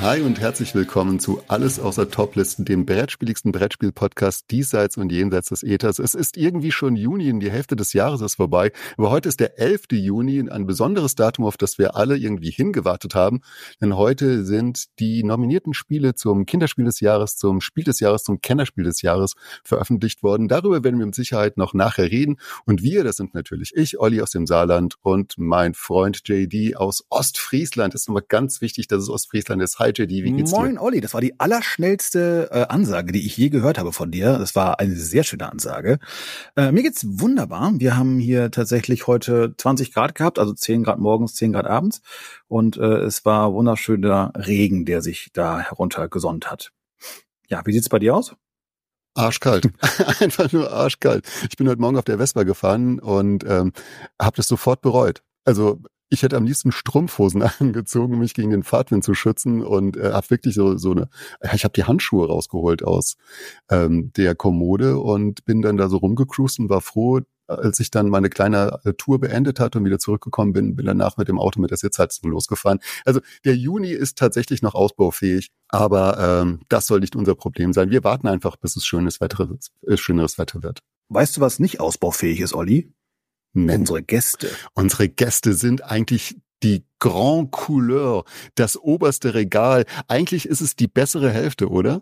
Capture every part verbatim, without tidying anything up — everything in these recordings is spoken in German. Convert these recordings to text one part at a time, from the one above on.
Hi und herzlich willkommen zu Alles außer Toplisten, dem brettspieligsten Brettspiel-Podcast diesseits und jenseits des Äthers. Es ist irgendwie schon Juni und die Hälfte des Jahres ist vorbei. Aber heute ist der elfte Juni, ein besonderes Datum, auf das wir alle irgendwie hingewartet haben. Denn heute sind die nominierten Spiele zum Kinderspiel des Jahres, zum Spiel des Jahres, zum Kennerspiel des Jahres veröffentlicht worden. Darüber werden wir mit Sicherheit noch nachher reden. Und wir, das sind natürlich ich, Olli aus dem Saarland und mein Freund J D aus Ostfriesland. Das ist nochmal ganz wichtig, dass es Ostfriesland ist. Hi J D, wie geht's dir? Moin Olli, das war die allerschnellste äh, Ansage, die ich je gehört habe von dir. Das war eine sehr schöne Ansage. Äh, mir geht's wunderbar. Wir haben hier tatsächlich heute zwanzig Grad gehabt, also zehn Grad morgens, zehn Grad abends. Und äh, es war wunderschöner Regen, der sich da heruntergesonnt hat. Ja, wie sieht's bei dir aus? Arschkalt. Einfach nur arschkalt. Ich bin heute Morgen auf der Vespa gefahren und ähm, habe das sofort bereut. Also ich hätte am liebsten Strumpfhosen angezogen, um mich gegen den Fahrtwind zu schützen und äh, habe wirklich so so eine, ich habe die Handschuhe rausgeholt aus ähm, der Kommode und bin dann da so rumgecruised und war froh, als ich dann meine kleine Tour beendet hatte und wieder zurückgekommen bin, bin danach mit dem Auto mit der Sitzheizung losgefahren. Also der Juni ist tatsächlich noch ausbaufähig, aber ähm, das soll nicht unser Problem sein. Wir warten einfach, bis es schönes Wetter, äh, schöneres Wetter wird. Weißt du, was nicht ausbaufähig ist, Olli? Nein. Unsere Gäste. Unsere Gäste sind eigentlich die Grand Couleur, das oberste Regal. Eigentlich ist es die bessere Hälfte, oder?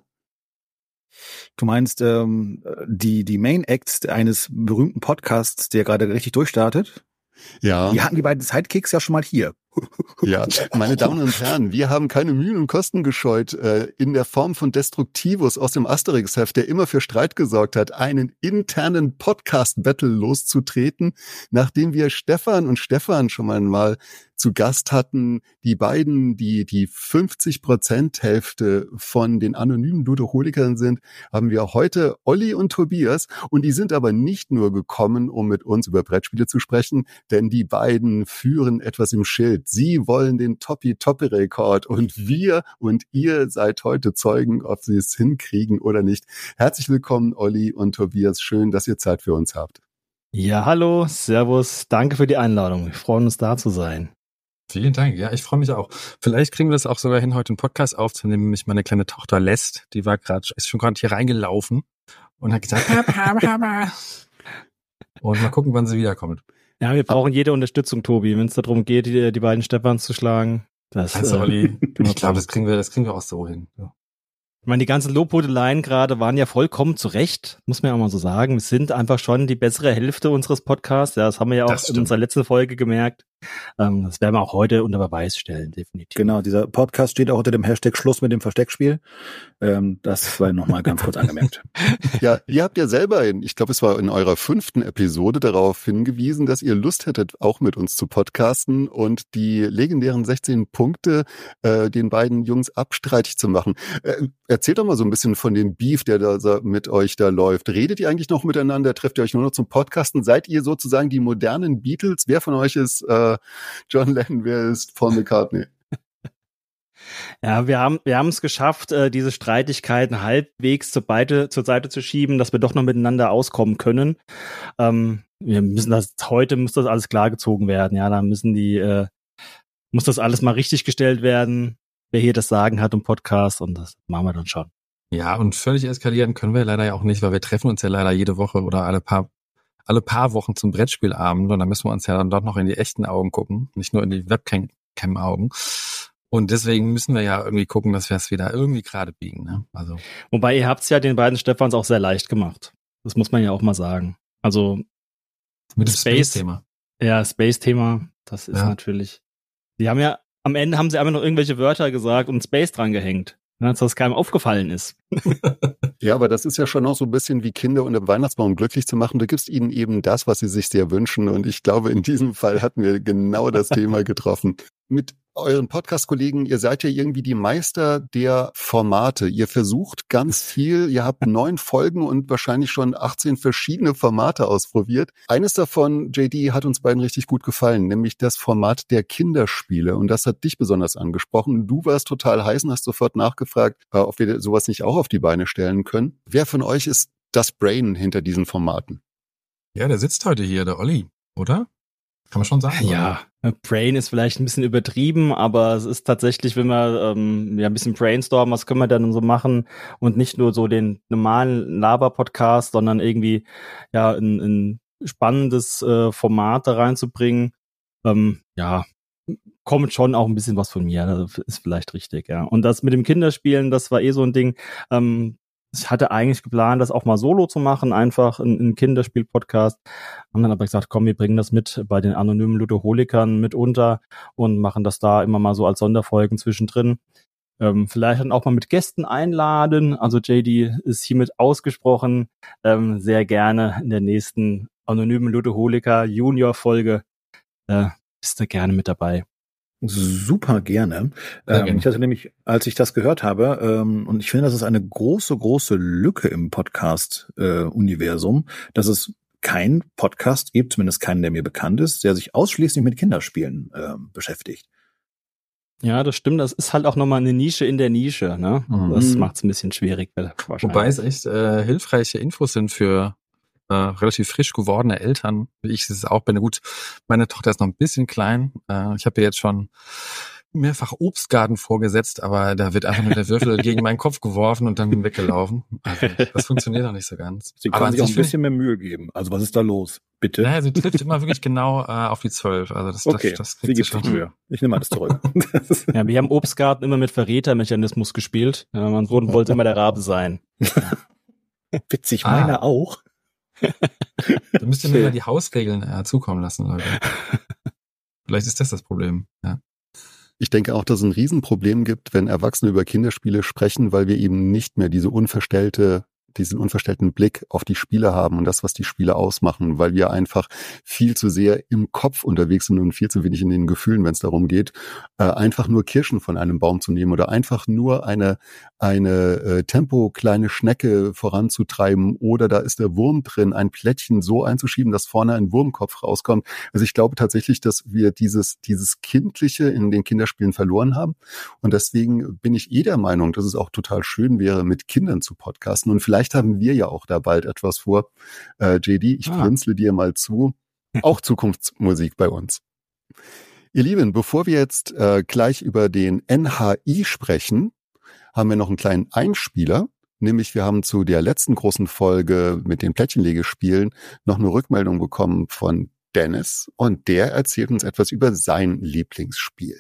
Du meinst ähm, die die Main Acts eines berühmten Podcasts, der gerade richtig durchstartet? Ja. Die hatten die beiden Sidekicks ja schon mal hier. Ja, meine Damen und Herren, wir haben keine Mühen und Kosten gescheut, äh, in der Form von Destructivus aus dem Asterix-Heft, der immer für Streit gesorgt hat, einen internen Podcast-Battle loszutreten, nachdem wir Stefan und Stefan schon mal zu Gast hatten, die beiden, die die fünfzig Prozent Hälfte von den anonymen Ludoholikern sind, haben wir heute Olli und Tobias und die sind aber nicht nur gekommen, um mit uns über Brettspiele zu sprechen, denn die beiden führen etwas im Schild. Sie wollen den Toppi-Toppi-Rekord und wir und ihr seid heute Zeugen, ob sie es hinkriegen oder nicht. Herzlich willkommen, Olli und Tobias. Schön, dass ihr Zeit für uns habt. Ja, hallo, servus, danke für die Einladung. Wir freuen uns, da zu sein. Vielen Dank, ja, ich freue mich auch. Vielleicht kriegen wir das auch sogar hin, heute einen Podcast aufzunehmen, nämlich meine kleine Tochter lässt, die war gerade, ist schon gerade hier reingelaufen und hat gesagt, Papa, Papa. Und mal gucken, wann sie wiederkommt. Ja, wir brauchen jede Unterstützung, Tobi, wenn es darum geht, die, die beiden Stefans zu schlagen. Das, also, äh, Olli, ich glaube, das kriegen wir, das kriegen wir auch so hin. Ja. Ich meine, die ganzen Lobhudeleien gerade waren ja vollkommen zurecht, muss man ja auch mal so sagen. Wir sind einfach schon die bessere Hälfte unseres Podcasts. Ja, das haben wir ja auch in unserer letzten Folge gemerkt. Ähm, das werden wir auch heute unter Beweis stellen, definitiv. Genau, dieser Podcast steht auch unter dem Hashtag Schluss mit dem Versteckspiel. Ähm, das war nochmal ganz kurz angemerkt. Ja, ihr habt ja selber, in, ich glaube, es war in eurer fünften Episode darauf hingewiesen, dass ihr Lust hättet, auch mit uns zu podcasten und die legendären sechzehn Punkte äh, den beiden Jungs abstreitig zu machen. Äh, erzählt doch mal so ein bisschen von dem Beef, der da so mit euch da läuft. Redet ihr eigentlich noch miteinander? Trefft ihr euch nur noch zum Podcasten? Seid ihr sozusagen die modernen Beatles? Wer von euch ist äh, John Lennon, wer ist Paul McCartney? Ja, wir haben wir haben es geschafft, äh, diese Streitigkeiten halbwegs zur, Beite, zur Seite zu schieben, dass wir doch noch miteinander auskommen können. Ähm, wir müssen das heute muss das alles klargezogen werden. Ja, da müssen die äh, muss das alles mal richtig gestellt werden, wer hier das Sagen hat im Podcast, und das machen wir dann schon. Ja, und völlig eskalieren können wir leider ja auch nicht, weil wir treffen uns ja leider jede Woche oder alle paar alle paar Wochen zum Brettspielabend und da müssen wir uns ja dann dort noch in die echten Augen gucken, nicht nur in die Webcam-Augen. Und deswegen müssen wir ja irgendwie gucken, dass wir es wieder irgendwie gerade biegen. Ne? Also. Wobei, ihr habt es ja den beiden Stefans auch sehr leicht gemacht. Das muss man ja auch mal sagen. Also mit dem Space-Thema. Ja, Space-Thema, das ist ja natürlich. Die haben ja, am Ende haben sie einfach noch irgendwelche Wörter gesagt und Space dran gehängt, ne, dass das keinem aufgefallen ist. Ja, aber das ist ja schon auch so ein bisschen wie Kinder unter dem Weihnachtsbaum glücklich zu machen. Du gibst ihnen eben das, was sie sich sehr wünschen. Und ich glaube, in diesem Fall hatten wir genau das Thema getroffen. Mit euren Podcast-Kollegen, ihr seid ja irgendwie die Meister der Formate. Ihr versucht ganz viel, ihr habt neun Folgen und wahrscheinlich schon achtzehn verschiedene Formate ausprobiert. Eines davon, J D, hat uns beiden richtig gut gefallen, nämlich das Format der Kinderspiele. Und das hat dich besonders angesprochen. Du warst total heiß und hast sofort nachgefragt, ob wir sowas nicht auch auf die Beine stellen können. Wer von euch ist das Brain hinter diesen Formaten? Ja, der sitzt heute hier, der Olli, oder? Kann man schon sagen. Ja, Brain ist vielleicht ein bisschen übertrieben, aber es ist tatsächlich, wenn wir ähm, ja ein bisschen brainstormen, was können wir denn so machen und nicht nur so den normalen Laber-Podcast, sondern irgendwie ja ein, ein spannendes äh, Format da reinzubringen. Ähm, ja, kommt schon auch ein bisschen was von mir, das ist vielleicht richtig, ja. Und das mit dem Kinderspielen, das war eh so ein Ding. Ähm, ich hatte eigentlich geplant, das auch mal solo zu machen, einfach ein, ein Kinderspiel-Podcast. Haben dann aber gesagt, komm, wir bringen das mit bei den anonymen Ludoholikern mit unter und machen das da immer mal so als Sonderfolgen zwischendrin. Ähm, vielleicht dann auch mal mit Gästen einladen. Also J D ist hiermit ausgesprochen ähm, sehr gerne in der nächsten anonymen Ludoholiker Junior-Folge. Äh, bist du gerne mit dabei. Super gerne. Ähm, ich hatte nämlich, als ich das gehört habe, ähm, und ich finde, das ist eine große, große Lücke im Podcast-Universum, äh, dass es keinen Podcast gibt, zumindest keinen, der mir bekannt ist, der sich ausschließlich mit Kinderspielen äh, beschäftigt. Ja, das stimmt. Das ist halt auch nochmal eine Nische in der Nische. Ne? Mhm. Das macht es ein bisschen schwierig. Wobei es echt äh, hilfreiche Infos sind für Äh, relativ frisch gewordene Eltern, wie ich es auch bin. Gut, meine Tochter ist noch ein bisschen klein. Äh, ich habe ihr jetzt schon mehrfach Obstgarten vorgesetzt, aber da wird einfach nur der Würfel gegen meinen Kopf geworfen und dann weggelaufen. Also, das funktioniert noch nicht so ganz. Sie kann sich auch ein bisschen mehr Mühe geben. Also was ist da los? Bitte? Naja, sie trifft immer wirklich genau äh, auf die zwölf. Also das, okay, das, das sie gibt sich Mühe. Ich nehme alles zurück. Ja, wir haben Obstgarten immer mit Verrätermechanismus gespielt. Ja, man wollte immer der Rabe sein. Witzig, ah. Meiner auch. Da müsst ihr mir mal die Hausregeln äh, zukommen lassen, Leute. Vielleicht ist das das Problem, ja. Ich denke auch, dass es ein Riesenproblem gibt, wenn Erwachsene über Kinderspiele sprechen, weil wir eben nicht mehr diese unverstellte diesen unverstellten Blick auf die Spiele haben und das, was die Spiele ausmachen, weil wir einfach viel zu sehr im Kopf unterwegs sind und viel zu wenig in den Gefühlen, wenn es darum geht, äh, einfach nur Kirschen von einem Baum zu nehmen oder einfach nur eine eine äh, Tempo kleine Schnecke voranzutreiben oder da ist der Wurm drin, ein Plättchen so einzuschieben, dass vorne ein Wurmkopf rauskommt. Also ich glaube tatsächlich, dass wir dieses dieses Kindliche in den Kinderspielen verloren haben und deswegen bin ich eh der Meinung, dass es auch total schön wäre, mit Kindern zu podcasten und vielleicht Vielleicht haben wir ja auch da bald etwas vor. Äh, J D, ich ah. blinzle dir mal zu. Auch Zukunftsmusik bei uns. Ihr Lieben, bevor wir jetzt äh, gleich über den N H I sprechen, haben wir noch einen kleinen Einspieler. Nämlich wir haben zu der letzten großen Folge mit den Plättchenlegespielen noch eine Rückmeldung bekommen von Dennis. Und der erzählt uns etwas über sein Lieblingsspiel.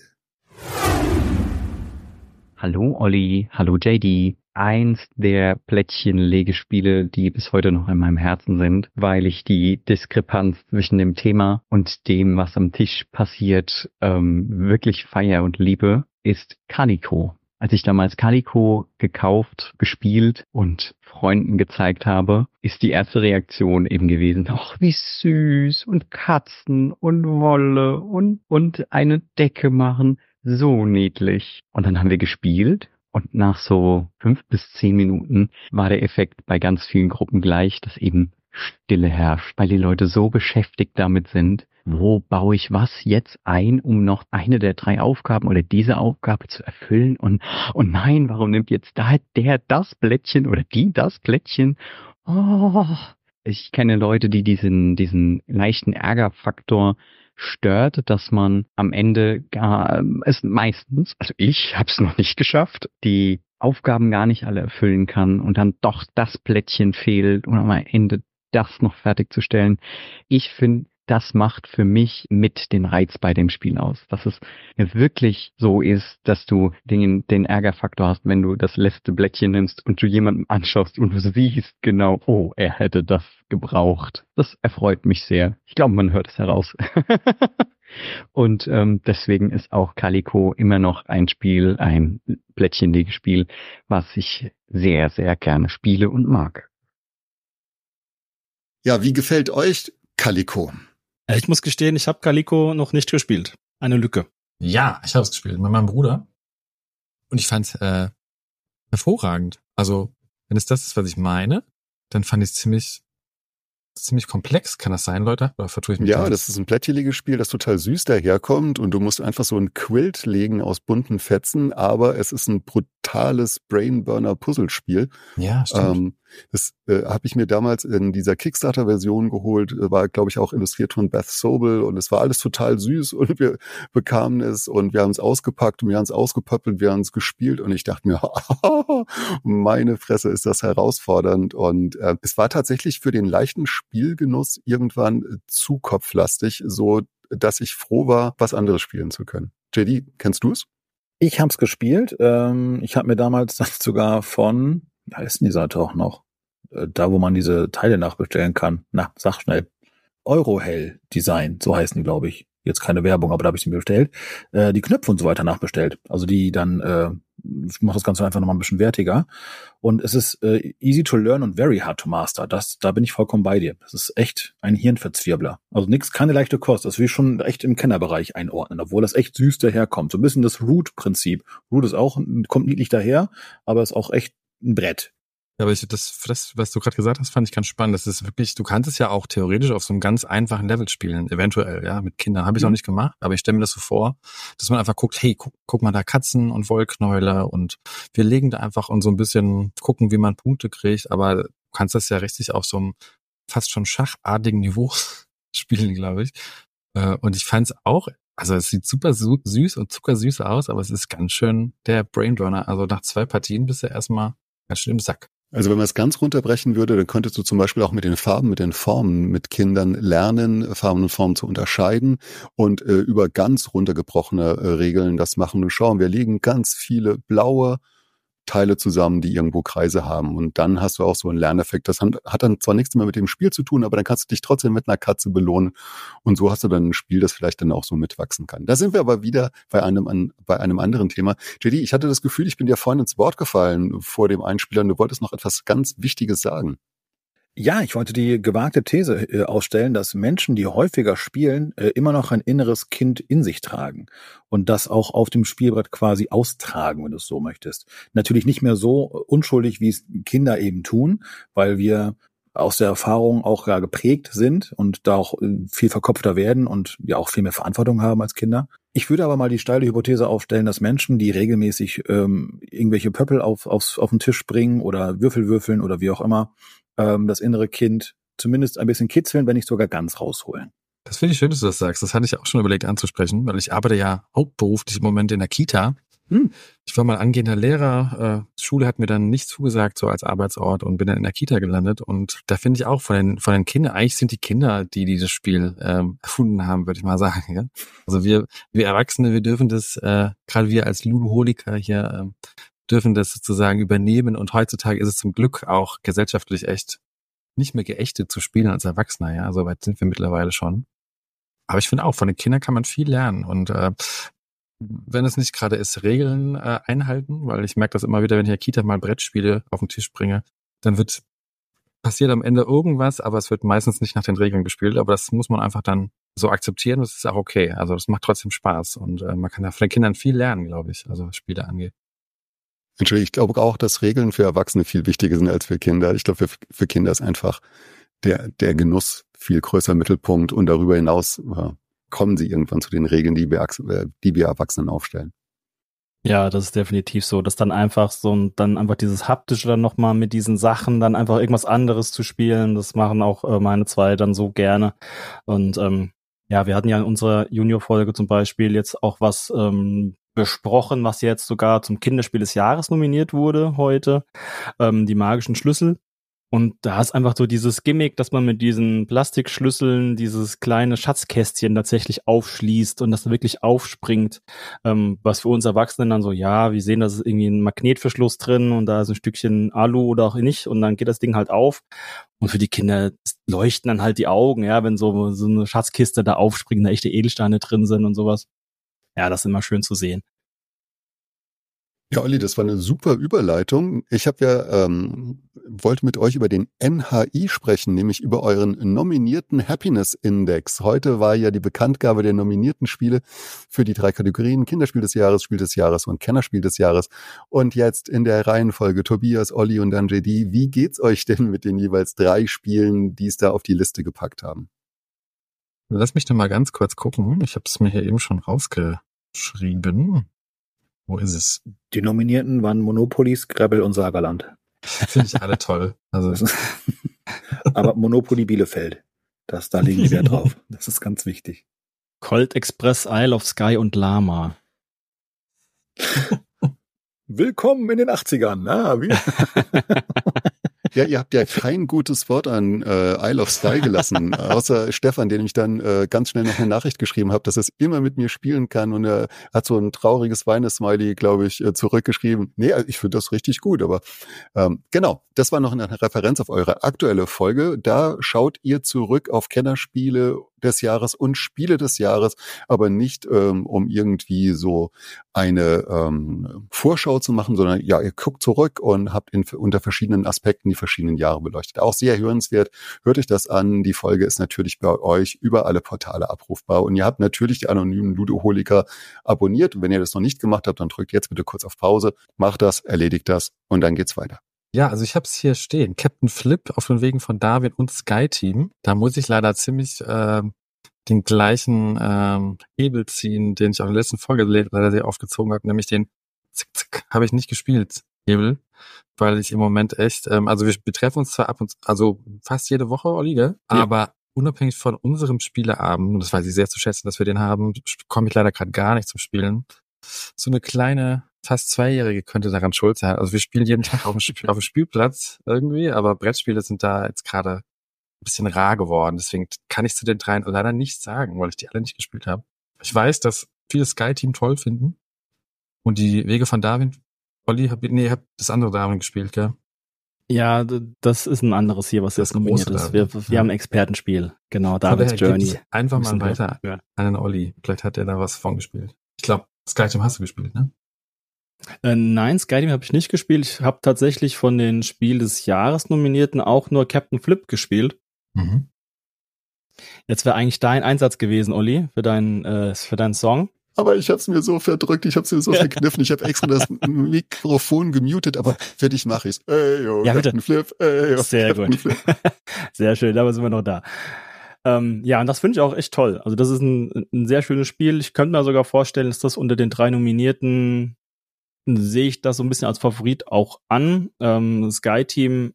Hallo Olli, hallo J D. Eins der Plättchenlegespiele, die bis heute noch in meinem Herzen sind, weil ich die Diskrepanz zwischen dem Thema und dem, was am Tisch passiert, ähm, wirklich feier und liebe, ist Calico. Als ich damals Calico gekauft, gespielt und Freunden gezeigt habe, ist die erste Reaktion eben gewesen, ach wie süß und Katzen und Wolle und, und eine Decke machen, so niedlich. Und dann haben wir gespielt. Und nach so fünf bis zehn Minuten war der Effekt bei ganz vielen Gruppen gleich, dass eben Stille herrscht, weil die Leute so beschäftigt damit sind, wo baue ich was jetzt ein, um noch eine der drei Aufgaben oder diese Aufgabe zu erfüllen und, und nein, warum nimmt jetzt da der das Blättchen oder die das Blättchen? Oh. Ich kenne Leute, die diesen, diesen leichten Ärgerfaktor stört, dass man am Ende gar es meistens, also ich habe es noch nicht geschafft, die Aufgaben gar nicht alle erfüllen kann und dann doch das Plättchen fehlt und am Ende das noch fertigzustellen. Ich finde, das macht für mich mit den Reiz bei dem Spiel aus. Dass es wirklich so ist, dass du den, den Ärgerfaktor hast, wenn du das letzte Blättchen nimmst und du jemanden anschaust und du siehst genau, oh, er hätte das gebraucht. Das erfreut mich sehr. Ich glaube, man hört es heraus. Und ähm, deswegen ist auch Calico immer noch ein Spiel, ein Plättchenlegespiel, was ich sehr, sehr gerne spiele und mag. Ja, wie gefällt euch Calico? Ich muss gestehen, ich habe Calico noch nicht gespielt. Eine Lücke. Ja, ich habe es gespielt mit meinem Bruder. Und ich fand es äh, hervorragend. Also, wenn es das ist, was ich meine, dann fand ich es ziemlich, ziemlich komplex. Kann das sein, Leute? Oder vertue ich mich? Ja, das ist ein Plättchenlegespiel, das total süß daherkommt und du musst einfach so ein Quilt legen aus bunten Fetzen, aber es ist ein totales Brainburner-Puzzlespiel. Ja, stimmt. Ähm, das äh, habe ich mir damals in dieser Kickstarter-Version geholt, äh, war, glaube ich, auch illustriert von Beth Sobel und es war alles total süß und wir bekamen es und wir haben es ausgepackt und wir haben es ausgepöppelt, wir haben es gespielt und ich dachte mir, meine Fresse, ist das herausfordernd und äh, es war tatsächlich für den leichten Spielgenuss irgendwann äh, zu kopflastig, so dass ich froh war, was anderes spielen zu können. J D, kennst du es? Ich hab's gespielt. Ähm, ich habe mir damals dann sogar von, wie heißt denn die Seite auch noch? Äh, da, wo man diese Teile nachbestellen kann. Na, sag schnell. Eurohell Design, so heißen die, glaube ich. Jetzt keine Werbung, aber da habe ich sie mir bestellt. Äh, die Knöpfe und so weiter nachbestellt. Also die dann äh, macht das Ganze einfach nochmal ein bisschen wertiger. Und es ist äh, easy to learn und very hard to master. Das, da bin ich vollkommen bei dir. Das ist echt ein Hirnverzwirbler. Also nix, keine leichte Kost. Das will ich schon echt im Kennerbereich einordnen, obwohl das echt süß daherkommt. So ein bisschen das Root-Prinzip. Root ist auch, kommt niedlich daher, aber ist auch echt ein Brett. Ja, aber ich, das, das, was du gerade gesagt hast, fand ich ganz spannend. Das ist wirklich, du kannst es ja auch theoretisch auf so einem ganz einfachen Level spielen, eventuell, ja, mit Kindern. Habe ich Mhm. noch nicht gemacht, aber ich stelle mir das so vor, dass man einfach guckt, hey, guck, guck mal da Katzen und Wollknäuler und wir legen da einfach und so ein bisschen gucken, wie man Punkte kriegt, aber du kannst das ja richtig auf so einem fast schon schachartigen Niveau spielen, glaube ich. Und ich fand es auch, also es sieht super süß und zuckersüß aus, aber es ist ganz schön der Brainburner. Also nach zwei Partien bist du erstmal ganz schön im Sack. Also wenn man es ganz runterbrechen würde, dann könntest du zum Beispiel auch mit den Farben, mit den Formen mit Kindern lernen, Farben und Formen zu unterscheiden und äh, über ganz runtergebrochene äh, Regeln das machen. Und schauen, wir legen ganz viele blaue Teile zusammen, die irgendwo Kreise haben. Und dann hast du auch so einen Lerneffekt. Das hat dann zwar nichts mehr mit dem Spiel zu tun, aber dann kannst du dich trotzdem mit einer Katze belohnen. Und so hast du dann ein Spiel, das vielleicht dann auch so mitwachsen kann. Da sind wir aber wieder bei einem, an, bei einem anderen Thema. J D, ich hatte das Gefühl, ich bin dir vorhin ins Wort gefallen vor dem Einspieler und du wolltest noch etwas ganz Wichtiges sagen. Ja, ich wollte die gewagte These äh, ausstellen, dass Menschen, die häufiger spielen, äh, immer noch ein inneres Kind in sich tragen und das auch auf dem Spielbrett quasi austragen, wenn du es so möchtest. Natürlich nicht mehr so unschuldig, wie es Kinder eben tun, weil wir aus der Erfahrung auch ja geprägt sind und da auch äh, viel verkopfter werden und ja auch viel mehr Verantwortung haben als Kinder. Ich würde aber mal die steile Hypothese aufstellen, dass Menschen, die regelmäßig ähm, irgendwelche Pöppel auf, aufs, auf den Tisch bringen oder Würfel würfeln oder wie auch immer, das innere Kind zumindest ein bisschen kitzeln, wenn nicht sogar ganz rausholen. Das finde ich schön, dass du das sagst. Das hatte ich auch schon überlegt anzusprechen, weil ich arbeite ja hauptberuflich im Moment in der Kita. Hm. Ich war mal angehender Lehrer. Äh, Schule hat mir dann nicht zugesagt, so als Arbeitsort und bin dann in der Kita gelandet. Und da finde ich auch von den, von den Kindern, eigentlich sind die Kinder, die dieses Spiel ähm, erfunden haben, würde ich mal sagen. Ja? Also wir, wir Erwachsene, wir dürfen das, äh, gerade wir als Ludoholiker hier, äh, dürfen das sozusagen übernehmen und heutzutage ist es zum Glück auch gesellschaftlich echt nicht mehr geächtet zu spielen als Erwachsener, ja, so weit sind wir mittlerweile schon. Aber ich finde auch, von den Kindern kann man viel lernen und äh, wenn es nicht gerade ist, Regeln äh, einhalten, weil ich merke das immer wieder, wenn ich in der Kita mal Brettspiele auf den Tisch bringe, dann wird passiert am Ende irgendwas, aber es wird meistens nicht nach den Regeln gespielt, aber das muss man einfach dann so akzeptieren, das ist auch okay, also das macht trotzdem Spaß und äh, man kann da von den Kindern viel lernen, glaube ich, also was Spiele angeht. Entschuldigung, ich glaube auch, dass Regeln für Erwachsene viel wichtiger sind als für Kinder. Ich glaube, für, für Kinder ist einfach der, der Genuss viel größer im Mittelpunkt und darüber hinaus äh, kommen sie irgendwann zu den Regeln, die wir, äh, die wir Erwachsenen aufstellen. Ja, das ist definitiv so, dass dann einfach so ein, dann einfach dieses haptische dann nochmal mit diesen Sachen, dann einfach irgendwas anderes zu spielen, das machen auch äh, meine zwei dann so gerne. Und ähm, ja, wir hatten ja in unserer Junior-Folge zum Beispiel jetzt auch was ähm, besprochen, was jetzt sogar zum Kinderspiel des Jahres nominiert wurde heute, ähm, die magischen Schlüssel. Und da ist einfach so dieses Gimmick, dass man mit diesen Plastikschlüsseln dieses kleine Schatzkästchen tatsächlich aufschließt und das wirklich aufspringt, ähm, was für uns Erwachsenen dann so, ja, wir sehen, da ist irgendwie ein Magnetverschluss drin und da ist ein Stückchen Alu oder auch nicht und dann geht das Ding halt auf. Und für die Kinder leuchten dann halt die Augen, ja, wenn so, so eine Schatzkiste da aufspringt, da echte Edelsteine drin sind und sowas. Ja, das ist immer schön zu sehen. Ja, Olli, das war eine super Überleitung. Ich habe ja ähm, wollte mit euch über den N H I sprechen, nämlich über euren nominierten Happiness Index. Heute war ja die Bekanntgabe der nominierten Spiele für die drei Kategorien Kinderspiel des Jahres, Spiel des Jahres und Kennerspiel des Jahres. Und jetzt in der Reihenfolge Tobias, Olli und dann J D. Wie geht's euch denn mit den jeweils drei Spielen, die es da auf die Liste gepackt haben? Lass mich doch mal ganz kurz gucken. Ich habe es mir hier eben schon rausgeschrieben. Wo ist es? Die Nominierten waren Monopoly, Scrabble und Sagerland. Finde ich alle toll. Also Aber Monopoly Bielefeld, das, da legen wir drauf. Das ist ganz wichtig. Colt Express, Isle of Sky und Lama. Willkommen in den achtzigern. Na, wie? Ja, ihr habt ja kein gutes Wort an äh, Isle of Sky gelassen, außer Stefan, den ich dann äh, ganz schnell noch eine Nachricht geschrieben habe, dass es immer mit mir spielen kann, und er hat so ein trauriges Weinesmiley, glaube ich, äh, zurückgeschrieben. Nee, also ich finde das richtig gut, aber ähm, genau, das war noch eine Referenz auf eure aktuelle Folge. Da schaut ihr zurück auf Kennerspiele des Jahres und Spiele des Jahres, aber nicht ähm, um irgendwie so eine ähm, Vorschau zu machen, sondern ja, ihr guckt zurück und habt in, unter verschiedenen Aspekten die verschiedenen Jahre beleuchtet. Auch sehr hörenswert. Hört euch das an. Die Folge ist natürlich bei euch über alle Portale abrufbar, und ihr habt natürlich die anonymen Ludoholiker abonniert. Und wenn ihr das noch nicht gemacht habt, dann drückt jetzt bitte kurz auf Pause, macht das, erledigt das und dann geht's weiter. Ja, also ich habe es hier stehen. Captain Flip auf den Wegen von Darwin und Sky Team. Da muss ich leider ziemlich äh, den gleichen ähm, Hebel ziehen, den ich auch in der letzten Folge leider sehr aufgezogen habe, nämlich den Zick Zick habe ich nicht gespielt, Hebel, weil ich im Moment echt, ähm, also wir betreffen uns zwar ab und also fast jede Woche, Olli, gell? Ja. Aber unabhängig von unserem Spieleabend, und das weiß ich sehr zu schätzen, dass wir den haben, komme ich leider gerade gar nicht zum Spielen. So eine kleine, fast Zweijährige könnte daran schuld sein. Also wir spielen jeden Tag auf dem, Spiel, auf dem Spielplatz irgendwie, aber Brettspiele sind da jetzt gerade ein bisschen rar geworden. Deswegen kann ich zu den dreien leider nichts sagen, weil ich die alle nicht gespielt habe. Ich weiß, dass viele Sky-Team toll finden. Und die Wege von Darwin, Olli, hab, nee, hab das andere Darwin gespielt, gell? Ja, d- das ist ein anderes hier, was Das jetzt nominiert große ist. Wir, Darwin, wir ja. haben ein Expertenspiel. Genau, Von Davids daher gebe Journey. ich einfach mal Müssen wir weiter hören. an den Olli. Vielleicht hat er da was von gespielt. Ich glaube, Sky-Team hast du gespielt, ne? Äh, nein, Skyrim habe ich nicht gespielt. Ich habe tatsächlich von den Spiel des Jahres Nominierten auch nur Captain Flip gespielt. Mhm. Jetzt wäre eigentlich dein Einsatz gewesen, Olli, für deinen äh, für deinen Song. Aber ich habe es mir so verdrückt, ich habe es mir so verkniffen, ich habe extra das Mikrofon gemutet, aber fertig mache ich's. Ey, yo, Ja, bitte. Captain Flip, ey, yo, Sehr Captain gut. Flip. Sehr schön, aber sind wir noch da. Ähm, ja, und das finde ich auch echt toll. Also das ist ein, ein sehr schönes Spiel. Ich könnte mir sogar vorstellen, dass das unter den drei Nominierten sehe ich das so ein bisschen als Favorit auch an. Ähm, Sky Team,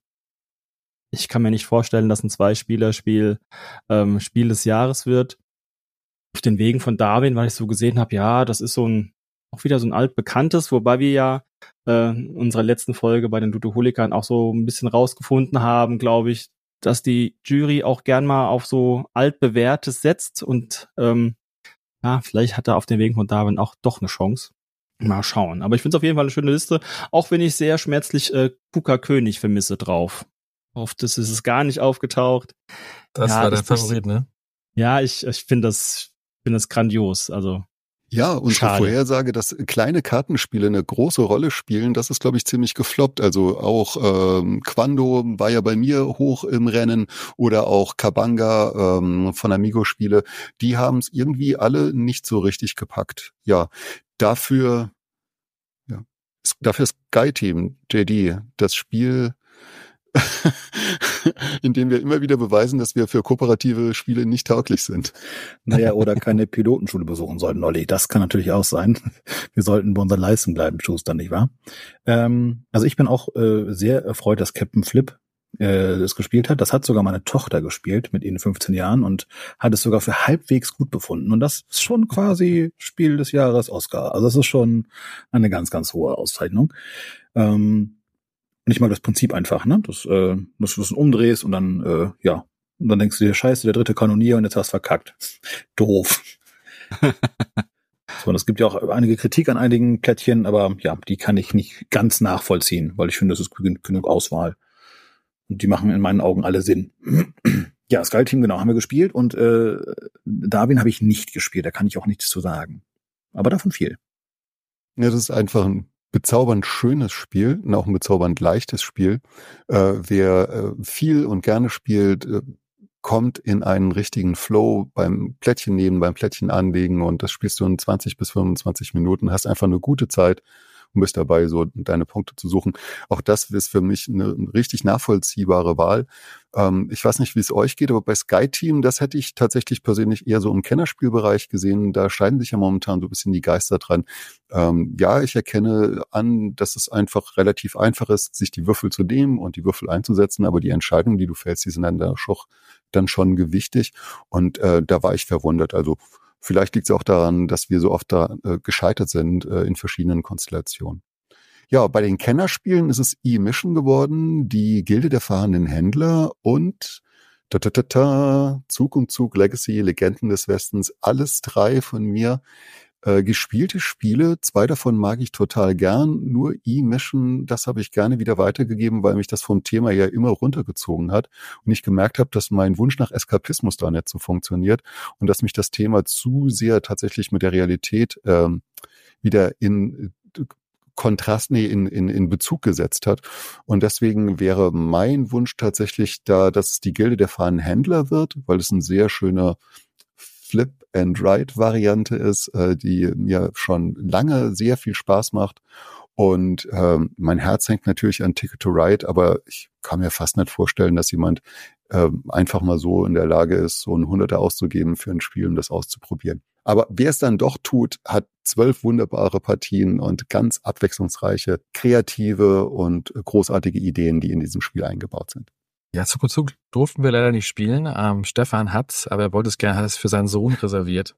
ich kann mir nicht vorstellen, dass ein Zwei-Spieler-Spiel ähm, Spiel des Jahres wird. Auf den Wegen von Darwin, weil ich so gesehen habe, ja, das ist so ein auch wieder so ein altbekanntes, wobei wir ja äh, in unserer letzten Folge bei den Ludoholikern auch so ein bisschen rausgefunden haben, glaube ich, dass die Jury auch gern mal auf so altbewährtes setzt, und ähm, ja, vielleicht hat er auf den Wegen von Darwin auch doch eine Chance. Mal schauen. Aber ich finde es auf jeden Fall eine schöne Liste, auch wenn ich sehr schmerzlich äh, Kuka König vermisse drauf. Oft ist es gar nicht aufgetaucht. Das Ja, war dein ist nicht- Favorit, ne? Ja, ich, ich finde das, finde das grandios. Also Ja, unsere Schade. Vorhersage, dass kleine Kartenspiele eine große Rolle spielen, das ist, glaube ich, ziemlich gefloppt. Also auch ähm, Quando war ja bei mir hoch im Rennen, oder auch Kabanga ähm, von Amigo-Spiele. Die haben es irgendwie alle nicht so richtig gepackt. Ja, dafür, ja, s- dafür Sky Team, J D, das Spiel, in dem wir immer wieder beweisen, dass wir für kooperative Spiele nicht tauglich sind. Naja, oder keine Pilotenschule besuchen sollten, Olli. Das kann natürlich auch sein. Wir sollten bei unserer Leistung bleiben, Schuster, nicht wahr? Ähm, also ich bin auch äh, sehr erfreut, dass Captain Flip äh, das gespielt hat. Das hat sogar meine Tochter gespielt mit ihren fünfzehn Jahren und hat es sogar für halbwegs gut befunden. Und das ist schon quasi Spiel des Jahres Oscar. Also das ist schon eine ganz, ganz hohe Auszeichnung. Ähm, und ich mag das Prinzip einfach, ne? Das, äh, dass du das umdrehst und dann, äh, ja, und dann denkst du dir, scheiße, der dritte Kanonier und jetzt hast du verkackt. Doof. So, und es gibt ja auch einige Kritik an einigen Plättchen, aber ja, die kann ich nicht ganz nachvollziehen, weil ich finde, es ist gen- genug Auswahl. Und die machen in meinen Augen alle Sinn. Ja, Sky Team, genau, haben wir gespielt und äh, Darwin habe ich nicht gespielt, da kann ich auch nichts zu sagen. Aber davon viel. Ja, das ist einfach ein bezaubernd schönes Spiel und auch ein bezaubernd leichtes Spiel. Äh, wer äh, viel und gerne spielt, äh, kommt in einen richtigen Flow beim Plättchen nehmen, beim Plättchen anlegen, und das spielst du in zwanzig bis fünfundzwanzig Minuten, hast einfach eine gute Zeit und bist dabei, so deine Punkte zu suchen. Auch das ist für mich eine richtig nachvollziehbare Wahl. Ähm, ich weiß nicht, wie es euch geht, aber bei SkyTeam, das hätte ich tatsächlich persönlich eher so im Kennerspielbereich gesehen. Da scheiden sich ja momentan so ein bisschen die Geister dran. Ähm, ja, ich erkenne an, dass es einfach relativ einfach ist, sich die Würfel zu nehmen und die Würfel einzusetzen, aber die Entscheidungen, die du fällst, die sind dann, da schon, dann schon gewichtig. Und äh, da war ich verwundert. Also vielleicht liegt es auch daran, dass wir so oft da äh, gescheitert sind äh, in verschiedenen Konstellationen. Ja, bei den Kennerspielen ist es E-Mission geworden, die Gilde der fahrenden Händler und ta ta ta ta, Zug um Zug, Legacy, Legenden des Westens, alles drei von mir äh, gespielte Spiele. Zwei davon mag ich total gern, nur E-Mission, das habe ich gerne wieder weitergegeben, weil mich das vom Thema ja immer runtergezogen hat und ich gemerkt habe, dass mein Wunsch nach Eskapismus da nicht so funktioniert und dass mich das Thema zu sehr tatsächlich mit der Realität ähm, wieder in Kontrast, nee, in, in, in Bezug gesetzt hat. Und deswegen wäre mein Wunsch tatsächlich da, dass es die Gilde der fahrenden Händler wird, weil es ein sehr schöner Flip-and-Ride-Variante ist, äh, die mir schon lange sehr viel Spaß macht. Und ähm, mein Herz hängt natürlich an Ticket to Ride, aber ich kann mir fast nicht vorstellen, dass jemand ähm, einfach mal so in der Lage ist, so ein Hunderter auszugeben für ein Spiel, um das auszuprobieren. Aber wer es dann doch tut, hat zwölf wunderbare Partien und ganz abwechslungsreiche, kreative und großartige Ideen, die in diesem Spiel eingebaut sind. Ja, Zug um Zug durften wir leider nicht spielen. Ähm, Stefan hat's, aber er wollte es gerne, hat es für seinen Sohn reserviert,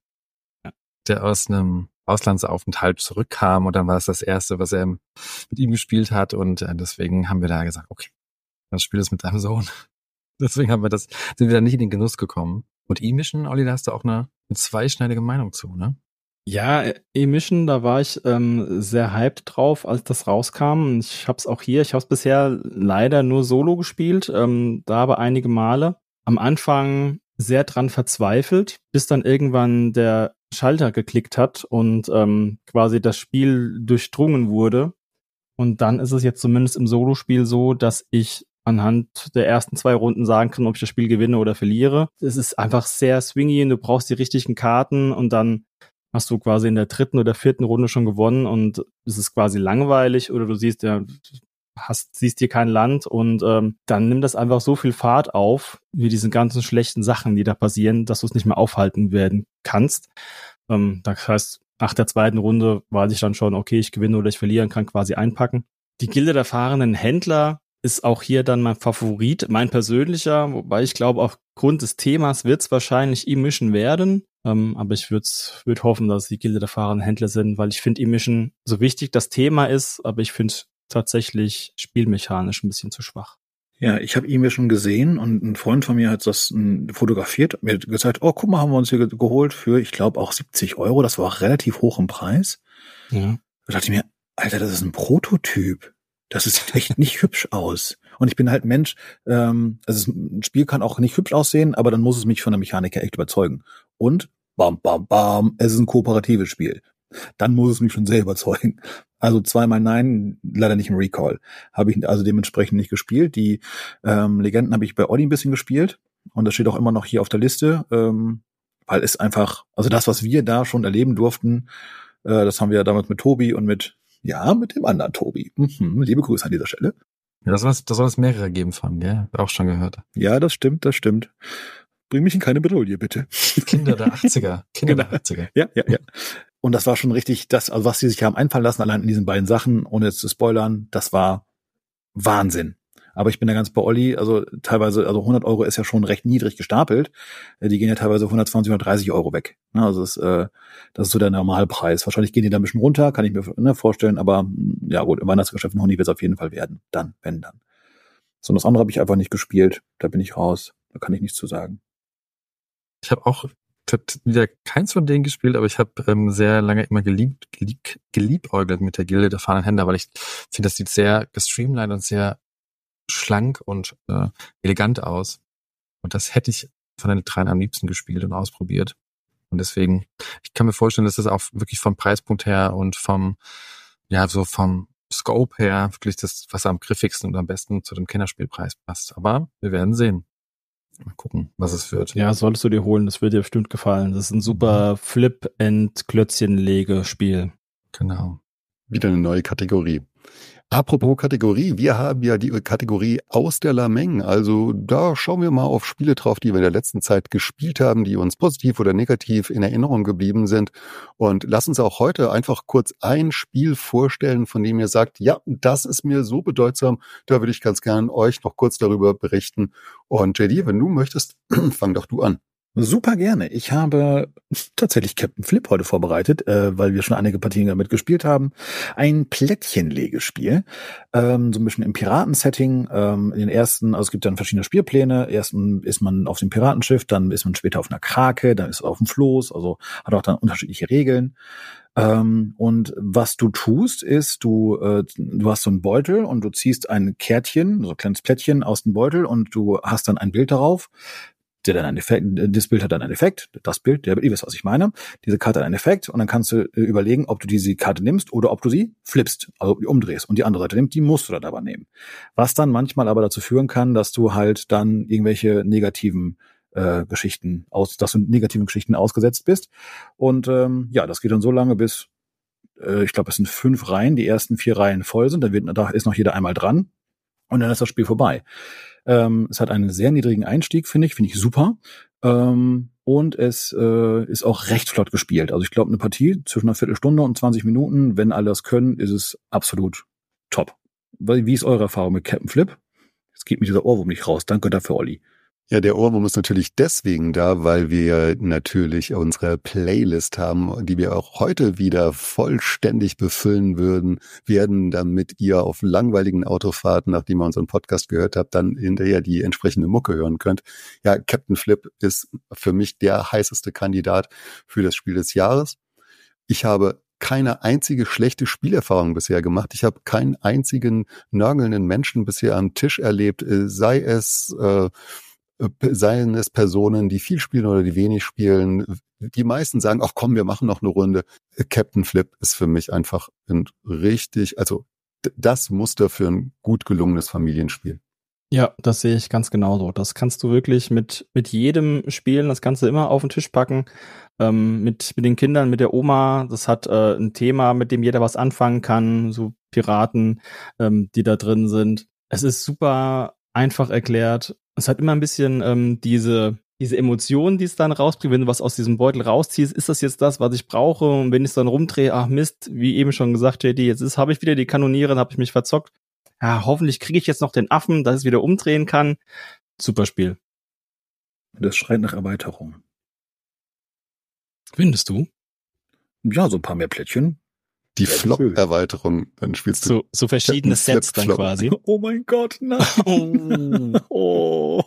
der aus einem Auslandsaufenthalt zurückkam und dann war es das erste, was er mit ihm gespielt hat und äh, deswegen haben wir da gesagt, okay, das Spiel ist mit deinem Sohn. Deswegen haben wir das, sind wir da nicht in den Genuss gekommen. Und E-Mission, Olli, da hast du auch eine, eine zweischneidige Meinung zu, ne? Ja, E-Mission, da war ich ähm, sehr hyped drauf, als das rauskam. Ich hab's auch hier, ich hab's bisher leider nur solo gespielt, ähm, da aber einige Male. Am Anfang sehr dran verzweifelt, bis dann irgendwann der Schalter geklickt hat und ähm, quasi das Spiel durchdrungen wurde. Und dann ist es jetzt zumindest im Solospiel so, dass ich anhand der ersten zwei Runden sagen kann, ob ich das Spiel gewinne oder verliere. Es ist einfach sehr swingy und du brauchst die richtigen Karten und dann hast du quasi in der dritten oder vierten Runde schon gewonnen und es ist quasi langweilig oder du siehst ja, hast, siehst hier kein Land und ähm, dann nimmt das einfach so viel Fahrt auf, wie diese ganzen schlechten Sachen, die da passieren, dass du es nicht mehr aufhalten werden kannst. Ähm, das heißt, nach der zweiten Runde weiß ich dann schon, okay, ich gewinne oder ich verliere und kann quasi einpacken. Die Gilde der fahrenden Händler ist auch hier dann mein Favorit, mein persönlicher, wobei ich glaube, aufgrund des Themas wird es wahrscheinlich E-Mission werden. Ähm, aber ich würde würd hoffen, dass es die Gilde der fahrenden Händler sind, weil ich finde E-Mission so wichtig das Thema ist, aber ich finde tatsächlich spielmechanisch ein bisschen zu schwach. Ja, ich habe E-Mission gesehen und ein Freund von mir hat das m, fotografiert, mir gesagt, oh, guck mal, haben wir uns hier ge- geholt für, ich glaube, auch siebzig Euro. Das war auch relativ hoch im Preis. Ja. Da dachte ich mir, Alter, das ist ein Prototyp. Das sieht echt nicht hübsch aus. Und ich bin halt Mensch, ähm, also ein Spiel kann auch nicht hübsch aussehen, aber dann muss es mich von der Mechanik her echt überzeugen. Und bam, bam, bam, es ist ein kooperatives Spiel. Dann muss es mich schon sehr überzeugen. Also zweimal nein, leider nicht im Recall. Habe ich also dementsprechend nicht gespielt. Die ähm, Legenden habe ich bei Olli ein bisschen gespielt. Und das steht auch immer noch hier auf der Liste, ähm, weil es einfach, also das, was wir da schon erleben durften, äh, das haben wir ja damals mit Tobi und mit Ja, mit dem anderen Tobi. Mhm, liebe Grüße an dieser Stelle. Ja, das soll es, das soll es mehrere geben von, gell? Auch schon gehört. Ja, das stimmt, das stimmt. Bring mich in keine Bredouille, bitte. Kinder der achtziger. Kinder Genau. der achtziger. Ja, ja, ja. Und das war schon richtig, das, also was sie sich haben einfallen lassen, allein in diesen beiden Sachen, ohne jetzt zu spoilern, das war Wahnsinn. Aber ich bin da ganz bei Olli, also teilweise, also hundert Euro ist ja schon recht niedrig gestapelt. Die gehen ja teilweise hundertzwanzig, hundertdreißig Euro weg. Also das ist, äh, das ist so der Normalpreis. Wahrscheinlich gehen die da ein bisschen runter, kann ich mir ne, vorstellen, aber ja gut, im Weihnachtsgeschäft in Honig wird es auf jeden Fall werden. Dann, wenn dann. So, und das andere habe ich einfach nicht gespielt. Da bin ich raus. Da kann ich nichts zu sagen. Ich habe auch wieder keins von denen gespielt, aber ich habe ähm, sehr lange immer geliebt, geliebt, geliebäugelt mit der Gilde der fahrenden Händler, weil ich finde, das sieht sehr gestreamlined und sehr schlank und äh, elegant aus. Und das hätte ich von den dreien am liebsten gespielt und ausprobiert. Und deswegen, ich kann mir vorstellen, dass das auch wirklich vom Preispunkt her und vom, ja, so vom Scope her wirklich das, was am griffigsten und am besten zu dem Kennerspielpreis passt. Aber wir werden sehen. Mal gucken, was es wird. Ja, solltest du dir holen, das wird dir bestimmt gefallen. Das ist ein super Flip-and-Klötzchen-Lege-Spiel. Genau. Wieder eine neue Kategorie. Apropos Kategorie, wir haben ja die Kategorie aus der Lameng. Also da schauen wir mal auf Spiele drauf, die wir in der letzten Zeit gespielt haben, die uns positiv oder negativ in Erinnerung geblieben sind. Und lass uns auch heute einfach kurz ein Spiel vorstellen, von dem ihr sagt, ja, das ist mir so bedeutsam, da würde ich ganz gern euch noch kurz darüber berichten. Und J D, wenn du möchtest, fang doch du an. Super gerne. Ich habe tatsächlich Captain Flip heute vorbereitet, äh, weil wir schon einige Partien damit gespielt haben. Ein Plättchenlegespiel, ähm, so ein bisschen im Piratensetting. Ähm, in den ersten, also es gibt dann verschiedene Spielpläne. Ersten ist man auf dem Piratenschiff, dann ist man später auf einer Krake, dann ist man auf dem Floß, also hat auch dann unterschiedliche Regeln. Ähm, und was du tust, ist, du äh, du hast so einen Beutel und du ziehst ein Kärtchen, so ein kleines Plättchen aus dem Beutel und du hast dann ein Bild darauf. Der dann einen Effekt, das Bild hat dann einen Effekt, das Bild, der, ihr wisst, was ich meine. Diese Karte hat einen Effekt und dann kannst du überlegen, ob du diese Karte nimmst oder ob du sie flippst, also umdrehst und die andere Seite nimmst, die musst du dann aber nehmen. Was dann manchmal aber dazu führen kann, dass du halt dann irgendwelche negativen äh, Geschichten aus, dass du negativen Geschichten ausgesetzt bist. Und ähm, ja, das geht dann so lange, bis äh, ich glaube, es sind fünf Reihen, die ersten vier Reihen voll sind, dann wird, da ist noch jeder einmal dran und dann ist das Spiel vorbei. Ähm, es hat einen sehr niedrigen Einstieg, finde ich, finde ich super. Ähm, und es äh, ist auch recht flott gespielt. Also ich glaube, eine Partie zwischen einer Viertelstunde und zwanzig Minuten, wenn alle das können, ist es absolut top. Wie ist eure Erfahrung mit Captain Flip? Jetzt geht mir dieser Ohrwurm nicht raus. Danke dafür, Olli. Ja, der Ohrwurm ist natürlich deswegen da, weil wir natürlich unsere Playlist haben, die wir auch heute wieder vollständig befüllen würden, werden, damit ihr auf langweiligen Autofahrten, nachdem ihr unseren Podcast gehört habt, dann hinterher die entsprechende Mucke hören könnt. Ja, Captain Flip ist für mich der heißeste Kandidat für das Spiel des Jahres. Ich habe keine einzige schlechte Spielerfahrung bisher gemacht. Ich habe keinen einzigen nörgelnden Menschen bisher am Tisch erlebt, sei es äh, seien es Personen, die viel spielen oder die wenig spielen. Die meisten sagen, ach komm, wir machen noch eine Runde. Captain Flip ist für mich einfach ein richtig, also das Muster für ein gut gelungenes Familienspiel. Ja, das sehe ich ganz genauso. Das kannst du wirklich mit mit jedem spielen. Das kannst du immer auf den Tisch packen. Ähm, mit mit den Kindern, mit der Oma. Das hat äh, ein Thema, mit dem jeder was anfangen kann. So Piraten, ähm, die da drin sind. Es ist super einfach erklärt. Es hat immer ein bisschen ähm, diese diese Emotionen, die es dann rausbringt. Wenn du was aus diesem Beutel rausziehst, ist das jetzt das, was ich brauche? Und wenn ich es dann rumdrehe, ach Mist, wie eben schon gesagt, J D, jetzt ist habe ich wieder die Kanoniere, dann habe ich mich verzockt. Ja, hoffentlich kriege ich jetzt noch den Affen, dass ich wieder umdrehen kann. Super Spiel. Das schreit nach Erweiterung. Findest du? Ja, so ein paar mehr Plättchen. Die Flop-Erweiterung, dann spielst du so, so verschiedene Captain Sets dann Flip quasi. Oh mein Gott, nein. Oh.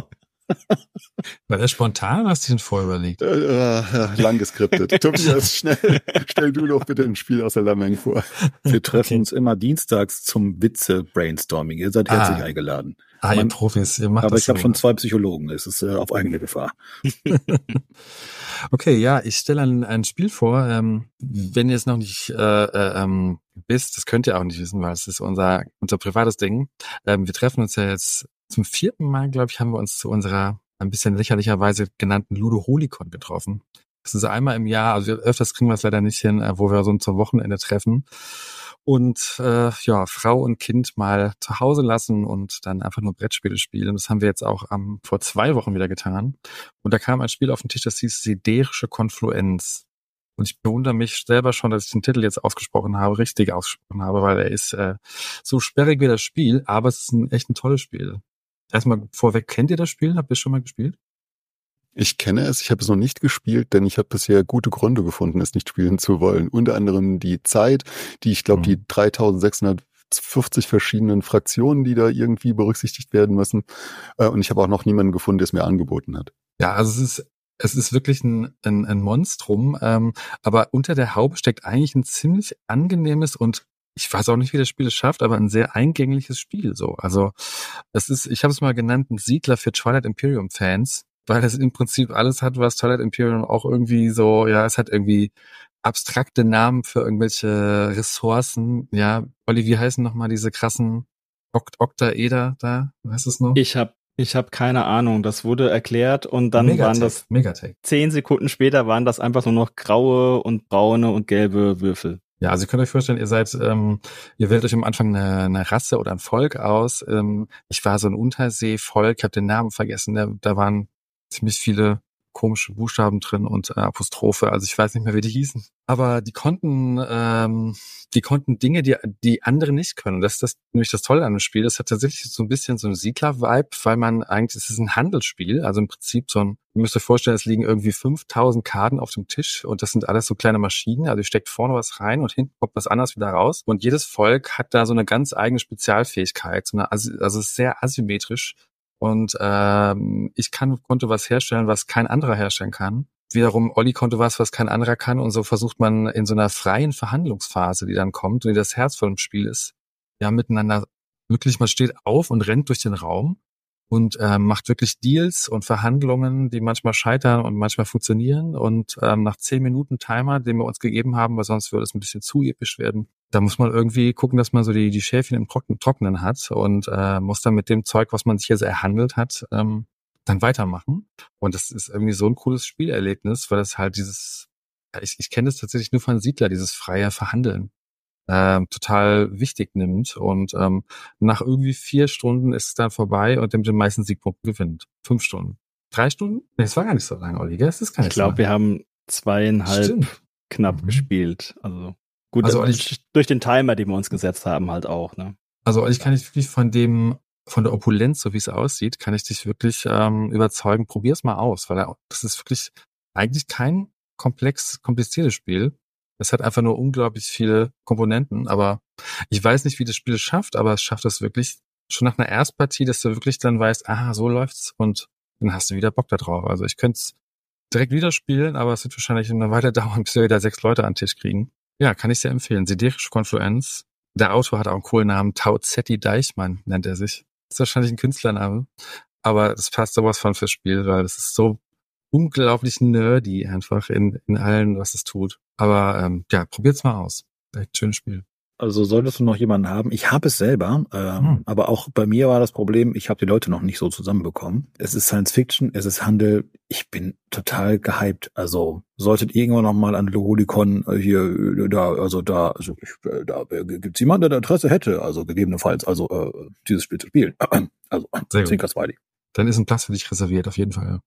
War der spontan, hast du den vorüberlegt? Äh, äh, lang geskriptet. Tobias, schnell, stell du doch bitte ein Spiel aus der Lameng vor. Wir treffen okay. uns immer dienstags zum Witze-Brainstorming. Ihr seid herzlich ah. eingeladen. Ah, ihr Profis, ihr macht aber das ich habe so. schon zwei Psychologen. Es ist äh, auf eigene Gefahr. Okay, ja, ich stelle ein, ein Spiel vor. Ähm, wenn ihr es noch nicht äh, äh, ähm, wisst, das könnt ihr auch nicht wissen, weil es ist unser unser privates Ding. Ähm, wir treffen uns ja jetzt zum vierten Mal, glaube ich, haben wir uns zu unserer ein bisschen lächerlicherweise genannten Ludoholikon getroffen. Das ist einmal im Jahr, also öfters kriegen wir es leider nicht hin, wo wir so zum Wochenende treffen und äh, ja, Frau und Kind mal zu Hause lassen und dann einfach nur Brettspiele spielen. Das haben wir jetzt auch ähm, vor zwei Wochen wieder getan. Und da kam ein Spiel auf den Tisch, das hieß Siderische Konfluenz. Und ich bewundere mich selber schon, dass ich den Titel jetzt ausgesprochen habe, richtig ausgesprochen habe, weil er ist äh, so sperrig wie das Spiel, aber es ist ein echt ein tolles Spiel. Erstmal vorweg, kennt ihr das Spiel? Habt ihr es schon mal gespielt? Ich kenne es, ich habe es noch nicht gespielt, denn ich habe bisher gute Gründe gefunden, es nicht spielen zu wollen. Unter anderem die Zeit, die ich glaube, mhm. die dreitausendsechshundertfünfzig verschiedenen Fraktionen, die da irgendwie berücksichtigt werden müssen. Und ich habe auch noch niemanden gefunden, der es mir angeboten hat. Ja, also es ist es ist wirklich ein, ein, ein Monstrum, ähm, aber unter der Haube steckt eigentlich ein ziemlich angenehmes und ich weiß auch nicht, wie das Spiel es schafft, aber ein sehr eingängliches Spiel so. Also es ist, ich habe es mal genannt, ein Siedler für Twilight Imperium Fans, weil es im Prinzip alles hat, was Twilight Imperium auch irgendwie so, ja, es hat irgendwie abstrakte Namen für irgendwelche Ressourcen. Ja, Olli, wie heißen nochmal diese krassen Okt- Oktaeder da? Weißt du es noch? Ich habe ich hab keine Ahnung. Das wurde erklärt und dann Megatech, waren das Megatech. zehn Sekunden später waren das einfach nur noch graue und braune und gelbe Würfel. Ja, also ihr könnt euch vorstellen, ihr seid, ähm, ihr wählt euch am Anfang eine, eine Rasse oder ein Volk aus. Ähm, ich war so ein Unterseevolk, ich habe den Namen vergessen, da, da waren ziemlich viele komische Buchstaben drin und äh, Apostrophe, also ich weiß nicht mehr, wie die hießen. Aber die konnten, ähm, die konnten Dinge, die die andere nicht können. Und das ist das, nämlich das Tolle an dem Spiel. Das hat tatsächlich so ein bisschen so ein Siedler-Vibe, weil man eigentlich, es ist ein Handelsspiel, also im Prinzip so ein, ihr müsst euch vorstellen, es liegen irgendwie fünftausend Karten auf dem Tisch und das sind alles so kleine Maschinen. Also ihr steckt vorne was rein und hinten kommt was anderes wieder raus. Und jedes Volk hat da so eine ganz eigene Spezialfähigkeit, so eine, also es ist sehr asymmetrisch. Und ähm, ich kann, konnte was herstellen, was kein anderer herstellen kann. Wiederum, Olli konnte was, was kein anderer kann. Und so versucht man in so einer freien Verhandlungsphase, die dann kommt und die das Herz von dem Spiel ist, ja, miteinander wirklich, man steht auf und rennt durch den Raum und äh, macht wirklich Deals und Verhandlungen, die manchmal scheitern und manchmal funktionieren. Und ähm, nach zehn Minuten Timer, den wir uns gegeben haben, weil sonst würde es ein bisschen zu episch werden, da muss man irgendwie gucken, dass man so die, die Schäfchen im Trocknen, Trocknen hat und äh, muss dann mit dem Zeug, was man sich hier so erhandelt hat, ähm, dann weitermachen. Und das ist irgendwie so ein cooles Spielerlebnis, weil das halt dieses, ich, ich kenne das tatsächlich nur von Siedler, dieses freie Verhandeln, ähm, total wichtig nimmt. Und ähm, nach irgendwie vier Stunden ist es dann vorbei und der mit den meisten Siegpunkten gewinnt. Fünf Stunden. Drei Stunden? Nee, es war gar nicht so lange, Olli, gell? Es ist gar nicht Ich glaube, so wir haben zweieinhalb Stimmt. knapp Mhm. gespielt. Also gut, Also also ich- durch den Timer, den wir uns gesetzt haben, halt auch, ne? Also ich kann dich wirklich von dem, von der Opulenz, so wie es aussieht, kann ich dich wirklich ähm, überzeugen. Probier's mal aus, weil er, das ist wirklich eigentlich kein komplex, kompliziertes Spiel. Es hat einfach nur unglaublich viele Komponenten, aber ich weiß nicht, wie das Spiel es schafft, aber es schafft es wirklich schon nach einer Erstpartie, dass du wirklich dann weißt, ah, so läuft's und dann hast du wieder Bock da drauf. Also ich könnte es direkt wieder spielen, aber es wird wahrscheinlich eine Weile dauern, bis wir wieder sechs Leute an den Tisch kriegen. Ja, kann ich sehr empfehlen. Siderische Konfluenz. Der Autor hat auch einen coolen Namen. Tauzetti Deichmann nennt er sich. Das ist wahrscheinlich ein Künstlername. Aber das passt sowas von fürs Spiel, weil es ist so unglaublich nerdy einfach in, in allen, was es tut. Aber ähm, ja, probiert's mal aus. Echt schönes Spiel. Also solltest du noch jemanden haben. Ich habe es selber, ähm, Hm. aber auch bei mir war das Problem, ich habe die Leute noch nicht so zusammenbekommen. Es ist Science Fiction, es ist Handel. Ich bin total gehypt. Also solltet irgendwann noch mal an Logolikon hier, äh, da, also da, also ich, äh, da äh, gibt's jemanden, der Interesse hätte, also gegebenenfalls, also äh, dieses Spiel zu spielen. Also Sehr gut. Zinker Smiley. Dann ist ein Platz für dich reserviert, auf jeden Fall.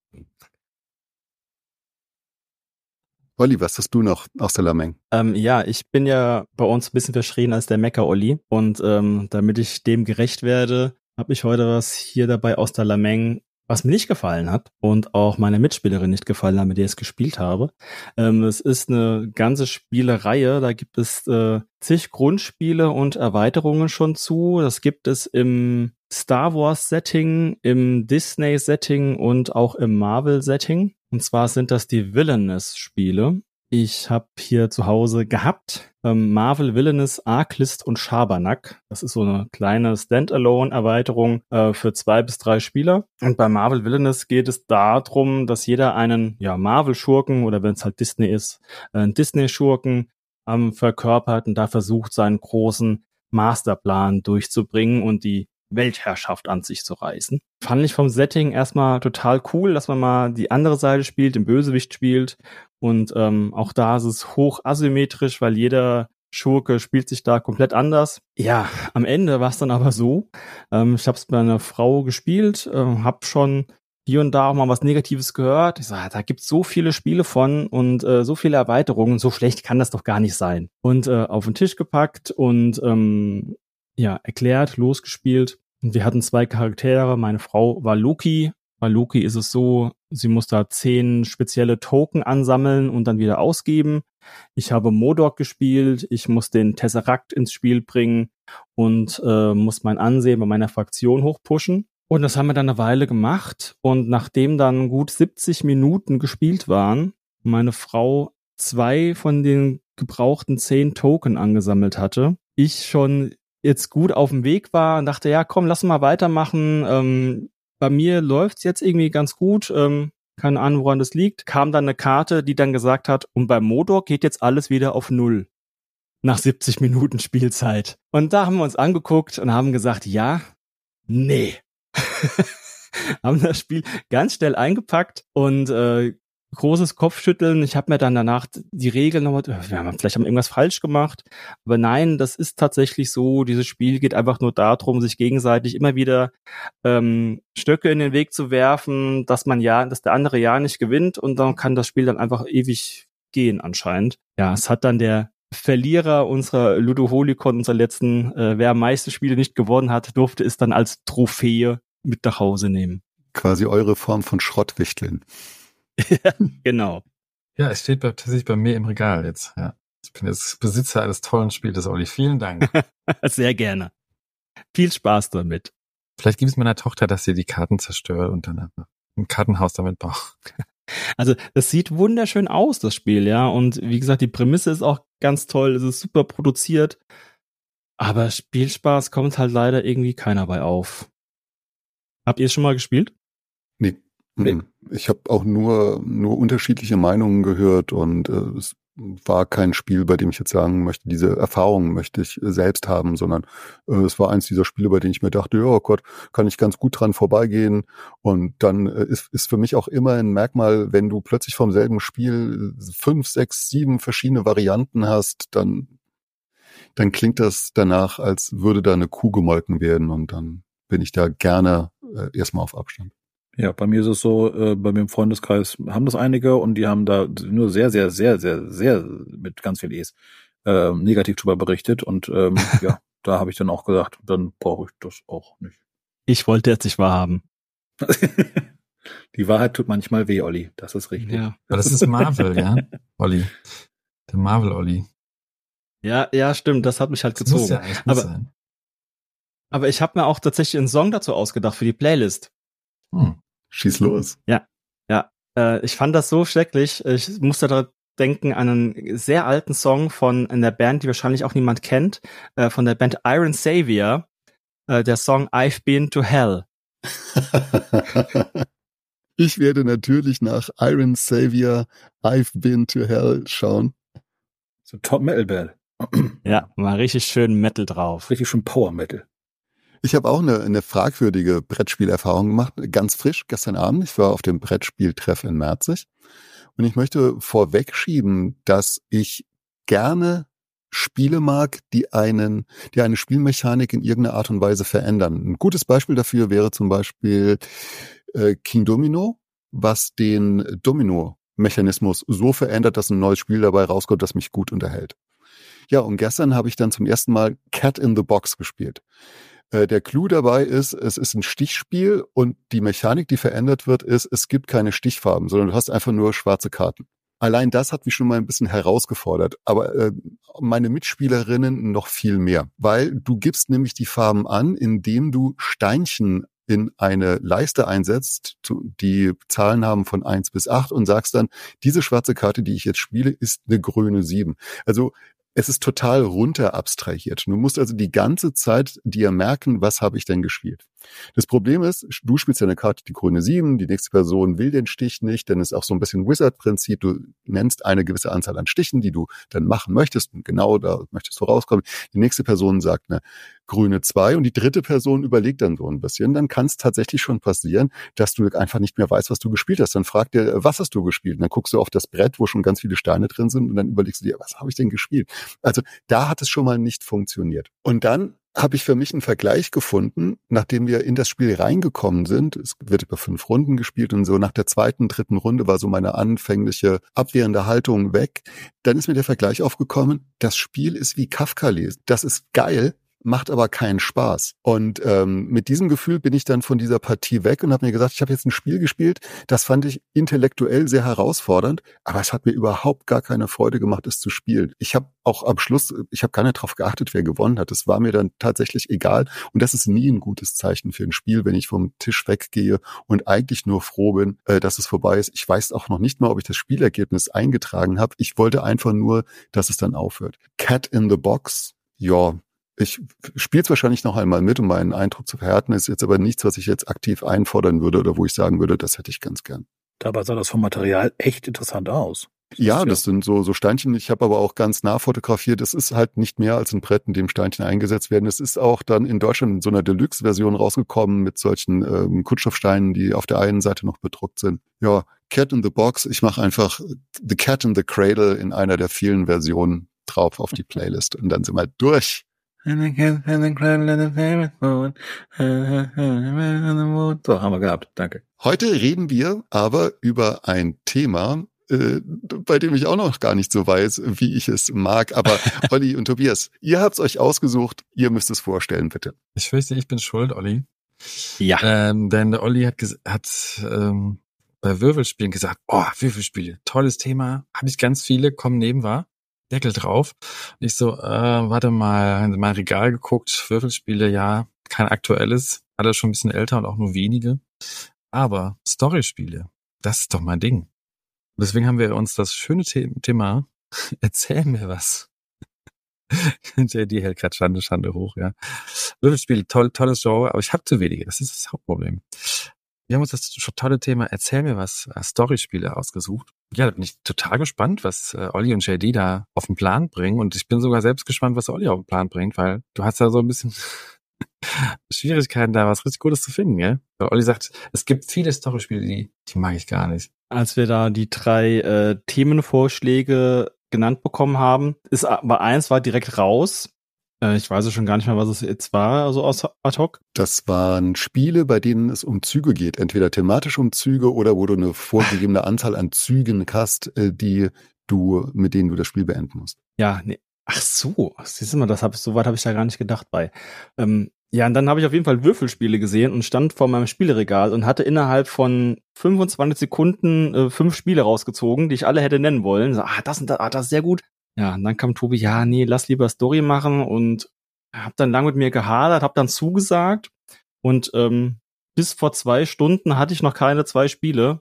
Olli, was hast du noch aus der Lameng? Ähm, ja, ich bin ja bei uns ein bisschen verschrien als der Mecker-Olli. Und ähm, damit ich dem gerecht werde, habe ich heute was hier dabei aus der Lameng, was mir nicht gefallen hat und auch meiner Mitspielerin nicht gefallen hat, mit der ich es gespielt habe. Ähm, es ist eine ganze Spielereihe, da gibt es äh, zig Grundspiele und Erweiterungen schon zu. Das gibt es im Star Wars Setting, im Disney Setting und auch im Marvel Setting. Und zwar sind das die Villainous Spiele. Ich habe hier zu Hause gehabt ähm, Marvel Villainous, Arklist und Schabernack. Das ist so eine kleine Standalone-Erweiterung äh, für zwei bis drei Spieler. Und bei Marvel Villainous geht es darum, dass jeder einen ja Marvel-Schurken oder wenn es halt Disney ist, äh, einen Disney-Schurken ähm, verkörpert und da versucht, seinen großen Masterplan durchzubringen und die Weltherrschaft an sich zu reißen. Fand ich vom Setting erstmal total cool, dass man mal die andere Seite spielt, den Bösewicht spielt. Und ähm, auch da ist es hoch asymmetrisch, weil jeder Schurke spielt sich da komplett anders. Ja, am Ende war es dann aber so. Ähm, ich habe es bei einer Frau gespielt, äh, habe schon hier und da auch mal was Negatives gehört. Ich sage, da gibt's so viele Spiele von und äh, so viele Erweiterungen. So schlecht kann das doch gar nicht sein. Und äh, auf den Tisch gepackt und ähm, ja erklärt, losgespielt. Und wir hatten zwei Charaktere. Meine Frau war Loki. Bei Loki ist es so, sie muss da zehn spezielle Token ansammeln und dann wieder ausgeben. Ich habe Modok gespielt. Ich muss den Tesseract ins Spiel bringen und äh, muss mein Ansehen bei meiner Fraktion hochpushen. Und das haben wir dann eine Weile gemacht. Und nachdem dann gut siebzig Minuten gespielt waren, meine Frau zwei von den gebrauchten zehn Token angesammelt hatte, ich schon jetzt gut auf dem Weg war und dachte, ja komm, lass mal weitermachen. Ähm, bei mir läuft's jetzt irgendwie ganz gut. Ähm, keine Ahnung, woran das liegt. Kam dann eine Karte, die dann gesagt hat, und bei Modok geht jetzt alles wieder auf Null. Nach siebzig Minuten Spielzeit. Und da haben wir uns angeguckt und haben gesagt, ja, nee. Haben das Spiel ganz schnell eingepackt und äh, großes Kopfschütteln. Ich habe mir dann danach die Regeln nochmal, wir haben vielleicht haben wir irgendwas falsch gemacht. Aber nein, das ist tatsächlich so. Dieses Spiel geht einfach nur darum, sich gegenseitig immer wieder ähm, Stöcke in den Weg zu werfen, dass man ja, dass der andere ja nicht gewinnt und dann kann das Spiel dann einfach ewig gehen anscheinend. Ja, es hat dann der Verlierer unserer Ludoholikon, unserer letzten, äh, wer am meisten Spiele nicht gewonnen hat, durfte es dann als Trophäe mit nach Hause nehmen. Quasi eure Form von Schrottwichteln. Ja, genau. Ja, es steht bei, tatsächlich bei mir im Regal jetzt. Ja. Ich bin jetzt Besitzer eines tollen Spiels, Olli. Vielen Dank. Sehr gerne. Viel Spaß damit. Vielleicht gibt es meiner Tochter, dass sie die Karten zerstört und dann einfach ein Kartenhaus damit baut. Also das sieht wunderschön aus, das Spiel, ja. Und wie gesagt, die Prämisse ist auch ganz toll. Es ist super produziert. Aber Spielspaß kommt halt leider irgendwie keiner bei auf. Habt ihr es schon mal gespielt? Nee. Nee. Ich habe auch nur nur unterschiedliche Meinungen gehört und äh, es war kein Spiel, bei dem ich jetzt sagen möchte, diese Erfahrung möchte ich selbst haben, sondern äh, es war eins dieser Spiele, bei denen ich mir dachte, ja, oh Gott, kann ich ganz gut dran vorbeigehen. Und dann äh, ist, ist für mich auch immer ein Merkmal, wenn du plötzlich vom selben Spiel fünf, sechs, sieben verschiedene Varianten hast, dann, dann klingt das danach, als würde da eine Kuh gemolken werden und dann bin ich da gerne äh, erstmal auf Abstand. Ja, bei mir ist es so, äh, bei mir im Freundeskreis haben das einige und die haben da nur sehr, sehr, sehr, sehr, sehr mit ganz viel E's äh, negativ drüber berichtet und ähm, ja, da habe ich dann auch gesagt, dann brauche ich das auch nicht. Ich wollte jetzt nicht wahrhaben. Die Wahrheit tut manchmal weh, Olli, das ist richtig. Ja. Aber das ist Marvel, ja, Olli. Der Marvel-Olli. Ja, ja, stimmt, das hat mich halt Das gezogen. muss ja eigentlich nicht aber, sein. aber ich habe mir auch tatsächlich einen Song dazu ausgedacht für die Playlist. Hm. Schieß los. Ja, ja. Äh, ich fand das so schrecklich. Ich musste da denken an einen sehr alten Song von einer Band, die wahrscheinlich auch niemand kennt, äh, von der Band Iron Savior. Äh, der Song I've Been to Hell. Ich werde natürlich nach Iron Savior, I've Been to Hell schauen. So Top Metal Band. Ja, mal richtig schön Metal drauf. Richtig schön Power Metal. Ich habe auch eine, eine fragwürdige Brettspielerfahrung gemacht, ganz frisch, gestern Abend. Ich war auf dem Brettspieltreff in Merzig und ich möchte vorwegschieben, dass ich gerne Spiele mag, die einen, die eine Spielmechanik in irgendeiner Art und Weise verändern. Ein gutes Beispiel dafür wäre zum Beispiel äh, King Domino, was den Domino-Mechanismus so verändert, dass ein neues Spiel dabei rauskommt, das mich gut unterhält. Ja, und gestern habe ich dann zum ersten Mal Cat in the Box gespielt. Der Clou dabei ist, es ist ein Stichspiel und die Mechanik, die verändert wird, ist, es gibt keine Stichfarben, sondern du hast einfach nur schwarze Karten. Allein das hat mich schon mal ein bisschen herausgefordert, aber äh, meine Mitspielerinnen noch viel mehr, weil du gibst nämlich die Farben an, indem du Steinchen in eine Leiste einsetzt, die Zahlen haben von eins bis acht und sagst dann, diese schwarze Karte, die ich jetzt spiele, ist eine grüne sieben. Also es ist total runter abstrahiert. Du musst also die ganze Zeit dir merken, was habe ich denn gespielt. Das Problem ist, du spielst ja eine Karte, die grüne sieben, die nächste Person will den Stich nicht, denn es ist auch so ein bisschen Wizard-Prinzip. Du nennst eine gewisse Anzahl an Stichen, die du dann machen möchtest und genau da möchtest du rauskommen. Die nächste Person sagt eine grüne zwei und die dritte Person überlegt dann so ein bisschen. Dann kann es tatsächlich schon passieren, dass du einfach nicht mehr weißt, was du gespielt hast. Dann fragt dir, was hast du gespielt? Und dann guckst du auf das Brett, wo schon ganz viele Steine drin sind und dann überlegst du dir, was habe ich denn gespielt? Also da hat es schon mal nicht funktioniert. Und dann habe ich für mich einen Vergleich gefunden, nachdem wir in das Spiel reingekommen sind. Es wird über fünf Runden gespielt und so nach der zweiten, dritten Runde war so meine anfängliche abwehrende Haltung weg. Dann ist mir der Vergleich aufgekommen, das Spiel ist wie Kafka lesen. Das ist geil, macht aber keinen Spaß. Und ähm, mit diesem Gefühl bin ich dann von dieser Partie weg und habe mir gesagt, ich habe jetzt ein Spiel gespielt, das fand ich intellektuell sehr herausfordernd, aber es hat mir überhaupt gar keine Freude gemacht, es zu spielen. Ich habe auch am Schluss, ich habe gar nicht darauf geachtet, wer gewonnen hat. Es war mir dann tatsächlich egal und das ist nie ein gutes Zeichen für ein Spiel, wenn ich vom Tisch weggehe und eigentlich nur froh bin, äh, dass es vorbei ist. Ich weiß auch noch nicht mal, ob ich das Spielergebnis eingetragen habe. Ich wollte einfach nur, dass es dann aufhört. Cat in the Box, ja, ich spiele es wahrscheinlich noch einmal mit, um meinen Eindruck zu verhärten. Ist jetzt aber nichts, was ich jetzt aktiv einfordern würde oder wo ich sagen würde, das hätte ich ganz gern. Dabei sah das vom Material echt interessant aus. Das ja, das sind so so Steinchen. Ich habe aber auch ganz nah fotografiert. Das ist halt nicht mehr als ein Brett, in dem Steinchen eingesetzt werden. Es ist auch dann in Deutschland in so einer Deluxe-Version rausgekommen mit solchen ähm, Kunststoffsteinen, die auf der einen Seite noch bedruckt sind. Ja, Cat in the Box. Ich mache einfach The Cat in the Cradle in einer der vielen Versionen drauf auf die Playlist und dann sind wir durch. So, haben wir gehabt. Danke. Heute reden wir aber über ein Thema, äh, bei dem ich auch noch gar nicht so weiß, wie ich es mag. Aber Olli und Tobias, ihr habt's euch ausgesucht. Ihr müsst es vorstellen, bitte. Ich fürchte, ich bin schuld, Olli. Ja. Ähm, denn der Olli hat, ges- hat ähm, bei Würfelspielen gesagt, oh, Würfelspiele, tolles Thema, habe ich ganz viele, kommen neben war, Deckel drauf. Und ich so, äh, warte mal, in mein Regal geguckt, Würfelspiele, ja, kein aktuelles, alle schon ein bisschen älter und auch nur wenige. Aber Storyspiele, das ist doch mein Ding. Und deswegen haben wir uns das schöne The- Thema, erzähl mir was. J D hält gerade Schande, Schande hoch, ja. Würfelspiele, toll, tolles Genre, aber ich habe zu wenige, das ist das Hauptproblem. Wir haben uns das tolle Thema Erzähl mir was, äh, Storyspiele ausgesucht. Ja, da bin ich total gespannt, was äh, Olli und J D da auf den Plan bringen. Und ich bin sogar selbst gespannt, was Olli auf den Plan bringt, weil du hast da so ein bisschen Schwierigkeiten, da was richtig Gutes zu finden, gell? Weil Olli sagt, es gibt viele Storyspiele, die, die mag ich gar nicht. Als wir da die drei äh, Themenvorschläge genannt bekommen haben, ist aber eins war direkt raus. Äh, ich weiß ja schon gar nicht mehr, was es jetzt war, also aus ad hoc. Das waren Spiele, bei denen es um Züge geht. Entweder thematisch um Züge oder wo du eine vorgegebene Anzahl an Zügen hast, äh, die du, mit denen du das Spiel beenden musst. Ja, nee. Ach so, siehst du mal, das hab ich, so weit habe ich da gar nicht gedacht bei. Ähm, ja, und dann habe ich auf jeden Fall Würfelspiele gesehen und stand vor meinem Spieleregal und hatte innerhalb von fünfundzwanzig Sekunden äh, fünf Spiele rausgezogen, die ich alle hätte nennen wollen. So, ah, das und das, ah, das ist sehr gut. Ja, und dann kam Tobi, ja, nee, lass lieber Story machen und hab dann lang mit mir gehadert, hab dann zugesagt und ähm, bis vor zwei Stunden hatte ich noch keine zwei Spiele.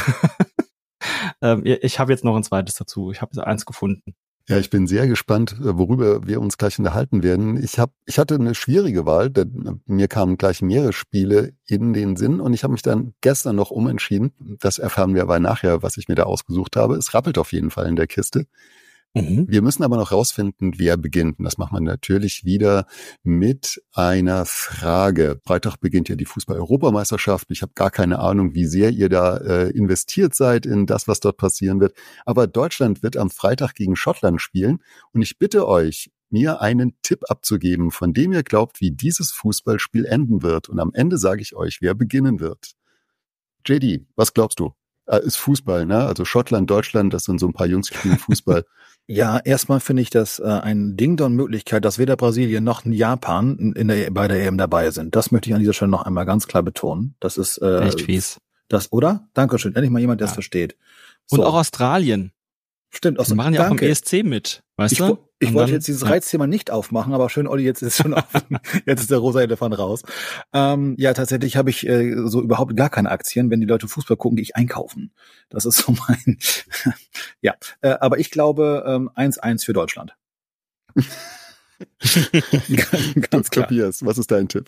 ähm, ich habe jetzt noch ein zweites dazu. Ich habe eins gefunden. Ja, ich bin sehr gespannt, worüber wir uns gleich unterhalten werden. Ich hab, ich hatte eine schwierige Wahl, denn mir kamen gleich mehrere Spiele in den Sinn und ich habe mich dann gestern noch umentschieden. Das erfahren wir aber nachher, was ich mir da ausgesucht habe. Es rappelt auf jeden Fall in der Kiste. Mhm. Wir müssen aber noch rausfinden, wer beginnt. Und das macht man natürlich wieder mit einer Frage. Freitag beginnt ja die Fußball-Europameisterschaft. Ich habe gar keine Ahnung, wie sehr ihr da äh, investiert seid in das, was dort passieren wird. Aber Deutschland wird am Freitag gegen Schottland spielen. Und ich bitte euch, mir einen Tipp abzugeben, von dem ihr glaubt, wie dieses Fußballspiel enden wird. Und am Ende sage ich euch, wer beginnen wird. J D, was glaubst du? Äh, ist Fußball, ne? Also Schottland, Deutschland, das sind so ein paar Jungs, die spielen Fußball. Ja, erstmal finde ich das äh, ein Ding-Dong-Möglichkeit, dass weder Brasilien noch Japan in der, bei der E M dabei sind. Das möchte ich an dieser Stelle noch einmal ganz klar betonen. Das ist äh, Echt fies. Das, oder? Dankeschön. Endlich mal jemand, der es Ja. versteht. Und So. auch Australien. Stimmt. Die machen ja auch danke. am E S C mit, weißt Ich, du? wo- ich Und wollte dann- jetzt dieses ja. Reizthema nicht aufmachen, aber schön, Olli, jetzt ist schon offen. Jetzt ist der rosa Elefant raus. Ähm, ja, tatsächlich habe ich äh, so überhaupt gar keine Aktien, wenn die Leute Fußball gucken, die ich einkaufen. Das ist so mein. ja, äh, aber ich glaube ähm, eins eins für Deutschland. Ganz klar. Tobias, was ist dein Tipp?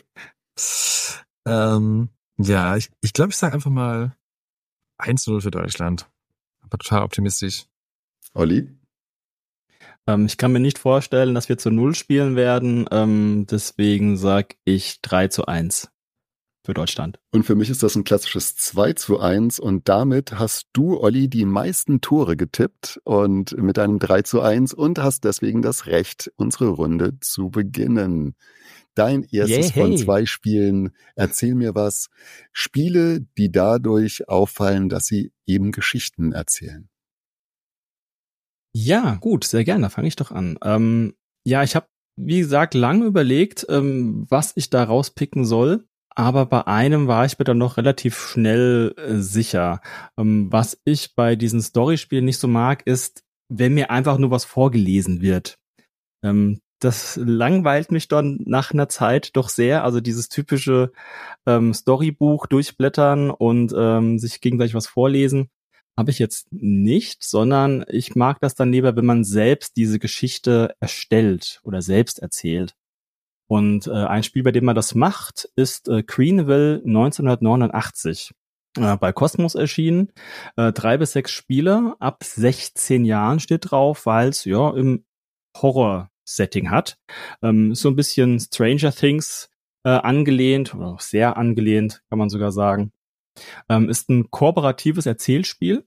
Ähm, ja, ich ich, glaube, ich sage einfach mal eins zu null für Deutschland. Aber total optimistisch. Olli? Ähm, ich kann mir nicht vorstellen, dass wir zu Null spielen werden. Ähm, deswegen sag ich drei zu eins für Deutschland. Und für mich ist das ein klassisches zwei zu eins und damit hast du, Olli, die meisten Tore getippt und mit einem drei zu eins und hast deswegen das Recht, unsere Runde zu beginnen. Dein erstes Yay. von zwei Spielen. Erzähl mir was. Spiele, die dadurch auffallen, dass sie eben Geschichten erzählen. Ja, gut, sehr gerne. Da fange ich doch an. Ähm, ja, ich habe, wie gesagt, lange überlegt, ähm, was ich da rauspicken soll. Aber bei einem war ich mir dann noch relativ schnell äh, sicher. Ähm, was ich bei diesen Storyspielen nicht so mag, ist, wenn mir einfach nur was vorgelesen wird. Ähm, das langweilt mich dann nach einer Zeit doch sehr. Also dieses typische ähm, Storybuch durchblättern und ähm, sich gegenseitig was vorlesen, habe ich jetzt nicht, sondern ich mag das dann lieber, wenn man selbst diese Geschichte erstellt oder selbst erzählt. Und äh, ein Spiel, bei dem man das macht, ist äh, Greenville neunzehnhundertneunundachtzig. Äh, bei Cosmos erschienen. Äh, drei bis sechs Spiele, ab sechzehn Jahren steht drauf, weil es ja im Horror-Setting hat. Ähm, so ein bisschen Stranger Things äh, angelehnt, oder auch sehr angelehnt, kann man sogar sagen. Ähm, ist ein kooperatives Erzählspiel,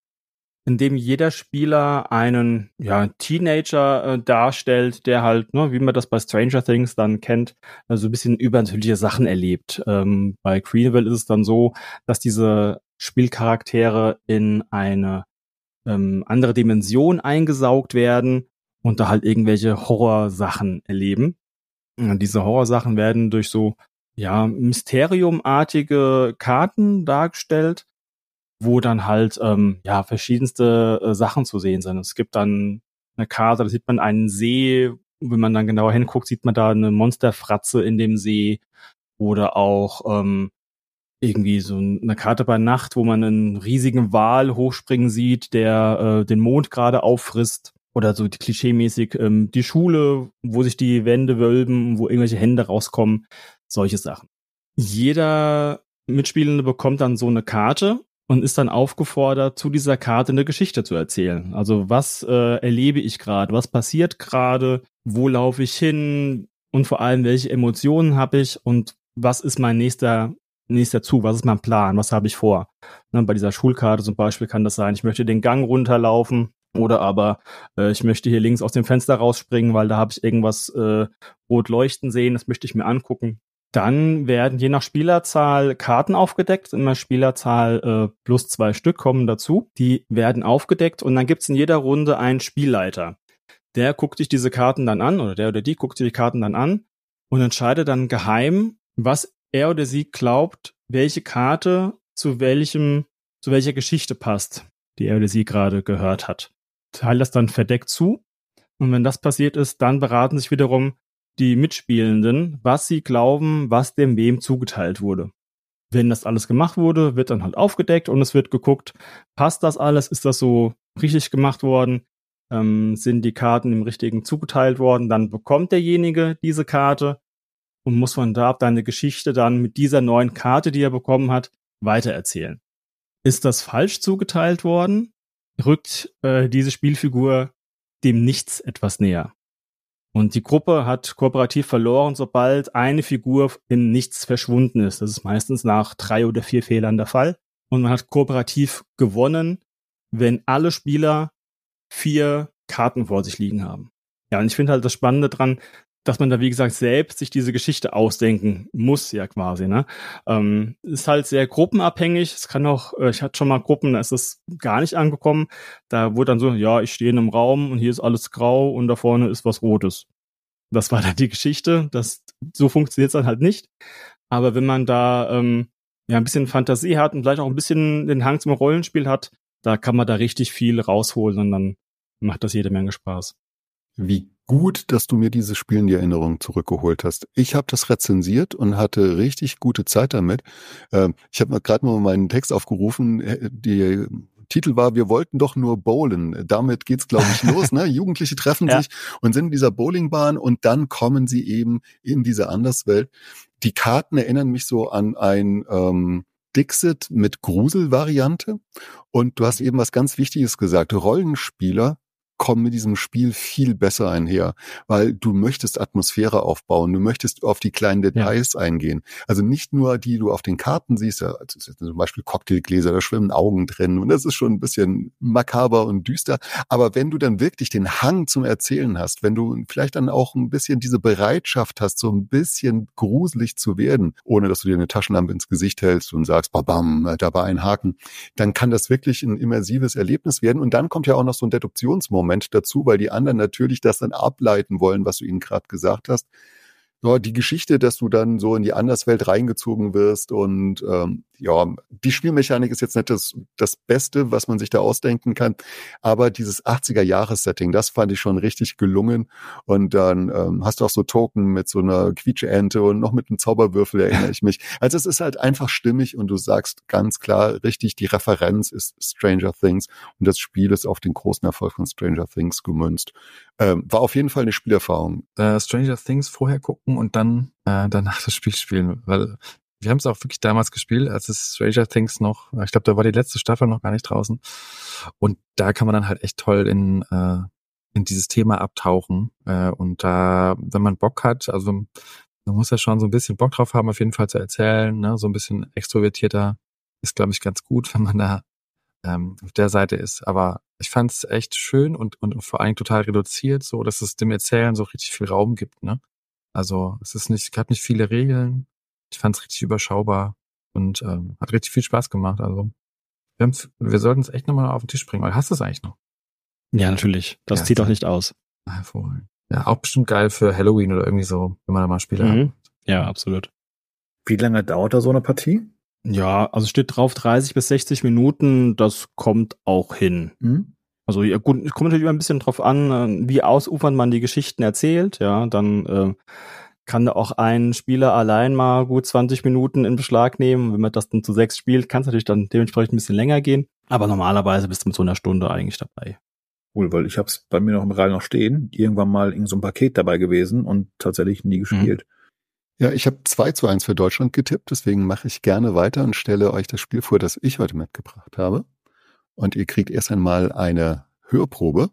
in dem jeder Spieler einen ja, Teenager äh, darstellt, der halt, ne, wie man das bei Stranger Things dann kennt, also ein bisschen übernatürliche Sachen erlebt. Ähm, bei Greenville ist es dann so, dass diese Spielcharaktere in eine ähm, andere Dimension eingesaugt werden und da halt irgendwelche Horrorsachen erleben. Und diese Horrorsachen werden durch so ja mysteriumartige Karten dargestellt, wo dann halt ähm, ja verschiedenste äh, Sachen zu sehen sind. Es gibt dann eine Karte, da sieht man einen See, wenn man dann genauer hinguckt, sieht man da eine Monsterfratze in dem See oder auch ähm, irgendwie so eine Karte bei Nacht, wo man einen riesigen Wal hochspringen sieht, der äh, den Mond gerade auffrisst. Oder so die klischeemäßig ähm, die Schule, wo sich die Wände wölben, wo irgendwelche Hände rauskommen, solche Sachen. Jeder Mitspielende bekommt dann so eine Karte und ist dann aufgefordert, zu dieser Karte eine Geschichte zu erzählen. Also was äh, erlebe ich gerade, was passiert gerade, wo laufe ich hin und vor allem, welche Emotionen habe ich und was ist mein nächster nächster Zug, was ist mein Plan, was habe ich vor. Ne, bei dieser Schulkarte zum Beispiel kann das sein, ich möchte den Gang runterlaufen oder aber äh, ich möchte hier links aus dem Fenster rausspringen, weil da habe ich irgendwas äh, rot leuchten sehen, das möchte ich mir angucken. Dann werden je nach Spielerzahl Karten aufgedeckt, immer Spielerzahl äh, plus zwei Stück kommen dazu. Die werden aufgedeckt und dann gibt's in jeder Runde einen Spielleiter. Der guckt sich diese Karten dann an, oder der oder die guckt sich die Karten dann an und entscheidet dann geheim, was er oder sie glaubt, welche Karte zu welchem, zu welcher Geschichte passt, die er oder sie gerade gehört hat. Teilt das dann verdeckt zu und wenn das passiert ist, dann beraten sich wiederum die Mitspielenden, was sie glauben, was dem wem zugeteilt wurde. Wenn das alles gemacht wurde, wird dann halt aufgedeckt und es wird geguckt, passt das alles, ist das so richtig gemacht worden, ähm, sind die Karten im Richtigen zugeteilt worden, dann bekommt derjenige diese Karte und muss von da ab deine Geschichte dann mit dieser neuen Karte, die er bekommen hat, weitererzählen. Ist das falsch zugeteilt worden, rückt äh, diese Spielfigur dem Nichts etwas näher. Und die Gruppe hat kooperativ verloren, sobald eine Figur in Nichts verschwunden ist. Das ist meistens nach drei oder vier Fehlern der Fall. Und man hat kooperativ gewonnen, wenn alle Spieler vier Karten vor sich liegen haben. Ja, und ich finde halt das Spannende dran, dass man da, wie gesagt, selbst sich diese Geschichte ausdenken muss, ja quasi, ne? Ähm, ist halt sehr gruppenabhängig. Es kann auch, äh, ich hatte schon mal Gruppen, da ist es gar nicht angekommen. Da wurde dann so, ja, ich stehe in einem Raum und hier ist alles grau und da vorne ist was Rotes. Das war dann die Geschichte. Das, so funktioniert es dann halt nicht. Aber wenn man da ähm, ja ein bisschen Fantasie hat und vielleicht auch ein bisschen den Hang zum Rollenspiel hat, da kann man da richtig viel rausholen und dann macht das jede Menge Spaß. Wie gut, dass du mir dieses Spiel in die Erinnerung zurückgeholt hast. Ich habe das rezensiert und hatte richtig gute Zeit damit. Ähm, ich habe gerade mal meinen Text aufgerufen. Die Titel war, wir wollten doch nur bowlen. Damit geht's, glaube ich, los. Ne? Jugendliche treffen ja. sich und sind in dieser Bowlingbahn und dann kommen sie eben in diese Anderswelt. Die Karten erinnern mich so an ein ähm, Dixit mit Grusel-Variante. Und du hast eben was ganz Wichtiges gesagt. Rollenspieler kommen mit diesem Spiel viel besser einher, weil du möchtest Atmosphäre aufbauen, du möchtest auf die kleinen Details ja. eingehen. Also nicht nur die du auf den Karten siehst, ja, also zum Beispiel Cocktailgläser, da schwimmen Augen drin und das ist schon ein bisschen makaber und düster. Aber wenn du dann wirklich den Hang zum Erzählen hast, wenn du vielleicht dann auch ein bisschen diese Bereitschaft hast, so ein bisschen gruselig zu werden, ohne dass du dir eine Taschenlampe ins Gesicht hältst und sagst, babam, da war ein Haken, dann kann das wirklich ein immersives Erlebnis werden. Und dann kommt ja auch noch so ein Deduktionsmoment dazu, weil die anderen natürlich das dann ableiten wollen, was du ihnen gerade gesagt hast. Ja, die Geschichte, dass du dann so in die Anderswelt reingezogen wirst und ähm, ja, die Spielmechanik ist jetzt nicht das, das Beste, was man sich da ausdenken kann, aber dieses achtziger-Jahres-Setting, das fand ich schon richtig gelungen und dann ähm, hast du auch so Token mit so einer Quietscheente und noch mit einem Zauberwürfel, erinnere ich mich. Also es ist halt einfach stimmig und du sagst ganz klar richtig, die Referenz ist Stranger Things und das Spiel ist auf den großen Erfolg von Stranger Things gemünzt. Ähm, war auf jeden Fall eine Spielerfahrung. Äh, Stranger Things vorher gucken und dann äh, danach das Spiel spielen, weil wir haben es auch wirklich damals gespielt, als es Stranger Things noch, ich glaube, da war die letzte Staffel noch gar nicht draußen und da kann man dann halt echt toll in äh, in dieses Thema abtauchen äh, und da, wenn man Bock hat, also man muss ja schon so ein bisschen Bock drauf haben, auf jeden Fall zu erzählen, ne, so ein bisschen extrovertierter ist, glaube ich, ganz gut, wenn man da ähm, auf der Seite ist. Aber ich fand es echt schön und, und vor allem total reduziert, so dass es dem Erzählen so richtig viel Raum gibt, ne? Also es ist nicht, gab nicht viele Regeln. Ich fand es richtig überschaubar und ähm, hat richtig viel Spaß gemacht. Also wir, haben, wir sollten es echt nochmal auf den Tisch bringen. Weil hast du es eigentlich noch? Ja, natürlich. Das Ja, zieht so. doch nicht aus. Hervorragend. Ja, auch bestimmt geil für Halloween oder irgendwie so, wenn man da mal Spiele Mhm. hat. Ja, absolut. Wie lange dauert da so eine Partie? Ja, also steht drauf dreißig bis sechzig Minuten, das kommt auch hin. Hm? Also ja, gut, es kommt natürlich immer ein bisschen drauf an, wie ausufernd man die Geschichten erzählt, ja, dann äh, kann da auch ein Spieler allein mal gut zwanzig Minuten in Beschlag nehmen. Wenn man das dann zu sechs spielt, kann es natürlich dann dementsprechend ein bisschen länger gehen, aber normalerweise bist du mit so einer Stunde eigentlich dabei. Cool, weil ich habe es bei mir noch im Regal noch stehen, irgendwann mal in so ein Paket dabei gewesen und tatsächlich nie gespielt. Ja, ich habe zwei zu eins für Deutschland getippt, deswegen mache ich gerne weiter und stelle euch das Spiel vor, das ich heute mitgebracht habe. Und ihr kriegt erst einmal eine Hörprobe.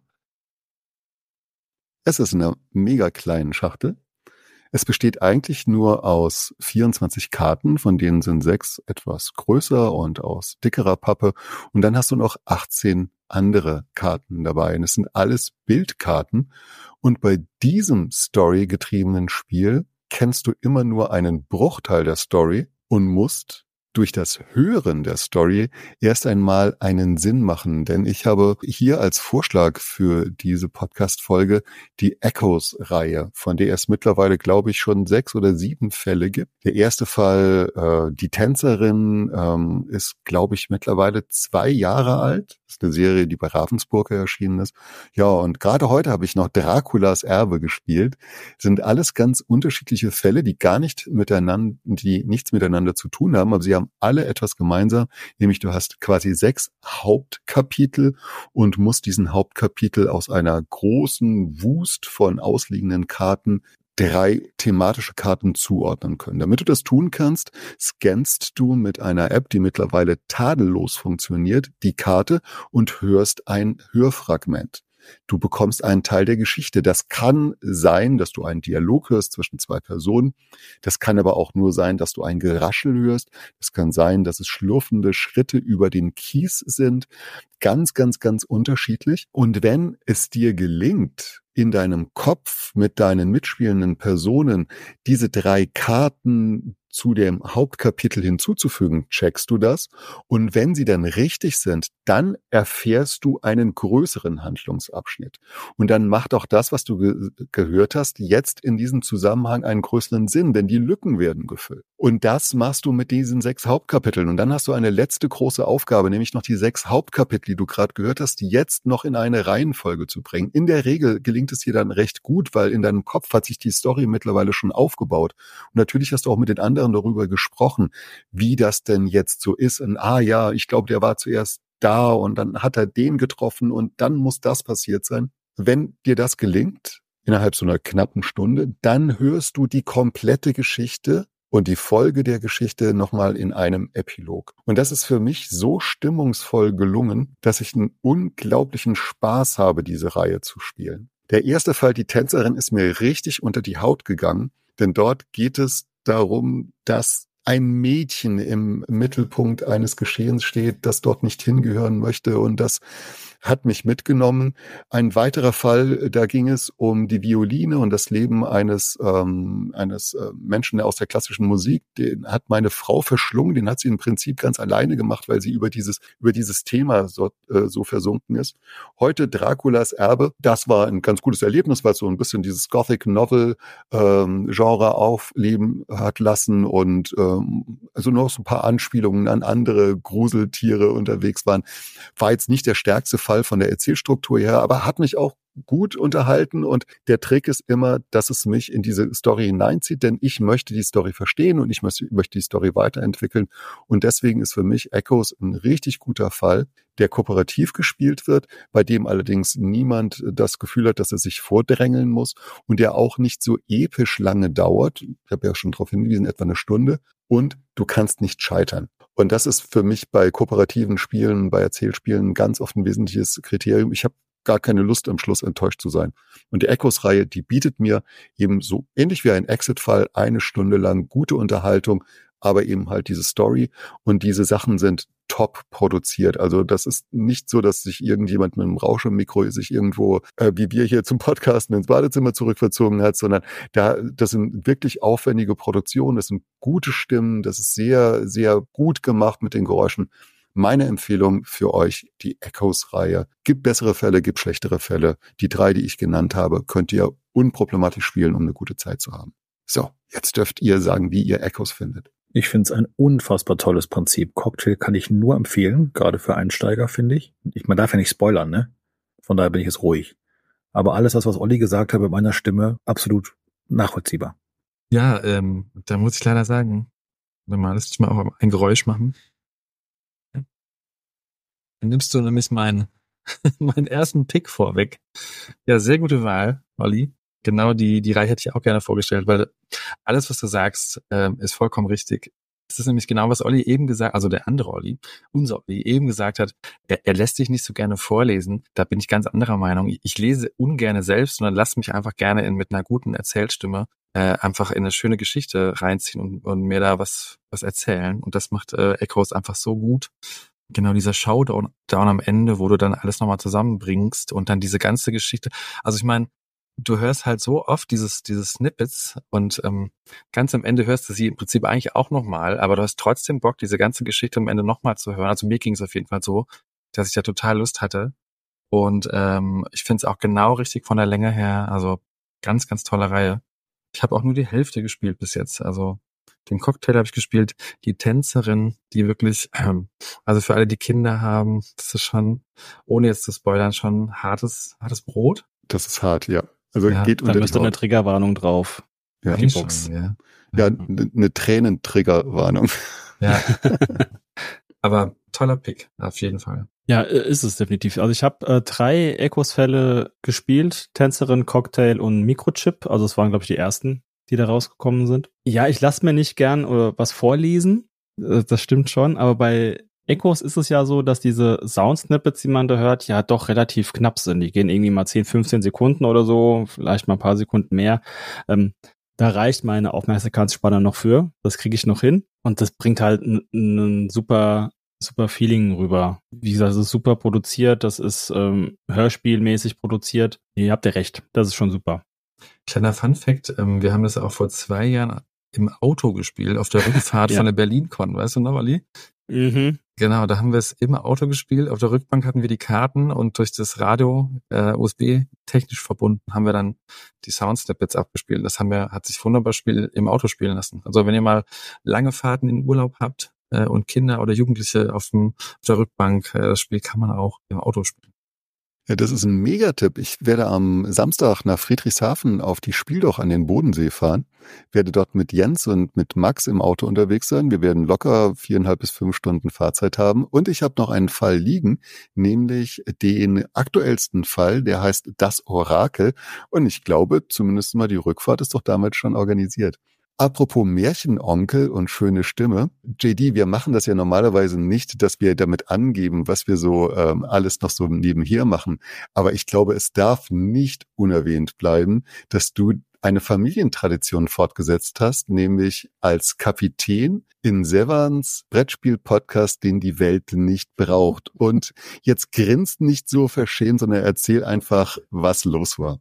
Es ist in einer mega kleinen Schachtel. Es besteht eigentlich nur aus vierundzwanzig Karten, von denen sind sechs etwas größer und aus dickerer Pappe. Und dann hast du noch achtzehn andere Karten dabei. Und es sind alles Bildkarten. Und bei diesem storygetriebenen Spiel kennst du immer nur einen Bruchteil der Story und musst durch das Hören der Story erst einmal einen Sinn machen. Denn ich habe hier als Vorschlag für diese Podcast-Folge die Echoes-Reihe, von der es mittlerweile, glaube ich, schon sechs oder sieben Fälle gibt. Der erste Fall, äh, die Tänzerin, ähm, ist, glaube ich, mittlerweile zwei Jahre alt. Das ist eine Serie, die bei Ravensburger erschienen ist. Ja, und gerade heute habe ich noch Draculas Erbe gespielt. Das sind alles ganz unterschiedliche Fälle, die gar nicht miteinander, die nichts miteinander zu tun haben, aber sie haben alle etwas gemeinsam, nämlich du hast quasi sechs Hauptkapitel und musst diesen Hauptkapitel aus einer großen Wust von ausliegenden Karten drei thematische Karten zuordnen können. Damit du das tun kannst, scannst du mit einer App, die mittlerweile tadellos funktioniert, die Karte und hörst ein Hörfragment. Du bekommst einen Teil der Geschichte. Das kann sein, dass du einen Dialog hörst zwischen zwei Personen. Das kann aber auch nur sein, dass du ein Geraschel hörst. Das kann sein, dass es schlurfende Schritte über den Kies sind. Ganz, ganz, ganz unterschiedlich. Und wenn es dir gelingt, in deinem Kopf mit deinen mitspielenden Personen diese drei Karten zu dem Hauptkapitel hinzuzufügen, checkst du das. Und wenn sie dann richtig sind, dann erfährst du einen größeren Handlungsabschnitt. Und dann macht auch das, was du ge- gehört hast, jetzt in diesem Zusammenhang einen größeren Sinn, denn die Lücken werden gefüllt. Und das machst du mit diesen sechs Hauptkapiteln. Und dann hast du eine letzte große Aufgabe, nämlich noch die sechs Hauptkapitel, die du gerade gehört hast, jetzt noch in eine Reihenfolge zu bringen. In der Regel gelingt es dir dann recht gut, weil in deinem Kopf hat sich die Story mittlerweile schon aufgebaut. Und natürlich hast du auch mit den anderen darüber gesprochen, wie das denn jetzt so ist. Und ah ja, ich glaube, der war zuerst da und dann hat er den getroffen und dann muss das passiert sein. Wenn dir das gelingt, innerhalb so einer knappen Stunde, dann hörst du die komplette Geschichte und die Folge der Geschichte nochmal in einem Epilog. Und das ist für mich so stimmungsvoll gelungen, dass ich einen unglaublichen Spaß habe, diese Reihe zu spielen. Der erste Fall, die Tänzerin, ist mir richtig unter die Haut gegangen, denn dort geht es darum, dass ein Mädchen im Mittelpunkt eines Geschehens steht, das dort nicht hingehören möchte, und das hat mich mitgenommen. Ein weiterer Fall, da ging es um die Violine und das Leben eines ähm, eines äh, Menschen aus der klassischen Musik. Den hat meine Frau verschlungen, den hat sie im Prinzip ganz alleine gemacht, weil sie über dieses über dieses Thema so, äh, so versunken ist. Heute Draculas Erbe, das war ein ganz gutes Erlebnis, weil es so ein bisschen dieses Gothic Novel ähm, Genre aufleben hat lassen und ähm, also noch so ein paar Anspielungen an andere Gruseltiere unterwegs waren. War jetzt nicht der stärkste Fall von der Erzählstruktur her, aber hat mich auch gut unterhalten, und der Trick ist immer, dass es mich in diese Story hineinzieht, denn ich möchte die Story verstehen und ich möchte, möchte die Story weiterentwickeln, und deswegen ist für mich Echoes ein richtig guter Fall, der kooperativ gespielt wird, bei dem allerdings niemand das Gefühl hat, dass er sich vordrängeln muss und der auch nicht so episch lange dauert. Ich habe ja schon darauf hingewiesen, etwa eine Stunde, und du kannst nicht scheitern. Und das ist für mich bei kooperativen Spielen, bei Erzählspielen ganz oft ein wesentliches Kriterium. Ich habe gar keine Lust, am Schluss enttäuscht zu sein. Und die Echoes-Reihe, die bietet mir eben so ähnlich wie ein Exit-Fall eine Stunde lang gute Unterhaltung, aber eben halt diese Story und diese Sachen sind top produziert. Also das ist nicht so, dass sich irgendjemand mit einem Rauschemikro sich irgendwo, äh, wie wir hier zum Podcasten ins Badezimmer zurückverzogen hat, sondern da, das sind wirklich aufwendige Produktionen, das sind gute Stimmen, das ist sehr, sehr gut gemacht mit den Geräuschen. Meine Empfehlung für euch, die Echoes-Reihe. Gibt bessere Fälle, gibt schlechtere Fälle. Die drei, die ich genannt habe, könnt ihr unproblematisch spielen, um eine gute Zeit zu haben. So, jetzt dürft ihr sagen, wie ihr Echoes findet. Ich finde es ein unfassbar tolles Prinzip. Cocktail kann ich nur empfehlen, gerade für Einsteiger, finde ich. Ich, man darf ja nicht spoilern, ne? Von daher bin ich jetzt ruhig. Aber alles, das, was Olli gesagt hat mit meiner Stimme, absolut nachvollziehbar. Ja, ähm, da muss ich leider sagen, wenn man das mal auch ein Geräusch machen, dann nimmst du nämlich meinen, meinen ersten Pick vorweg. Ja, sehr gute Wahl, Olli. Genau die, die Reihe hätte ich auch gerne vorgestellt, weil alles, was du sagst, ähm, ist vollkommen richtig. Es ist nämlich genau, was Olli eben gesagt, also der andere Olli, unser Olli, eben gesagt hat, er, er lässt sich nicht so gerne vorlesen. Da bin ich ganz anderer Meinung. Ich lese ungerne selbst, sondern lasse mich einfach gerne in, mit einer guten Erzählstimme äh, einfach in eine schöne Geschichte reinziehen und, und mir da was, was erzählen. Und das macht äh, Echoes einfach so gut. Genau, dieser Showdown down am Ende, wo du dann alles nochmal zusammenbringst und dann diese ganze Geschichte. Also ich meine, du hörst halt so oft dieses dieses Snippets und ähm, ganz am Ende hörst du sie im Prinzip eigentlich auch nochmal, aber du hast trotzdem Bock, diese ganze Geschichte am Ende nochmal zu hören. Also mir ging es auf jeden Fall so, dass ich da total Lust hatte. Und ähm, ich finde es auch genau richtig von der Länge her. Also ganz, ganz tolle Reihe. Ich habe auch nur die Hälfte gespielt bis jetzt. Also den Cocktail habe ich gespielt, die Tänzerin, die wirklich, ähm, also für alle, die Kinder haben, das ist schon, ohne jetzt zu spoilern, schon hartes, hartes Brot. Das ist hart, ja. Also Ja, geht Da unter die müsste eine Haut. Triggerwarnung drauf. Ja, Die Box. Ja. ja eine ne Tränentriggerwarnung. Ja. Aber toller Pick, auf jeden Fall. Ja, ist es definitiv. Also ich habe äh, drei Echoes-Fälle gespielt. Tänzerin, Cocktail und Mikrochip. Also es waren, glaube ich, die ersten, die da rausgekommen sind. Ja, ich lasse mir nicht gern oder was vorlesen. Äh, das stimmt schon. Aber bei Echoes ist es ja so, dass diese Sound-Snippets, die man da hört, ja doch relativ knapp sind. Die gehen irgendwie mal zehn, fünfzehn Sekunden oder so, vielleicht mal ein paar Sekunden mehr. Ähm, da reicht meine Aufmerksamkeitsspanne noch für. Das kriege ich noch hin. Und das bringt halt ein, ein super, super Feeling rüber. Wie gesagt, es ist super produziert, das ist ähm, hörspielmäßig produziert. Ihr habt ja recht, das ist schon super. Kleiner Fun-Fact, ähm, wir haben das auch vor zwei Jahren im Auto gespielt, auf der Rückfahrt Ja. von der BerlinCon, weißt du noch, Ali? Mhm. Genau, da haben wir es im Auto gespielt. Auf der Rückbank hatten wir die Karten und durch das Radio äh, U S B technisch verbunden haben wir dann die Soundsnippets abgespielt. Das haben wir, hat sich wunderbar spiel, im Auto spielen lassen. Also wenn ihr mal lange Fahrten in Urlaub habt äh, und Kinder oder Jugendliche auf, dem, auf der Rückbank, äh, das Spiel kann man auch im Auto spielen. Ja, das ist ein Megatipp. Ich werde am Samstag nach Friedrichshafen auf die Spieldoch an den Bodensee fahren, werde dort mit Jens und mit Max im Auto unterwegs sein. Wir werden locker viereinhalb bis fünf Stunden Fahrzeit haben. Und ich habe noch einen Fall liegen, nämlich den aktuellsten Fall, der heißt Das Orakel. Und ich glaube, zumindest mal die Rückfahrt ist doch damals schon organisiert. Apropos Märchenonkel und schöne Stimme. J D, wir machen das ja normalerweise nicht, dass wir damit angeben, was wir so ähm, alles noch so nebenher machen. Aber ich glaube, es darf nicht unerwähnt bleiben, dass du eine Familientradition fortgesetzt hast, nämlich als Kapitän in Sevans Brettspiel-Podcast, den die Welt nicht braucht. Und jetzt grinst nicht so verschämt, sondern erzähl einfach, was los war.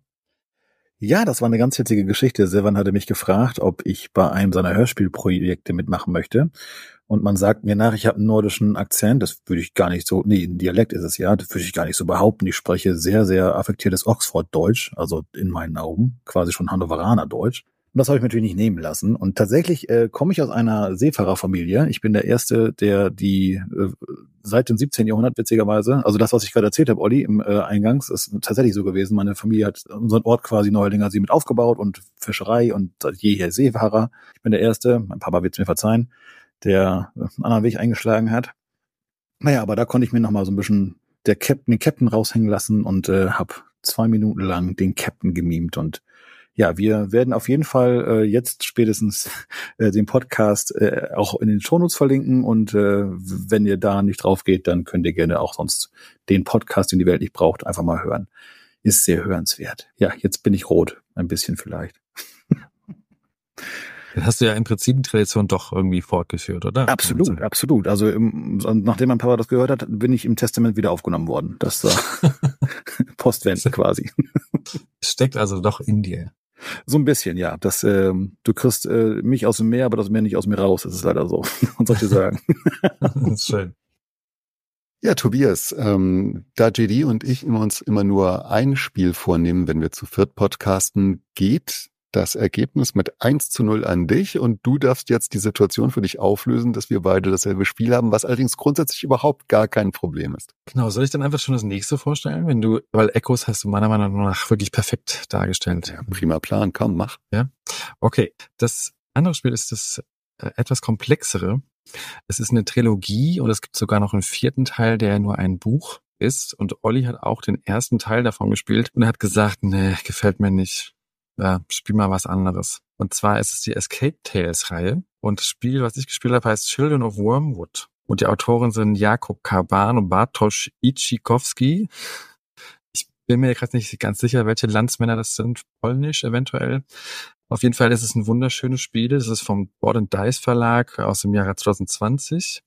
Ja, das war eine ganz witzige Geschichte. Sevan hatte mich gefragt, ob ich bei einem seiner Hörspielprojekte mitmachen möchte. Und man sagt mir nach, ich habe einen nordischen Akzent. Das würde ich gar nicht so, nee, ein Dialekt ist es ja, das würde ich gar nicht so behaupten. Ich spreche sehr, sehr affektiertes Oxford-Deutsch, also in meinen Augen, quasi schon Hannoveraner-Deutsch. Und das habe ich mir natürlich nicht nehmen lassen. Und tatsächlich äh, komme ich aus einer Seefahrerfamilie. Ich bin der Erste, der die äh, seit dem siebzehnten Jahrhundert, witzigerweise, also das, was ich gerade erzählt habe, Olli, im äh, Eingangs, ist tatsächlich so gewesen. Meine Familie hat unseren Ort quasi Neuerlinger See mit aufgebaut und Fischerei und seit jeher Seefahrer. Ich bin der Erste, mein Papa wird es mir verzeihen, der einen anderen Weg eingeschlagen hat. Naja, aber da konnte ich mir noch mal so ein bisschen der Captain, den Captain raushängen lassen und äh, habe zwei Minuten lang den Captain gemimt. Und ja, wir werden auf jeden Fall äh, jetzt spätestens äh, den Podcast äh, auch in den Shownotes verlinken. Und äh, wenn ihr da nicht drauf geht, dann könnt ihr gerne auch sonst den Podcast, den die Welt nicht braucht, einfach mal hören. Ist sehr hörenswert. Ja, jetzt bin ich rot. Ein bisschen vielleicht. Dann hast du ja im Prinzip die Tradition doch irgendwie fortgeführt, oder? Absolut, absolut. Also im, nachdem mein Papa das gehört hat, bin ich im Testament wieder aufgenommen worden. Das war Postwende quasi. Steckt also doch in dir. So ein bisschen, ja. Das, ähm, du kriegst äh, mich aus dem Meer, aber das Meer nicht aus mir raus. Das ist leider so. Was soll ich dir sagen? Das ist schön. Ja, Tobias, ähm, da J D und ich uns immer nur ein Spiel vornehmen, wenn wir zu viert podcasten, geht das Ergebnis mit eins zu null an dich und du darfst jetzt die Situation für dich auflösen, dass wir beide dasselbe Spiel haben, was allerdings grundsätzlich überhaupt gar kein Problem ist. Genau, soll ich dann einfach schon das nächste vorstellen? Wenn du, weil Echos hast du meiner Meinung nach wirklich perfekt dargestellt. Ja, prima Plan, komm, mach. Ja, okay. Das andere Spiel ist das äh, etwas komplexere. Es ist eine Trilogie und es gibt sogar noch einen vierten Teil, der nur ein Buch ist. Und Olli hat auch den ersten Teil davon gespielt und er hat gesagt, nee, gefällt mir nicht. Ja, spiel mal was anderes. Und zwar ist es die Escape Tales Reihe. Und das Spiel, was ich gespielt habe, heißt Children of Wormwood. Und die Autoren sind Jakub Karban und Bartosz Iczikowski. Ich bin mir gerade nicht ganz sicher, welche Landsmänner das sind. Polnisch eventuell. Auf jeden Fall ist es ein wunderschönes Spiel. Es ist vom Board and Dice Verlag aus dem Jahre zwanzig zwanzig.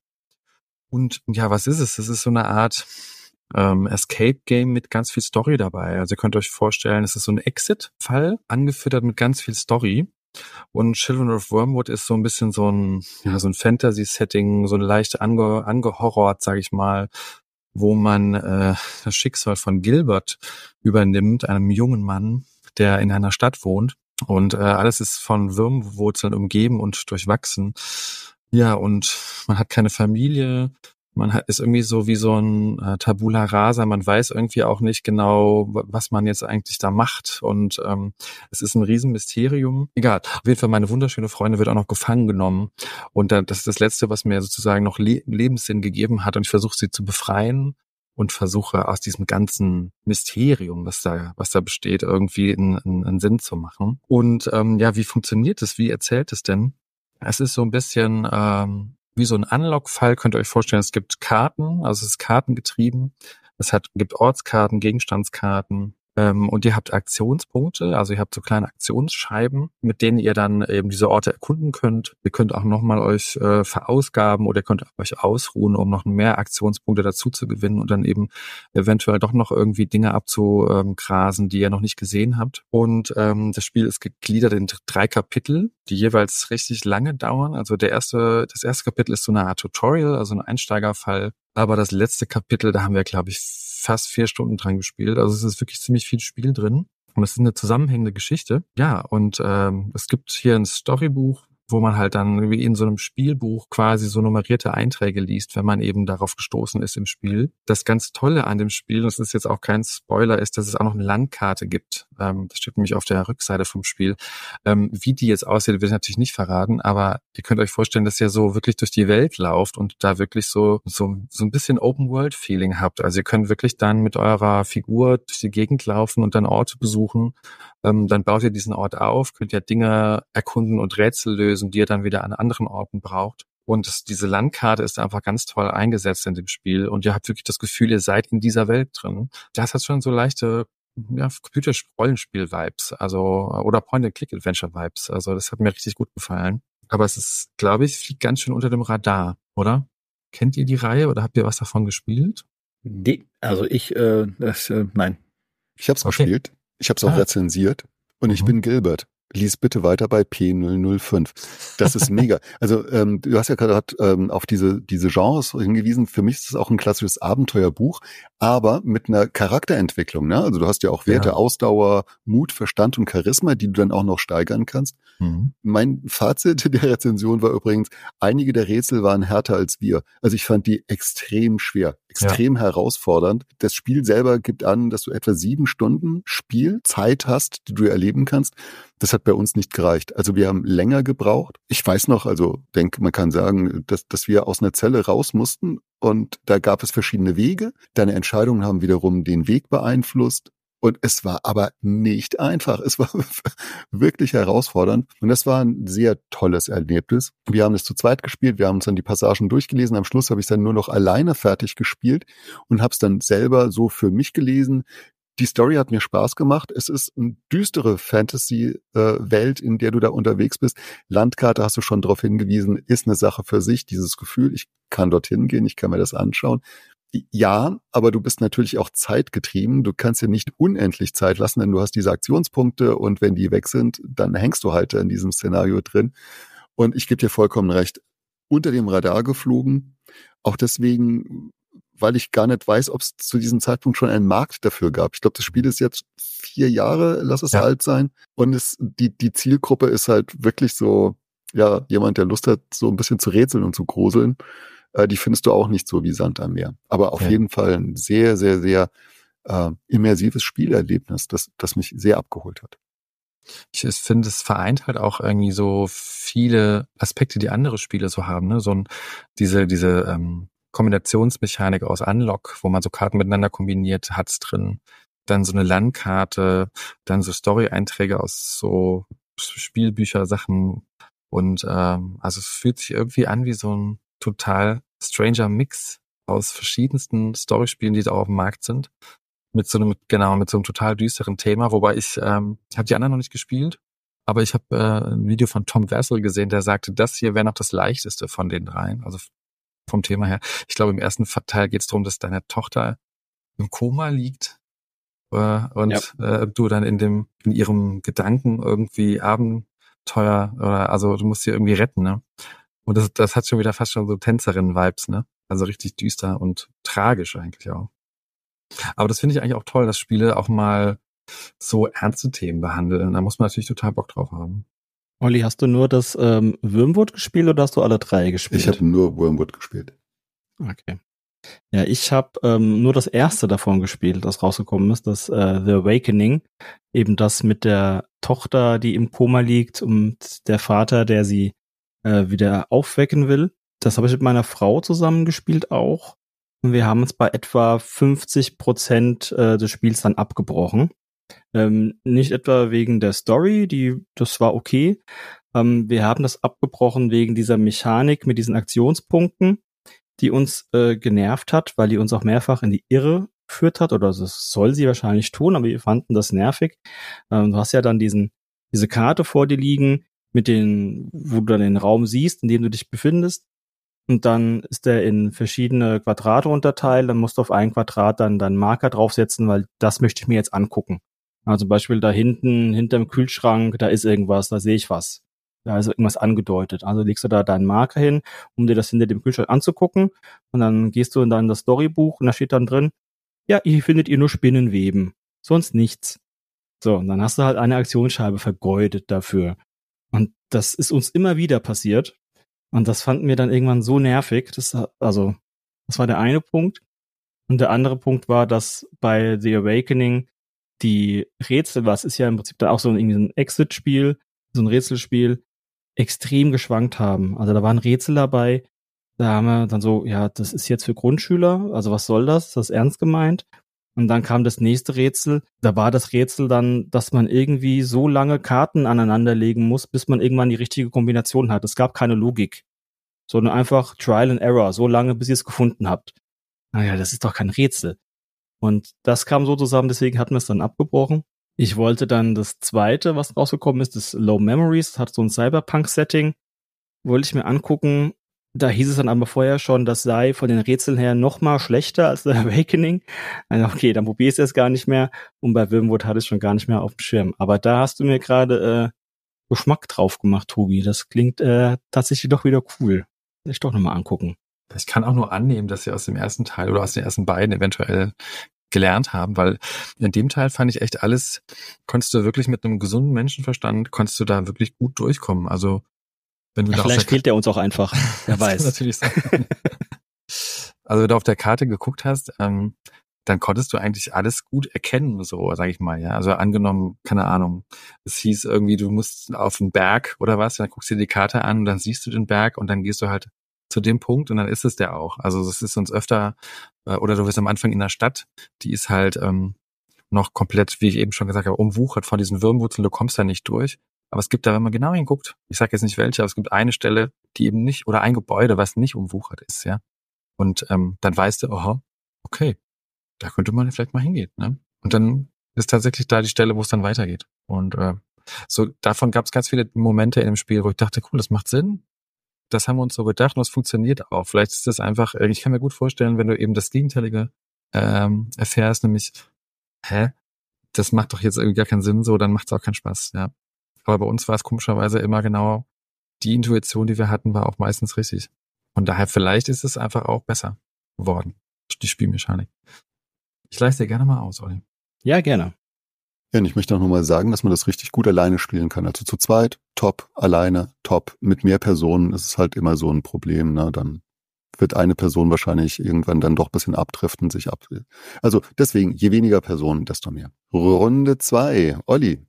Und ja, was ist es? Es ist so eine Art ähm, Escape-Game mit ganz viel Story dabei. Also ihr könnt euch vorstellen, es ist so ein Exit-Fall, angefüttert mit ganz viel Story. Und Children of Wormwood ist so ein bisschen so ein, ja, so ein Fantasy-Setting, so eine leichte ange, angehorrort, sag ich mal, wo man äh, das Schicksal von Gilbert übernimmt, einem jungen Mann, der in einer Stadt wohnt. Und äh, alles ist von Wurmwurzeln umgeben und durchwachsen. Ja, und man hat keine Familie. Man hat, ist irgendwie so wie so ein äh, Tabula Rasa. Man weiß irgendwie auch nicht genau, was man jetzt eigentlich da macht. Und ähm, es ist ein Riesenmysterium. Egal. Auf jeden Fall, meine wunderschöne Freundin wird auch noch gefangen genommen. Und da, das ist das Letzte, was mir sozusagen noch Le- Lebenssinn gegeben hat. Und ich versuche sie zu befreien und versuche aus diesem ganzen Mysterium, was da, was da besteht, irgendwie einen, einen Sinn zu machen. Und ähm, ja, wie funktioniert es? Wie erzählt es denn? Es ist so ein bisschen ähm, wie so ein Unlock-Fall, könnt ihr euch vorstellen. Es gibt Karten, also es ist kartengetrieben. Es hat, gibt Ortskarten, Gegenstandskarten. Ähm, und ihr habt Aktionspunkte, also ihr habt so kleine Aktionsscheiben, mit denen ihr dann eben diese Orte erkunden könnt. Ihr könnt auch nochmal euch äh, verausgaben oder ihr könnt euch ausruhen, um noch mehr Aktionspunkte dazu zu gewinnen und dann eben eventuell doch noch irgendwie Dinge abzugrasen, die ihr noch nicht gesehen habt. Und ähm, das Spiel ist gegliedert in drei Kapitel, die jeweils richtig lange dauern. Also der erste, das erste Kapitel ist so eine Art Tutorial, also ein Einsteigerfall. Aber das letzte Kapitel, da haben wir, glaube ich, fast vier Stunden dran gespielt. Also es ist wirklich ziemlich viel Spiel drin. Und es ist eine zusammenhängende Geschichte. Ja, und ähm, es gibt hier ein Storybuch, wo man halt dann wie in so einem Spielbuch quasi so nummerierte Einträge liest, wenn man eben darauf gestoßen ist im Spiel. Das ganz Tolle an dem Spiel, und das ist jetzt auch kein Spoiler, ist, dass es auch noch eine Landkarte gibt. Ähm, das steht nämlich auf der Rückseite vom Spiel. Ähm, wie die jetzt aussieht, will ich natürlich nicht verraten, aber ihr könnt euch vorstellen, dass ihr so wirklich durch die Welt lauft und da wirklich so so, so ein bisschen Open-World-Feeling habt. Also ihr könnt wirklich dann mit eurer Figur durch die Gegend laufen und dann Orte besuchen. Ähm, dann baut ihr diesen Ort auf, könnt ja Dinge erkunden und Rätsel lösen, die ihr dann wieder an anderen Orten braucht. Und das, diese Landkarte ist einfach ganz toll eingesetzt in dem Spiel und ihr habt wirklich das Gefühl, ihr seid in dieser Welt drin. Das hat schon so leichte ja, Computer-Rollenspiel-Vibes, also oder Point-and-Click-Adventure-Vibes. Also das hat mir richtig gut gefallen. Aber es ist, glaube ich, fliegt ganz schön unter dem Radar, oder? Kennt ihr die Reihe oder habt ihr was davon gespielt? Nee, also ich, äh, das, äh nein. Ich habe es Okay. gespielt, ich habe es auch Ah. rezensiert und ich Mhm. bin Gilbert. Lies bitte weiter bei P null null fünf. Das ist mega. Also ähm, du hast ja gerade ähm, auf diese diese Genres hingewiesen. Für mich ist es auch ein klassisches Abenteuerbuch, aber mit einer Charakterentwicklung. Ne? Also du hast ja auch Werte, Ja. Ausdauer, Mut, Verstand und Charisma, die du dann auch noch steigern kannst. Mhm. Mein Fazit der Rezension war übrigens, einige der Rätsel waren härter als wir. Also ich fand die extrem schwer, extrem herausfordernd. Das Spiel selber gibt an, dass du etwa sieben Stunden Spielzeit hast, die du erleben kannst. Das hat bei uns nicht gereicht. Also wir haben länger gebraucht. Ich weiß noch, also denke, man kann sagen, dass, dass wir aus einer Zelle raus mussten und da gab es verschiedene Wege. Deine Entscheidungen haben wiederum den Weg beeinflusst. Und es war aber nicht einfach. Es war wirklich herausfordernd. Und das war ein sehr tolles Erlebnis. Wir haben es zu zweit gespielt. Wir haben uns dann die Passagen durchgelesen. Am Schluss habe ich es dann nur noch alleine fertig gespielt und habe es dann selber so für mich gelesen. Die Story hat mir Spaß gemacht. Es ist eine düstere Fantasy-Welt, in der du da unterwegs bist. Landkarte, hast du schon darauf hingewiesen, ist eine Sache für sich. Dieses Gefühl, ich kann dorthin gehen, ich kann mir das anschauen. Ja, aber du bist natürlich auch zeitgetrieben. Du kannst dir nicht unendlich Zeit lassen, denn du hast diese Aktionspunkte und wenn die weg sind, dann hängst du halt in diesem Szenario drin. Und ich gebe dir vollkommen recht, unter dem Radar geflogen. Auch deswegen, weil ich gar nicht weiß, ob es zu diesem Zeitpunkt schon einen Markt dafür gab. Ich glaube, das Spiel ist jetzt vier Jahre, lass es ja. alt sein. Und es, die, die Zielgruppe ist halt wirklich so, ja, jemand, der Lust hat, so ein bisschen zu rätseln und zu gruseln. Äh, die findest du auch nicht so wie Sand am Meer. Aber auf ja. jeden Fall ein sehr, sehr, sehr äh, immersives Spielerlebnis, das, das mich sehr abgeholt hat. Ich finde, es vereint halt auch irgendwie so viele Aspekte, die andere Spiele so haben, ne? So ein, diese, diese ähm, Kombinationsmechanik aus Unlock, wo man so Karten miteinander kombiniert, hat's drin. Dann so eine Landkarte, dann so Story-Einträge aus so Spielbücher-Sachen. Und ähm, also es fühlt sich irgendwie an wie so ein total stranger Mix aus verschiedensten Storyspielen, die da auf dem Markt sind. Mit so einem, genau, mit so einem total düsteren Thema, wobei ich, ähm, ich habe die anderen noch nicht gespielt, aber ich habe äh, ein Video von Tom Wessel gesehen, der sagte, das hier wäre noch das leichteste von den dreien, also vom Thema her. Ich glaube, im ersten Teil geht es darum, dass deine Tochter im Koma liegt äh, und ja. äh, du dann in dem, in ihrem Gedanken irgendwie Abenteuer oder, also du musst sie irgendwie retten, ne? Und das, das hat schon wieder fast schon so Tänzerinnen-Vibes, ne? Also richtig düster und tragisch eigentlich auch. Aber das finde ich eigentlich auch toll, dass Spiele auch mal so ernste Themen behandeln. Da muss man natürlich total Bock drauf haben. Olli, hast du nur das ähm, Wormwood gespielt oder hast du alle drei gespielt? Ich habe nur Wormwood gespielt. Okay. Ja, ich habe ähm, nur das erste davon gespielt, das rausgekommen ist, das äh, The Awakening. Eben das mit der Tochter, die im Koma liegt und der Vater, der sie äh, wieder aufwecken will. Das habe ich mit meiner Frau zusammen gespielt auch. Und wir haben uns bei etwa fünfzig Prozent äh, des Spiels dann abgebrochen. Ähm, nicht etwa wegen der Story, die das war okay. Ähm, wir haben das abgebrochen wegen dieser Mechanik mit diesen Aktionspunkten, die uns äh, genervt hat, weil die uns auch mehrfach in die Irre geführt hat, oder das soll sie wahrscheinlich tun, aber wir fanden das nervig. Ähm, du hast ja dann diesen diese Karte vor dir liegen, mit den, wo du dann den Raum siehst, in dem du dich befindest. Und dann ist der in verschiedene Quadrate unterteilt. Dann musst du auf ein Quadrat dann deinen Marker draufsetzen, weil das möchte ich mir jetzt angucken. Also zum Beispiel da hinten, hinterm Kühlschrank, da ist irgendwas, da sehe ich was. Da ist irgendwas angedeutet. Also legst du da deinen Marker hin, um dir das hinter dem Kühlschrank anzugucken. Und dann gehst du in dann das Storybuch und da steht dann drin, ja, hier findet ihr nur Spinnenweben. Sonst nichts. So, und dann hast du halt eine Aktionsscheibe vergeudet dafür. Und das ist uns immer wieder passiert. Und das fanden wir dann irgendwann so nervig. Das, also, das war der eine Punkt. Und der andere Punkt war, dass bei The Awakening die Rätsel, was ist ja im Prinzip dann auch so ein, irgendwie so ein Exit-Spiel, so ein Rätselspiel, extrem geschwankt haben. Also da waren Rätsel dabei, da haben wir dann so, ja, das ist jetzt für Grundschüler, also was soll das? Ist das ernst gemeint? Und dann kam das nächste Rätsel. Da war das Rätsel dann, dass man irgendwie so lange Karten aneinanderlegen muss, bis man irgendwann die richtige Kombination hat. Es gab keine Logik, sondern einfach Trial and Error, so lange, bis ihr es gefunden habt. Naja, das ist doch kein Rätsel. Und das kam so zusammen, deswegen hatten wir es dann abgebrochen. Ich wollte dann das zweite, was rausgekommen ist, das Low Memories, das hat so ein Cyberpunk-Setting, wollte ich mir angucken. Da hieß es dann aber vorher schon, das sei von den Rätseln her noch mal schlechter als The Awakening. Also okay, dann probier ich es gar nicht mehr. Und bei Wormwood hatte ich schon gar nicht mehr auf dem Schirm. Aber da hast du mir gerade äh, Geschmack drauf gemacht, Tobi. Das klingt äh, tatsächlich doch wieder cool. Will ich doch nochmal angucken. Ich kann auch nur annehmen, dass sie aus dem ersten Teil oder aus den ersten beiden eventuell gelernt haben, weil in dem Teil fand ich echt alles, konntest du wirklich mit einem gesunden Menschenverstand, konntest du da wirklich gut durchkommen. Also wenn du ja, da vielleicht fehlt der uns auch einfach, wer weiß. Das kann natürlich sein. Also wenn du auf der Karte geguckt hast, ähm, dann konntest du eigentlich alles gut erkennen, so sage ich mal. Ja, also angenommen, keine Ahnung, es hieß irgendwie, du musst auf den Berg oder was, dann guckst du dir die Karte an und dann siehst du den Berg und dann gehst du halt zu dem Punkt und dann ist es der auch. Also das ist uns öfter, äh, oder du bist am Anfang in der Stadt, die ist halt ähm, noch komplett, wie ich eben schon gesagt habe, umwuchert von diesen Würmwurzeln, du kommst da nicht durch. Aber es gibt da, wenn man genau hinguckt, ich sage jetzt nicht welche, aber es gibt eine Stelle, die eben nicht, oder ein Gebäude, was nicht umwuchert ist, ja. Und ähm, dann weißt du, aha, okay, da könnte man vielleicht mal hingehen, ne? Und dann ist tatsächlich da die Stelle, wo es dann weitergeht. Und äh, so davon gab es ganz viele Momente in dem Spiel, wo ich dachte, cool, das macht Sinn. Das haben wir uns so gedacht und es funktioniert auch. Vielleicht ist das einfach, ich kann mir gut vorstellen, wenn du eben das Gegenteilige ähm, erfährst, nämlich, hä, das macht doch jetzt irgendwie gar keinen Sinn, so, dann macht es auch keinen Spaß, ja. Aber bei uns war es komischerweise immer genau, die Intuition, die wir hatten, war auch meistens richtig. Und daher vielleicht ist es einfach auch besser geworden, die Spielmechanik. Ich leiste dir gerne mal aus, Olli. Ja, gerne. Ja, und ich möchte auch nochmal sagen, dass man das richtig gut alleine spielen kann. Also zu zweit, top, alleine, top. Mit mehr Personen ist es halt immer so ein Problem, ne? Dann wird eine Person wahrscheinlich irgendwann dann doch ein bisschen abdriften, sich ab. Also deswegen, je weniger Personen, desto mehr. Runde zwei. Olli,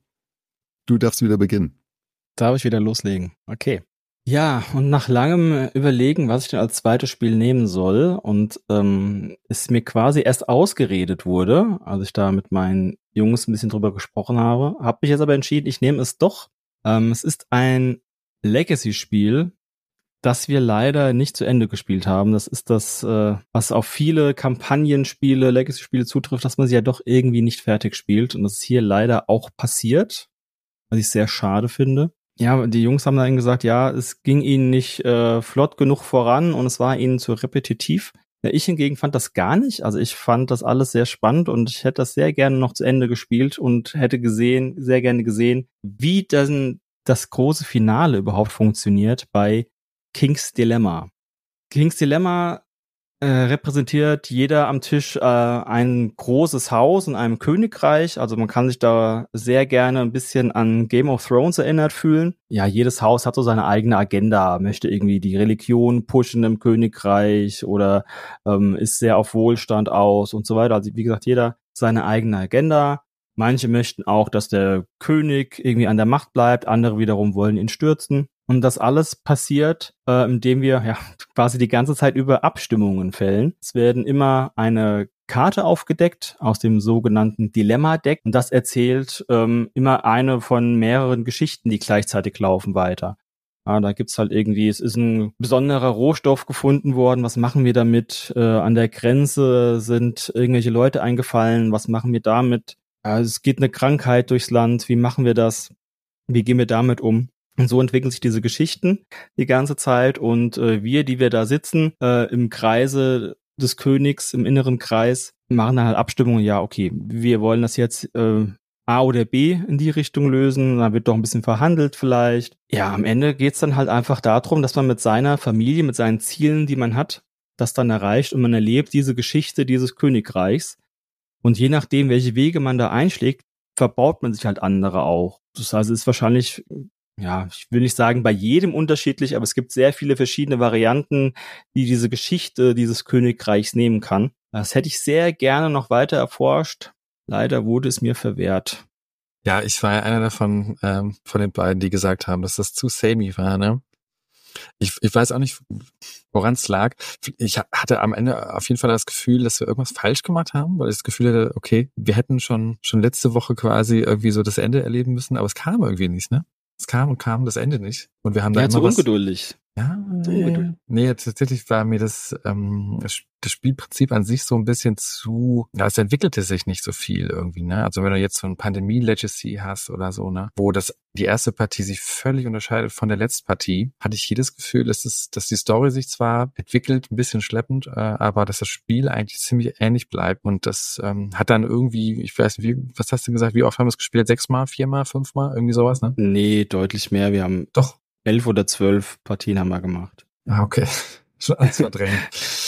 du darfst wieder beginnen. Darf ich wieder loslegen? Okay. Ja, und nach langem Überlegen, was ich denn als zweites Spiel nehmen soll und ähm, es mir quasi erst ausgeredet wurde, als ich da mit meinen Jungs ein bisschen drüber gesprochen habe, habe ich jetzt aber entschieden, ich nehme es doch. Ähm, es ist ein Legacy-Spiel, das wir leider nicht zu Ende gespielt haben. Das ist das, äh, was auf viele Kampagnenspiele, Legacy-Spiele zutrifft, dass man sie ja doch irgendwie nicht fertig spielt. Und das ist hier leider auch passiert, was ich sehr schade finde. Ja, die Jungs haben dann gesagt, ja, es ging ihnen nicht äh, flott genug voran und es war ihnen zu repetitiv. Ja, ich hingegen fand das gar nicht. Also ich fand das alles sehr spannend und ich hätte das sehr gerne noch zu Ende gespielt und hätte gesehen, sehr gerne gesehen, wie dann das große Finale überhaupt funktioniert bei King's Dilemma. King's Dilemma äh, repräsentiert jeder am Tisch äh, ein großes Haus in einem Königreich. Also man kann sich da sehr gerne ein bisschen an Game of Thrones erinnert fühlen. Ja, jedes Haus hat so seine eigene Agenda, möchte irgendwie die Religion pushen im Königreich oder ähm, ist sehr auf Wohlstand aus und so weiter. Also wie gesagt, jeder seine eigene Agenda. Manche möchten auch, dass der König irgendwie an der Macht bleibt, andere wiederum wollen ihn stürzen. Und das alles passiert, äh, indem wir ja quasi die ganze Zeit über Abstimmungen fällen. Es werden immer eine Karte aufgedeckt aus dem sogenannten Dilemma-Deck und das erzählt ähm, immer eine von mehreren Geschichten, die gleichzeitig laufen, weiter. Ja, da gibt's halt irgendwie, es ist ein besonderer Rohstoff gefunden worden, was machen wir damit? Äh, an der Grenze sind irgendwelche Leute eingefallen, was machen wir damit? Ja, es geht eine Krankheit durchs Land, wie machen wir das? Wie gehen wir damit um? Und so entwickeln sich diese Geschichten die ganze Zeit und äh, wir, die wir da sitzen, äh, im Kreise des Königs, im inneren Kreis, machen dann halt Abstimmungen, ja, okay, wir wollen das jetzt äh, A oder B in die Richtung lösen, dann wird doch ein bisschen verhandelt vielleicht. Ja, am Ende geht's dann halt einfach darum, dass man mit seiner Familie, mit seinen Zielen, die man hat, das dann erreicht und man erlebt diese Geschichte dieses Königreichs. Und je nachdem, welche Wege man da einschlägt, verbaut man sich halt andere auch. Das heißt, es ist wahrscheinlich, ja, ich will nicht sagen bei jedem unterschiedlich, aber es gibt sehr viele verschiedene Varianten, die diese Geschichte dieses Königreichs nehmen kann. Das hätte ich sehr gerne noch weiter erforscht. Leider wurde es mir verwehrt. Ja, ich war ja einer davon, ähm, von den beiden, die gesagt haben, dass das zu samey war, ne? Ich, ich weiß auch nicht, woran es lag. Ich hatte am Ende auf jeden Fall das Gefühl, dass wir irgendwas falsch gemacht haben, weil ich das Gefühl hatte, okay, wir hätten schon schon letzte Woche quasi irgendwie so das Ende erleben müssen, aber es kam irgendwie nicht, ne? Es kam und kam das Ende nicht. Und wir haben da Ja, immer zu was... ungeduldig. Ja, Zu nee, ungeduldig. nee, tatsächlich war mir das, ähm, das Spielprinzip an sich so ein bisschen zu, ja, es entwickelte sich nicht so viel irgendwie, ne? Also wenn du jetzt so ein Pandemie-Legacy hast oder so, ne, wo das, die erste Partie sich völlig unterscheidet von der letzten Partie, hatte ich jedes Gefühl, dass es, dass die Story sich zwar entwickelt, ein bisschen schleppend, äh, aber dass das Spiel eigentlich ziemlich ähnlich bleibt und das ähm, hat dann irgendwie, ich weiß nicht, wie, was hast du gesagt, wie oft haben wir es gespielt? Sechsmal, viermal, fünfmal, irgendwie sowas, ne? Nee, deutlich mehr. Wir haben Doch. elf oder zwölf Partien haben wir gemacht. Ah, okay. Schon alles verdrängt.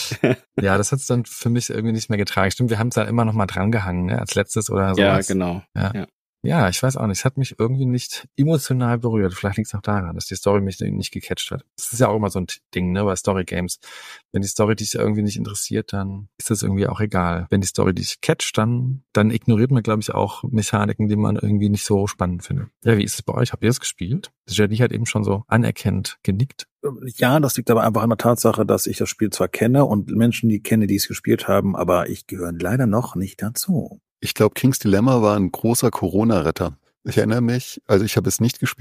Ja, das hat's dann für mich irgendwie nicht mehr getragen. Stimmt, wir haben es dann immer noch mal dran gehangen, ne, als letztes oder so. Ja, genau. Ja. Ja. Ja, ich weiß auch nicht. Es hat mich irgendwie nicht emotional berührt. Vielleicht liegt es auch daran, dass die Story mich nicht gecatcht hat. Das ist ja auch immer so ein Ding, ne, bei Story Games. Wenn die Story dich irgendwie nicht interessiert, dann ist das irgendwie auch egal. Wenn die Story dich catcht, dann, dann ignoriert man, glaube ich, auch Mechaniken, die man irgendwie nicht so spannend findet. Ja, wie ist es bei euch? Habt ihr das gespielt? Jenny hat eben schon so anerkennend genickt. Ja, das liegt aber einfach an der Tatsache, dass ich das Spiel zwar kenne und Menschen, die kenne, die es gespielt haben, aber ich gehöre leider noch nicht dazu. Ich glaube, King's Dilemma war ein großer Corona-Retter. Ich erinnere mich, also ich habe es nicht gespielt,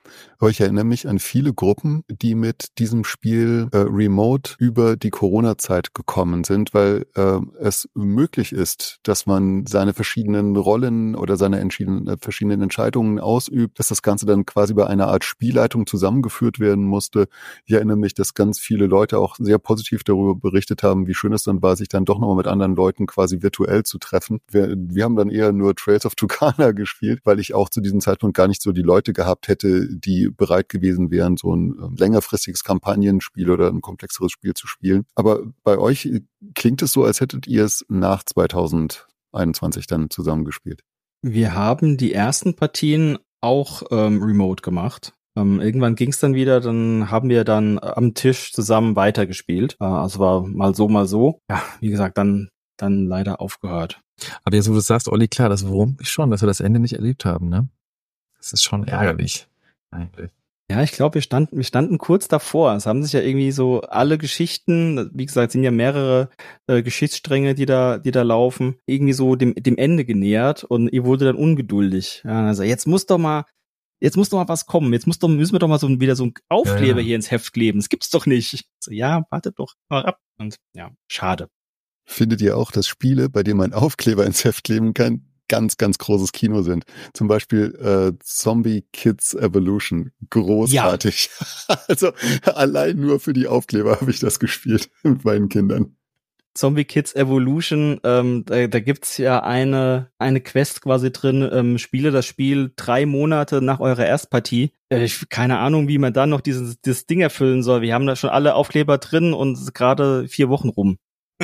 Aber ich erinnere mich an viele Gruppen, die mit diesem Spiel äh, remote über die Corona-Zeit gekommen sind, weil äh, es möglich ist, dass man seine verschiedenen Rollen oder seine entschieden, äh, verschiedenen Entscheidungen ausübt, dass das Ganze dann quasi bei einer Art Spielleitung zusammengeführt werden musste. Ich erinnere mich, dass ganz viele Leute auch sehr positiv darüber berichtet haben, wie schön es dann war, sich dann doch nochmal mit anderen Leuten quasi virtuell zu treffen. Wir, wir haben dann eher nur Trails of Tucana gespielt, weil ich auch zu diesem Zeitpunkt gar nicht so die Leute gehabt hätte, die bereit gewesen wären, so ein äh, längerfristiges Kampagnenspiel oder ein komplexeres Spiel zu spielen. Aber bei euch klingt es so, als hättet ihr es nach zwanzig einundzwanzig dann zusammengespielt. Wir haben die ersten Partien auch ähm, remote gemacht. Ähm, irgendwann ging es dann wieder, dann haben wir dann am Tisch zusammen weitergespielt. Äh, also war mal so, mal so. Ja, wie gesagt, dann dann leider aufgehört. Aber jetzt, wo du sagst, Olli, klar, das wurmt mich schon, dass wir das Ende nicht erlebt haben, ne? Das ist schon ärgerlich, eigentlich. Ja, ich glaube, wir standen, wir standen kurz davor. Es haben sich ja irgendwie so alle Geschichten, wie gesagt, sind ja mehrere äh, Geschichtsstränge, die da, die da laufen, irgendwie so dem, dem Ende genähert und ihr wurde dann ungeduldig. Ja, also jetzt muss doch mal, jetzt muss doch mal was kommen. Jetzt muss doch, müssen wir doch mal so wieder so einen Aufkleber ja, ja. hier ins Heft kleben. Das gibt's doch nicht. So, ja, wartet doch mal ab. Und ja, schade. Findet ihr auch, dass Spiele, bei denen man Aufkleber ins Heft kleben kann, ganz, ganz großes Kino sind? Zum Beispiel äh, Zombie Kids Evolution. Großartig. Ja. Also allein nur für die Aufkleber habe ich das gespielt mit meinen Kindern. Zombie Kids Evolution, ähm, da, da gibt's ja eine eine Quest quasi drin, ähm, spiele das Spiel drei Monate nach eurer Erstpartie. Äh, ich, keine Ahnung, wie man dann noch dieses, dieses Ding erfüllen soll. Wir haben da schon alle Aufkleber drin und gerade vier Wochen rum.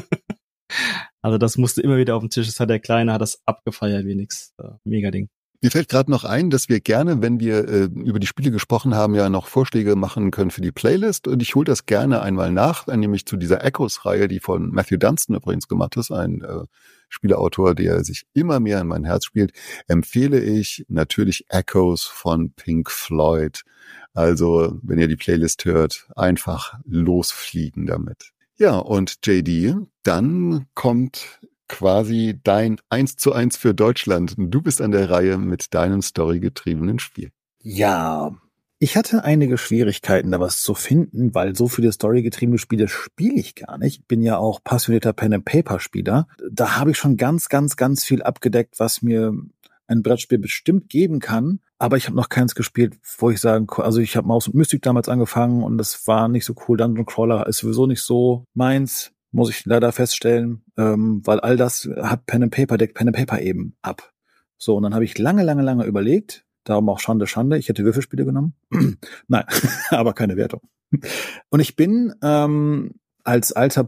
Also das musste immer wieder auf den Tisch. Das hat der Kleine, hat das abgefeiert wie nix. Äh, mega Ding. Mir fällt gerade noch ein, dass wir gerne, wenn wir äh, über die Spiele gesprochen haben, ja noch Vorschläge machen können für die Playlist. Und ich hole das gerne einmal nach, nämlich zu dieser Echoes-Reihe, die von Matthew Dunstan übrigens gemacht ist, ein äh, Spieleautor, der sich immer mehr in mein Herz spielt, empfehle ich natürlich Echoes von Pink Floyd. Also, wenn ihr die Playlist hört, einfach losfliegen damit. Ja, und J D, dann kommt quasi dein eins zu eins für Deutschland. Du bist an der Reihe mit deinem storygetriebenen Spiel. Ja, ich hatte einige Schwierigkeiten, da was zu finden, weil so viele storygetriebene Spiele spiele ich gar nicht. Ich bin ja auch passionierter Pen-and-Paper-Spieler. Da habe ich schon ganz, ganz, ganz viel abgedeckt, was mir ein Brettspiel bestimmt geben kann. Aber ich habe noch keins gespielt, wo ich sagen kann, also ich habe Maus und Mystik damals angefangen und das war nicht so cool. Dungeon Crawler ist sowieso nicht so meins, muss ich leider feststellen, ähm, weil all das hat Pen and Paper, deckt Pen and Paper eben ab. So, und dann habe ich lange, lange, lange überlegt, darum auch Schande, Schande, ich hätte Würfelspiele genommen. Nein, aber keine Wertung. Und ich bin ähm, als alter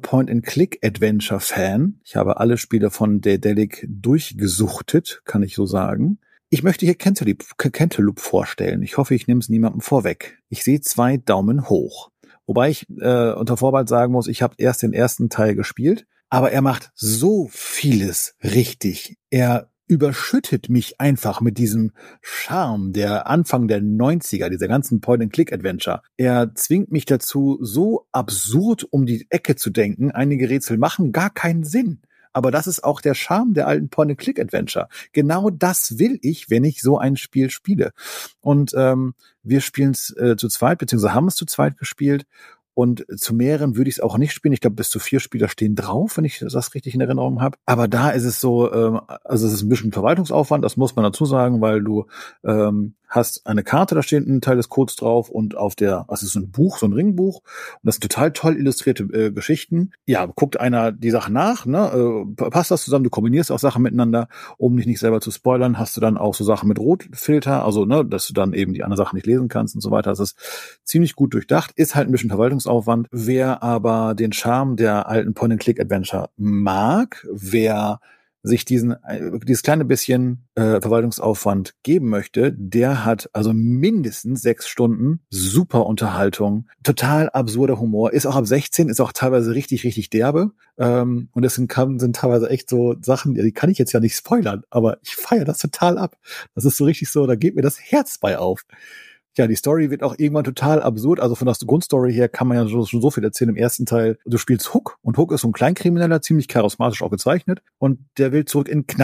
Point-and-Click-Adventure-Fan, ich habe alle Spiele von Daedalic durchgesuchtet, kann ich so sagen. Ich möchte hier Cantaloupe, Cantaloupe vorstellen. Ich hoffe, ich nehme es niemandem vorweg. Ich sehe zwei Daumen hoch. Wobei ich äh, unter Vorbehalt sagen muss, ich habe erst den ersten Teil gespielt, aber er macht so vieles richtig. Er überschüttet mich einfach mit diesem Charme der Anfang der neunziger, dieser ganzen Point-and-Click-Adventure. Er zwingt mich dazu, so absurd um die Ecke zu denken. Einige Rätsel machen gar keinen Sinn. Aber das ist auch der Charme der alten Point-and-Click-Adventure. Genau das will ich, wenn ich so ein Spiel spiele. Und ähm, wir spielen es äh, zu zweit, beziehungsweise haben es zu zweit gespielt. Und zu mehreren würde ich es auch nicht spielen. Ich glaube, bis zu vier Spieler stehen drauf, wenn ich das richtig in Erinnerung habe. Aber da ist es so, ähm, also es ist ein bisschen Verwaltungsaufwand, das muss man dazu sagen, weil du ähm, hast eine Karte, da steht ein Teil des Codes drauf und auf der, also es ist ein Buch, so ein Ringbuch. Und das sind total toll illustrierte äh, Geschichten. Ja, guckt einer die Sachen nach, ne? Äh, passt das zusammen, du kombinierst auch Sachen miteinander, um dich nicht selber zu spoilern, hast du dann auch so Sachen mit Rotfilter, also ne, dass du dann eben die anderen Sachen nicht lesen kannst und so weiter. Das ist ziemlich gut durchdacht, ist halt ein bisschen Verwaltungsaufwand. Wer aber den Charme der alten Point-and-Click-Adventure mag, wer sich diesen dieses kleine bisschen äh, Verwaltungsaufwand geben möchte, der hat also mindestens sechs Stunden super Unterhaltung, total absurder Humor, ist auch ab sechzehn, ist auch teilweise richtig, richtig derbe. Ähm, und das sind, sind teilweise echt so Sachen, die kann ich jetzt ja nicht spoilern, aber ich feiere das total ab. Das ist so richtig so, da geht mir das Herz bei auf. Ja, die Story wird auch irgendwann total absurd. Also von der Grundstory her kann man ja schon so viel erzählen im ersten Teil. Du spielst Hook und Hook ist so ein Kleinkrimineller, ziemlich charismatisch auch gezeichnet und der will zurück in den Knast.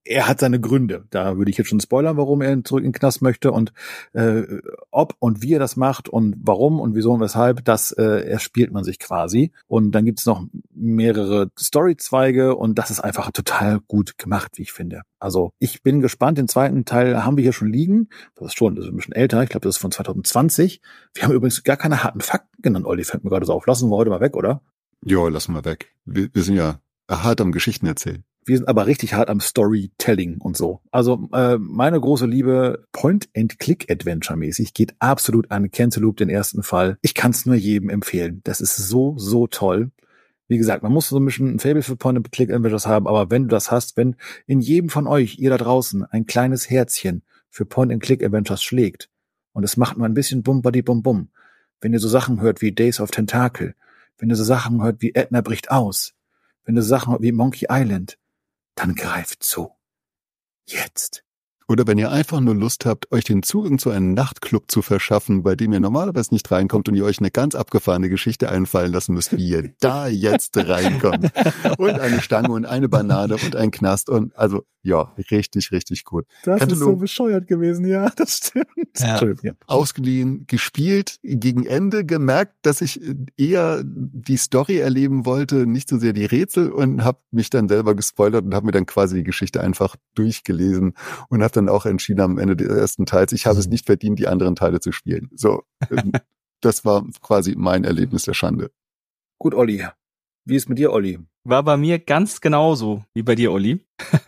er hat seine Gründe. Da würde ich jetzt schon spoilern, warum er zurück in den Knast möchte und äh, ob und wie er das macht und warum und wieso und weshalb, das äh, erspielt man sich quasi. Und dann gibt es noch mehrere Storyzweige und das ist einfach total gut gemacht, wie ich finde. Also ich bin gespannt. Den zweiten Teil haben wir hier schon liegen. Das ist schon, das ist ein bisschen älter. Ich glaube, das ist von zwanzig zwanzig. Wir haben übrigens gar keine harten Fakten genannt, Olli. Fällt mir gerade so auf. Lassen wir heute mal weg, oder? Ja, lassen wir weg. Wir, wir sind ja hart am Geschichten erzählen. Wir sind aber richtig hart am Storytelling und so. Also äh, meine große Liebe Point-and-Click-Adventure-mäßig geht absolut an Cantaloupe, den ersten Fall. Ich kann es nur jedem empfehlen. Das ist so, so toll. Wie gesagt, man muss so ein bisschen ein Faible für Point-and-Click-Adventures haben, aber wenn du das hast, wenn in jedem von euch, ihr da draußen, ein kleines Herzchen für Point-and-Click-Adventures schlägt und es macht nur ein bisschen Bum-Badi-Bum-Bum, wenn ihr so Sachen hört wie Days of Tentacle, wenn ihr so Sachen hört wie Edna bricht aus, wenn ihr so Sachen hört wie Monkey Island, dann greift zu. Jetzt. Oder wenn ihr einfach nur Lust habt, euch den Zugang zu einem Nachtclub zu verschaffen, bei dem ihr normalerweise nicht reinkommt und ihr euch eine ganz abgefahrene Geschichte einfallen lassen müsst, wie ihr da jetzt reinkommt. Und eine Stange und eine Banane und ein Knast und also, ja, richtig, richtig gut. Das Cantaloupe, ist so bescheuert gewesen, ja, das stimmt. Ja. Ja. ausgeliehen, gespielt, gegen Ende gemerkt, dass ich eher die Story erleben wollte, nicht so sehr die Rätsel und habe mich dann selber gespoilert und habe mir dann quasi die Geschichte einfach durchgelesen und habe dann auch entschieden am Ende des ersten Teils, ich habe es nicht verdient, die anderen Teile zu spielen. So, das war quasi mein Erlebnis der Schande. Gut, Olli. Wie ist mit dir, Olli? War bei mir ganz genauso wie bei dir, Olli.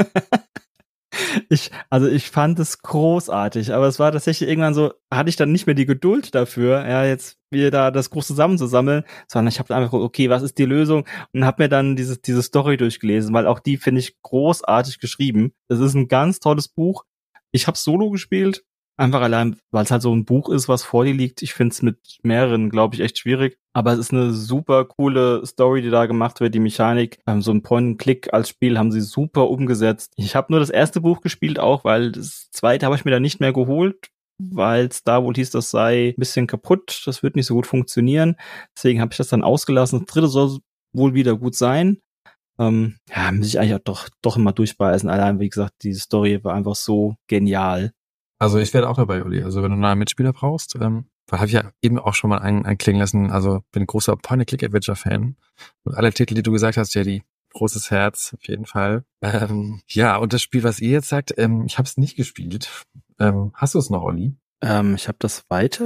Ich, also ich fand es großartig, aber es war tatsächlich irgendwann so, hatte ich dann nicht mehr die Geduld dafür, ja, jetzt wieder da das groß zusammenzusammeln, sondern ich habe einfach, okay, was ist die Lösung? Und habe mir dann dieses, diese Story durchgelesen, weil auch die finde ich großartig geschrieben. Es ist ein ganz tolles Buch. Ich habe Solo gespielt, einfach allein, weil es halt so ein Buch ist, was vor dir liegt. Ich finde es mit mehreren, glaube ich, echt schwierig. Aber es ist eine super coole Story, die da gemacht wird. Die Mechanik, ähm, so ein Point-and-Click als Spiel haben sie super umgesetzt. Ich habe nur das erste Buch gespielt auch, weil das zweite habe ich mir dann nicht mehr geholt, weil es da wohl hieß, das sei ein bisschen kaputt. Das wird nicht so gut funktionieren. Deswegen habe ich das dann ausgelassen. Das dritte soll wohl wieder gut sein. Ähm, ja, muss ich eigentlich auch doch, doch immer durchbeißen. Allein, wie gesagt, die Story war einfach so genial. Also ich werde auch dabei, Uli. Also wenn du einen neuen Mitspieler brauchst, ähm, weil habe ich ja eben auch schon mal ein, einklingen lassen, also bin großer Point-and-Click-Adventure-Fan. Und alle Titel, die du gesagt hast, Jedi, großes Herz, auf jeden Fall. Ähm, ja, und das Spiel, was ihr jetzt sagt, ähm, ich habe es nicht gespielt. Ähm, hast du es noch, Olli? Ähm, ich habe das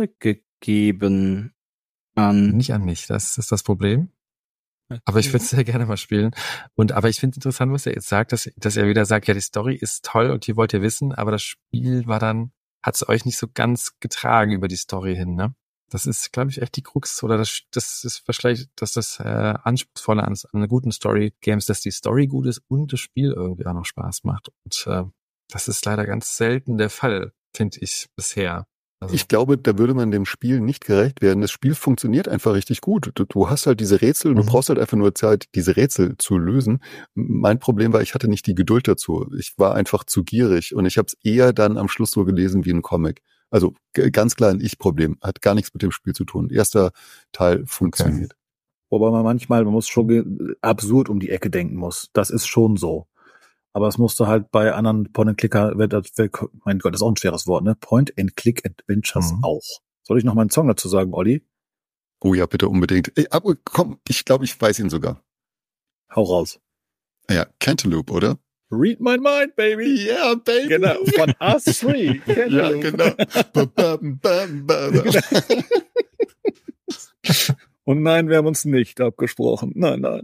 weitergegeben an... Nicht an mich, das ist das Problem. Aber ich würde es sehr gerne mal spielen. Und aber ich finde interessant, was er jetzt sagt, dass, dass er wieder sagt, ja, die Story ist toll und die wollt ihr wissen, aber das Spiel war dann, hat es euch nicht so ganz getragen über die Story hin, ne? Das ist, glaube ich, echt die Krux oder das, das ist vielleicht, dass das äh, Anspruchsvolle an, an einer guten Story-Games, dass die Story gut ist und das Spiel irgendwie auch noch Spaß macht. Und äh, das ist leider ganz selten der Fall, finde ich bisher. Also. Ich glaube, da würde man dem Spiel nicht gerecht werden. Das Spiel funktioniert einfach richtig gut. Du, du hast halt diese Rätsel, mhm. du brauchst halt einfach nur Zeit, diese Rätsel zu lösen. Mein Problem war, ich hatte nicht die Geduld dazu. Ich war einfach zu gierig und ich habe es eher dann am Schluss so gelesen wie ein Comic. Also g- ganz klar ein Ich-Problem. Hat gar nichts mit dem Spiel zu tun. Erster Teil funktioniert. Okay. Wobei man manchmal, man muss schon ge- absurd um die Ecke denken muss. Das ist schon so. Aber es musste halt bei anderen Point-and-Clicker, mein Gott, das ist auch ein schweres Wort, ne? Point-and-Click-Adventures mhm. auch. Soll ich noch mal einen Song dazu sagen, Olli? Oh ja, bitte unbedingt. Ey, aber komm, ich glaube, ich weiß ihn sogar. Hau raus. Ja, Cantaloupe, oder? Read my mind, baby. Yeah, baby. Genau, von Us Three. Ja, genau. bam, bam, bam. Und nein, wir haben uns nicht abgesprochen. Nein, nein.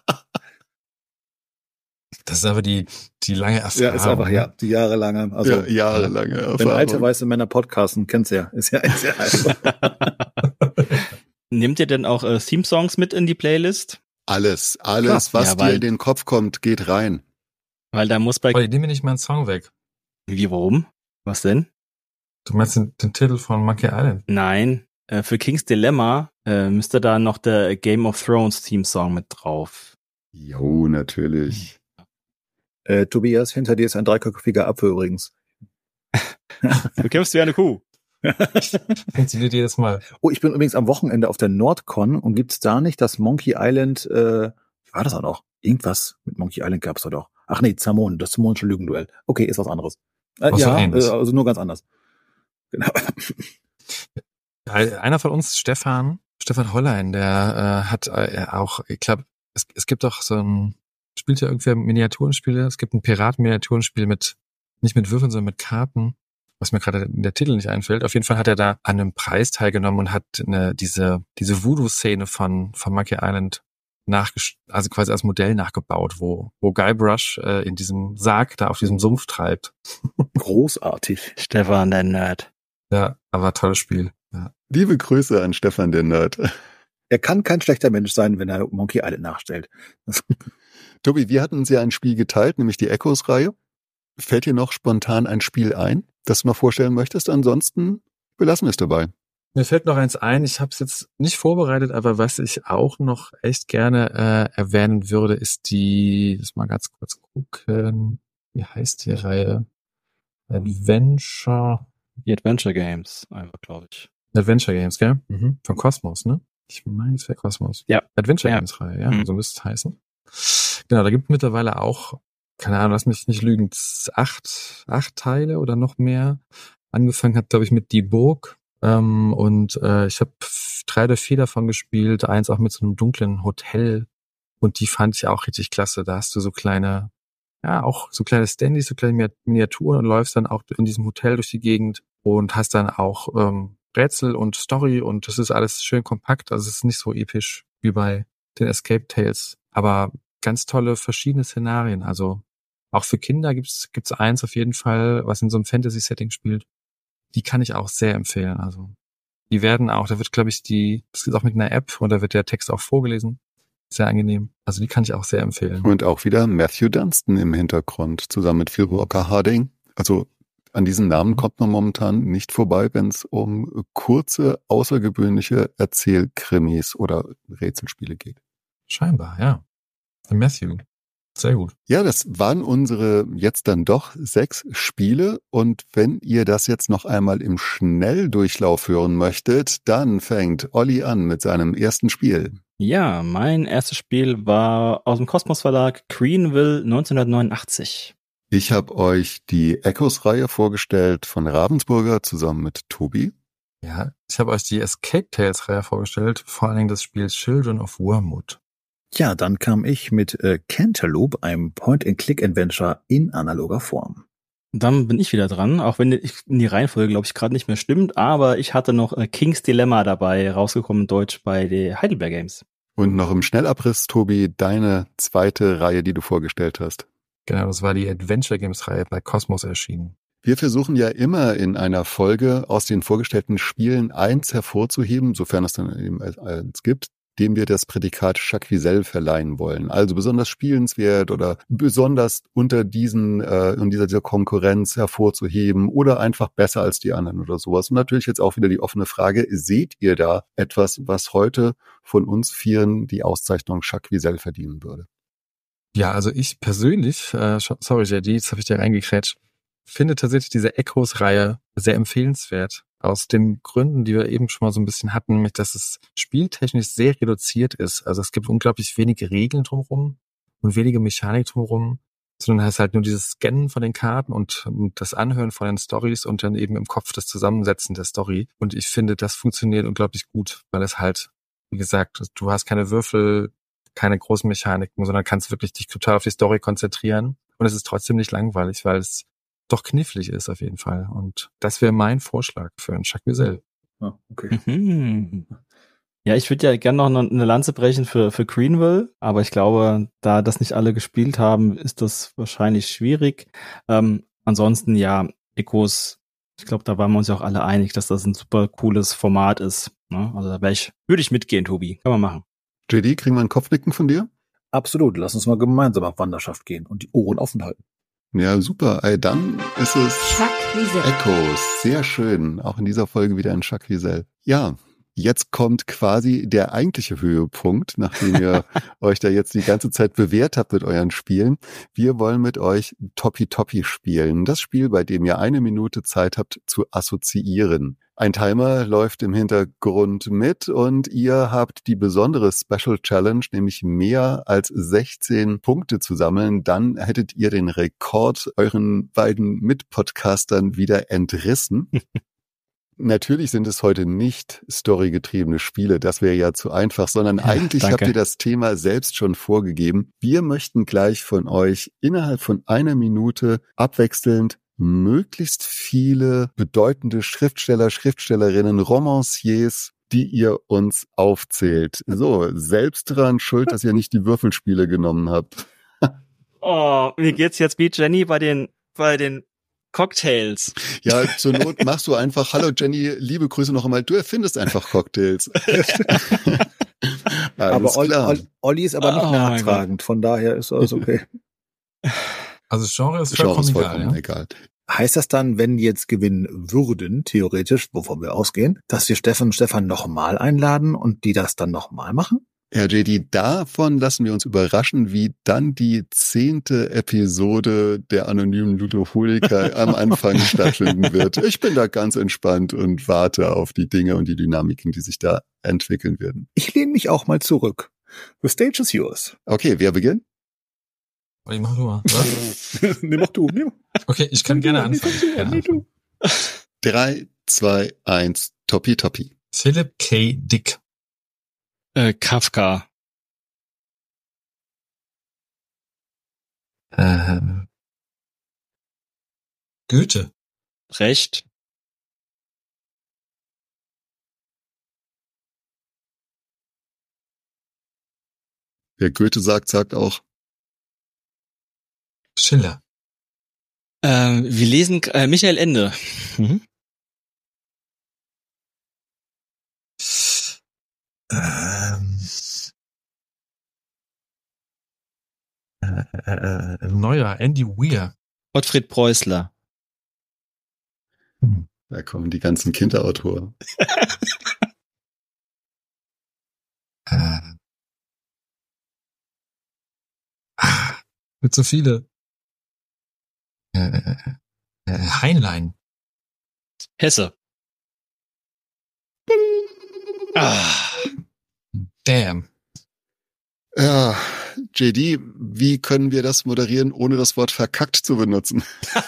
Das ist aber die, die lange Erfahrung. Ja, ist einfach, ja, die jahrelange. Also, ja, jahrelange Erfahrung. Wenn alte weiße Männer podcasten, kennst du ja. Ist ja, ist ja einfach. Nehmt ihr denn auch äh, Theme-Songs mit in die Playlist? Alles, alles, Klar. was ja, dir in den Kopf kommt, geht rein. Weil da muss bei... Oh, nimm mir nicht mal einen Song weg. Wie, warum? Was denn? Du meinst den, den Titel von Monkey Island? Nein, äh, für King's Dilemma äh, müsste da noch der Game of Thrones Theme-Song mit drauf. Jo, natürlich. Äh, Tobias, hinter dir ist ein dreiköpfiger Apfel übrigens. Du kämpfst wie eine Kuh. Funktioniert jedes Mal. Oh, ich bin übrigens am Wochenende auf der Nordcon und gibt's da nicht das Monkey Island, äh, wie war das auch noch? Irgendwas mit Monkey Island gab's da doch. Ach nee, Zamon, das Zamonische Lügenduell. Okay, ist was anderes. Äh, Auch so ja, ähnlich. äh, also nur ganz anders. Genau. Einer von uns, Stefan, Stefan Hollein, der äh, hat äh, auch, ich glaube, es, es gibt doch so ein, spielt ja irgendwer Miniaturenspiele, es gibt ein Piraten-Miniaturenspiel mit, nicht mit Würfeln, sondern mit Karten, was mir gerade der Titel nicht einfällt. Auf jeden Fall hat er da an einem Preis teilgenommen und hat eine, diese, diese Voodoo-Szene von, von Monkey Island nachgesch- also quasi als Modell nachgebaut, wo, wo Guybrush äh, in diesem Sarg da auf diesem Sumpf treibt. Großartig. Stefan, der Nerd. Ja, aber tolles Spiel. Ja. Liebe Grüße an Stefan, den Nerd. Er kann kein schlechter Mensch sein, wenn er Monkey Island nachstellt. Tobi, wir hatten uns ja ein Spiel geteilt, nämlich die Echos-Reihe. Fällt dir noch spontan ein Spiel ein, das du mal vorstellen möchtest? Ansonsten belassen wir es dabei. Mir fällt noch eins ein, ich habe es jetzt nicht vorbereitet, aber was ich auch noch echt gerne äh, erwähnen würde, ist die, das mal ganz kurz gucken, wie heißt die Reihe? Adventure, Die Adventure Games, einfach, glaube ich. Adventure Games, gell? Mhm. Von Cosmos, ne? Ich meine, es wäre Cosmos. Ja. Adventure Ja. Games Reihe, ja, Mhm. so müsste es heißen. Genau, da gibt es mittlerweile auch, keine Ahnung, lass mich nicht lügen, acht, acht Teile oder noch mehr. Angefangen hat, glaube ich, mit Die Burg. Ähm, und äh, ich habe drei oder vier davon gespielt, eins auch mit so einem dunklen Hotel. Und die fand ich auch richtig klasse. Da hast du so kleine, ja, auch so kleine Standys, so kleine Miniaturen und läufst dann auch in diesem Hotel durch die Gegend und hast dann auch ähm, Rätsel und Story und das ist alles schön kompakt. Also es ist nicht so episch wie bei den Escape Tales, aber ganz tolle verschiedene Szenarien. Also auch für Kinder gibt's gibt's eins auf jeden Fall, was in so einem Fantasy-Setting spielt. Die kann ich auch sehr empfehlen. Also die werden auch, da wird, glaube ich, die, das ist auch mit einer App und da wird der Text auch vorgelesen. Sehr angenehm. Also die kann ich auch sehr empfehlen. Und auch wieder Matthew Dunstan im Hintergrund, zusammen mit Phil Walker Harding. Also an diesen Namen kommt man momentan nicht vorbei, wenn es um kurze, außergewöhnliche Erzählkrimis oder Rätselspiele geht. Scheinbar, ja. Matthew. Sehr gut. Ja, das waren unsere jetzt dann doch sechs Spiele. Und wenn ihr das jetzt noch einmal im Schnelldurchlauf hören möchtet, dann fängt Olli an mit seinem ersten Spiel. Ja, mein erstes Spiel war aus dem Kosmos Verlag Greenville neunzehnhundertneunundachtzig. Ich habe euch die Echos-Reihe vorgestellt von Ravensburger zusammen mit Tobi. Ja, ich habe euch die Escape Tales Reihe vorgestellt, vor allen Dingen das Spiel Children of Wormwood. Ja, dann kam ich mit äh, Cantaloupe, einem Point-and-Click-Adventure in analoger Form. Dann bin ich wieder dran, auch wenn ich in die Reihenfolge, glaube ich, gerade nicht mehr stimmt, aber ich hatte noch äh, King's Dilemma dabei, rausgekommen in Deutsch bei der Heidelberg Games. Und noch im Schnellabriss, Tobi, deine zweite Reihe, die du vorgestellt hast. Genau, das war die Adventure Games Reihe bei Cosmos erschienen. Wir versuchen ja immer in einer Folge aus den vorgestellten Spielen eins hervorzuheben, sofern es dann eben eins gibt, dem wir das Prädikat Jacques verleihen wollen. Also besonders spielenswert oder besonders unter diesen, äh, in dieser, dieser Konkurrenz hervorzuheben oder einfach besser als die anderen oder sowas. Und natürlich jetzt auch wieder die offene Frage, seht ihr da etwas, was heute von uns Vieren die Auszeichnung Jacques verdienen würde? Ja, also ich persönlich, äh, sorry J D, jetzt habe ich dir reingekrätscht, finde tatsächlich diese Echos-Reihe sehr empfehlenswert. Aus den Gründen, die wir eben schon mal so ein bisschen hatten, nämlich dass es spieltechnisch sehr reduziert ist. Also es gibt unglaublich wenige Regeln drumherum und wenige Mechanik drumherum, sondern es ist halt nur dieses Scannen von den Karten und, und das Anhören von den Storys und dann eben im Kopf das Zusammensetzen der Story. Und ich finde, das funktioniert unglaublich gut, weil es halt, wie gesagt, du hast keine Würfel, keine großen Mechaniken, sondern kannst wirklich dich total auf die Story konzentrieren. Und es ist trotzdem nicht langweilig, weil es doch knifflig ist auf jeden Fall. Und das wäre mein Vorschlag für ein Jacques Vizelle. Ah, okay. Mhm. Ja, ich würde ja gerne noch eine Lanze brechen für, für Greenville, aber ich glaube, da das nicht alle gespielt haben, ist das wahrscheinlich schwierig. Ähm, ansonsten, ja, Echos, ich glaube, da waren wir uns ja auch alle einig, dass das ein super cooles Format ist. Ne? Also da wäre ich, würde ich mitgehen, Tobi. Kann man machen. J D, kriegen wir ein Kopfnicken von dir? Absolut, lass uns mal gemeinsam auf Wanderschaft gehen und die Ohren offen halten. Ja, super. Ey, dann ist es Jacques Vizelle. Echos. Sehr schön. Auch in dieser Folge wieder ein Jacques Vizelle. Ja, jetzt kommt quasi der eigentliche Höhepunkt, nachdem ihr euch da jetzt die ganze Zeit bewährt habt mit euren Spielen. Wir wollen mit euch Toppi Toppi spielen. Das Spiel, bei dem ihr eine Minute Zeit habt zu assoziieren. Ein Timer läuft im Hintergrund mit und ihr habt die besondere Special Challenge, nämlich mehr als sechzehn Punkte zu sammeln. Dann hättet ihr den Rekord euren beiden Mitpodcastern wieder entrissen. Natürlich sind es heute nicht storygetriebene Spiele, das wäre ja zu einfach, sondern ja, eigentlich danke. Habt ihr das Thema selbst schon vorgegeben. Wir möchten gleich von euch innerhalb von einer Minute abwechselnd möglichst viele bedeutende Schriftsteller, Schriftstellerinnen, Romanciers, die ihr uns aufzählt. So, selbst dran schuld, dass ihr nicht die Würfelspiele genommen habt. Oh, wie geht's jetzt wie Jenny bei den, bei den Cocktails? Ja, zur Not machst du einfach, hallo Jenny, liebe Grüße noch einmal, du erfindest einfach Cocktails. Aber Olli, Olli ist aber nicht oh, nachtragend, von daher ist alles okay. Also Genre ist vollkommen, Genre ist vollkommen egal, ja. egal. Heißt das dann, wenn die jetzt gewinnen würden, theoretisch, wovon wir ausgehen, dass wir Stefan und Stefan nochmal einladen und die das dann nochmal machen? Herr J D, davon lassen wir uns überraschen, wie dann die zehnte Episode der anonymen Ludoholiker am Anfang stattfinden wird. Ich bin da ganz entspannt und warte auf die Dinge und die Dynamiken, die sich da entwickeln werden. Ich lehne mich auch mal zurück. The stage is yours. Okay, wer beginnt? Oh, mach du mal. Was? nee, mach du. Nee. Okay, ich kann nee, gerne anfangen. Nee, gerne anfangen. Drei, zwei, eins, Toppi Toppi. Philip K. Dick. Äh, Kafka. Ähm. Goethe. Recht. Wer Goethe sagt, sagt auch Schiller. Ähm, wir lesen äh, Michael Ende. Mhm. Ähm, äh, äh, äh, neuer, Andy Weir. Ottfried Preußler. Hm. Da kommen die ganzen Kinderautoren. äh, ah, mit so viele. Äh, äh, Heinlein. Hesse. Ah. Damn. Ja, J D, wie können wir das moderieren, ohne das Wort verkackt zu benutzen?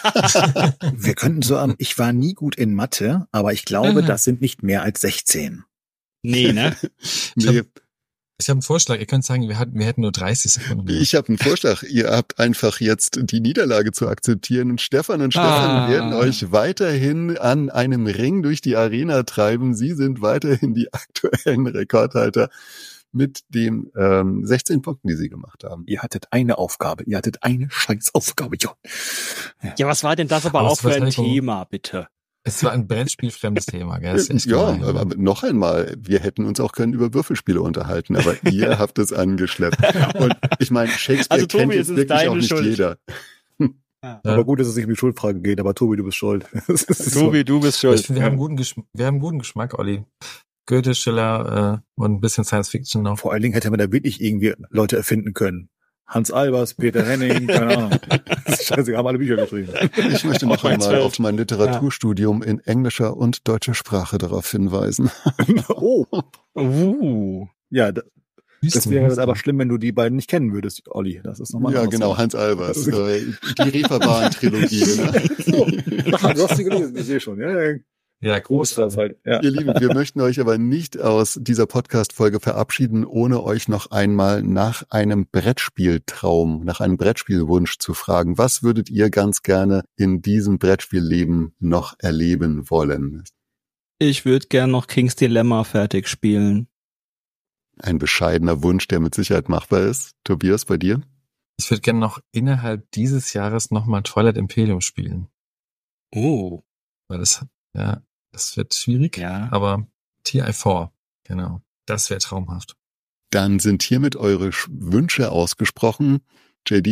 Wir könnten so am, ich war nie gut in Mathe, aber ich glaube, das sind nicht mehr als sechzehn. Nee, ne? nee. Ich habe einen Vorschlag, ihr könnt sagen, wir, hatten, wir hätten nur dreißig Sekunden. Ich habe einen Vorschlag, ihr habt einfach jetzt die Niederlage zu akzeptieren und Stefan und Stefan ah. werden euch weiterhin an einem Ring durch die Arena treiben. Sie sind weiterhin die aktuellen Rekordhalter mit den ähm, sechzehn Punkten, die sie gemacht haben. Ihr hattet eine Aufgabe, ihr hattet eine Scheißaufgabe, John. Ja, ja, was war denn das aber, aber auch für ein Thema, bitte? Es war ein Brettspielfremdes Thema, gell? Das ist ja, gemein, aber noch einmal, wir hätten uns auch können über Würfelspiele unterhalten, aber ihr habt es angeschleppt. Und ich meine, Shakespeare also, Tobi, kennt jetzt wirklich auch nicht Schuld. Jeder. Ja. Aber gut, dass es nicht um die Schuldfrage geht, aber Tobi, du bist schuld. Tobi, so. Du bist schuld. Ich finde, wir, ja. haben guten Geschm- wir haben guten Geschmack, Olli. Goethe, Schiller äh, und ein bisschen Science Fiction noch. Vor allen Dingen hätte man da wirklich irgendwie Leute erfinden können. Hans Albers, Peter Henning, keine Ahnung. Scheiße, haben alle Bücher geschrieben. Ich möchte noch einmal auf mein Literaturstudium ja. in englischer und deutscher Sprache darauf hinweisen. Oh. Uh. Ja, da, das wäre jetzt aber schlimm, wenn du die beiden nicht kennen würdest, Olli. Das ist nochmal Ja, genau, Hans Albers. Die Reeperbahn-Trilogie. Ne? So. Du hast sie gelesen, ich sehe schon. Ja, ja. Ja, großartig. Halt. Ja. Ihr Lieben, wir möchten euch aber nicht aus dieser Podcast-Folge verabschieden, ohne euch noch einmal nach einem Brettspieltraum, nach einem Brettspielwunsch zu fragen. Was würdet ihr ganz gerne in diesem Brettspielleben noch erleben wollen? Ich würde gern noch King's Dilemma fertig spielen. Ein bescheidener Wunsch, der mit Sicherheit machbar ist. Tobias, bei dir? Ich würde gerne noch innerhalb dieses Jahres nochmal Twilight Imperium spielen. Oh. Weil das, ja... Das wird schwierig, ja. Aber T I vier, genau, das wäre traumhaft. Dann sind hiermit eure Wünsche ausgesprochen. J D,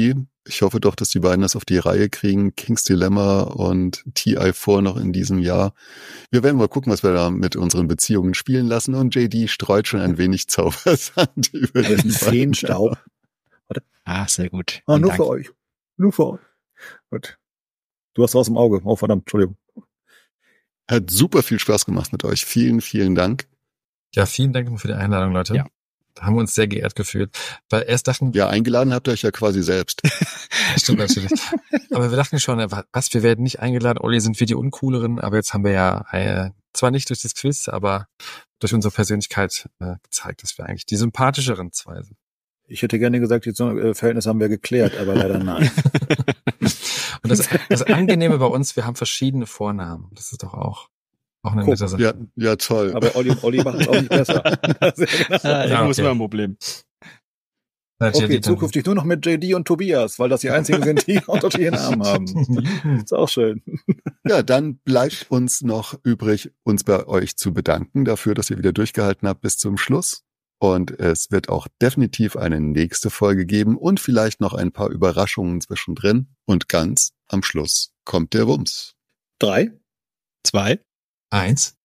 Ich hoffe doch, dass die beiden das auf die Reihe kriegen. King's Dilemma und T I vier noch in diesem Jahr. Wir werden mal gucken, was wir da mit unseren Beziehungen spielen lassen. Und J D streut schon ein wenig Zaubersand über den Feenstaub. Ah, sehr gut. Ah, nur Dank. für euch. Nur für euch. Gut. Du hast was im Auge. Oh, verdammt, Entschuldigung. Hat super viel Spaß gemacht mit euch. Vielen, vielen Dank. Ja, vielen Dank für die Einladung, Leute. Ja. Da haben wir uns sehr geehrt gefühlt. Weil erst dachten Ja, eingeladen habt ihr euch ja quasi selbst. Stimmt natürlich. Aber wir dachten schon, was, wir werden nicht eingeladen, Olli, sind wir die Uncooleren, aber jetzt haben wir ja äh, zwar nicht durch das Quiz, aber durch unsere Persönlichkeit äh, gezeigt, dass wir eigentlich die sympathischeren zwei sind. Ich hätte gerne gesagt, die äh, Verhältnisse haben wir geklärt, aber leider nein. Und das, das Angenehme bei uns, wir haben verschiedene Vornamen. Das ist doch auch, auch eine Guck, nette Sache. Ja, ja, toll. Aber Olli, Olli macht es auch nicht besser. Ah, Ja, muss okay. immer ein Problem. Okay, zukünftig nur noch mit J D und Tobias, weil das die einzigen sind, die unterschiedliche Namen haben. Ist auch schön. Ja, dann bleibt uns noch übrig, uns bei euch zu bedanken dafür, dass ihr wieder durchgehalten habt bis zum Schluss. Und es wird auch definitiv eine nächste Folge geben und vielleicht noch ein paar Überraschungen zwischendrin. Und ganz am Schluss kommt der Rums. Drei? Zwei. Eins.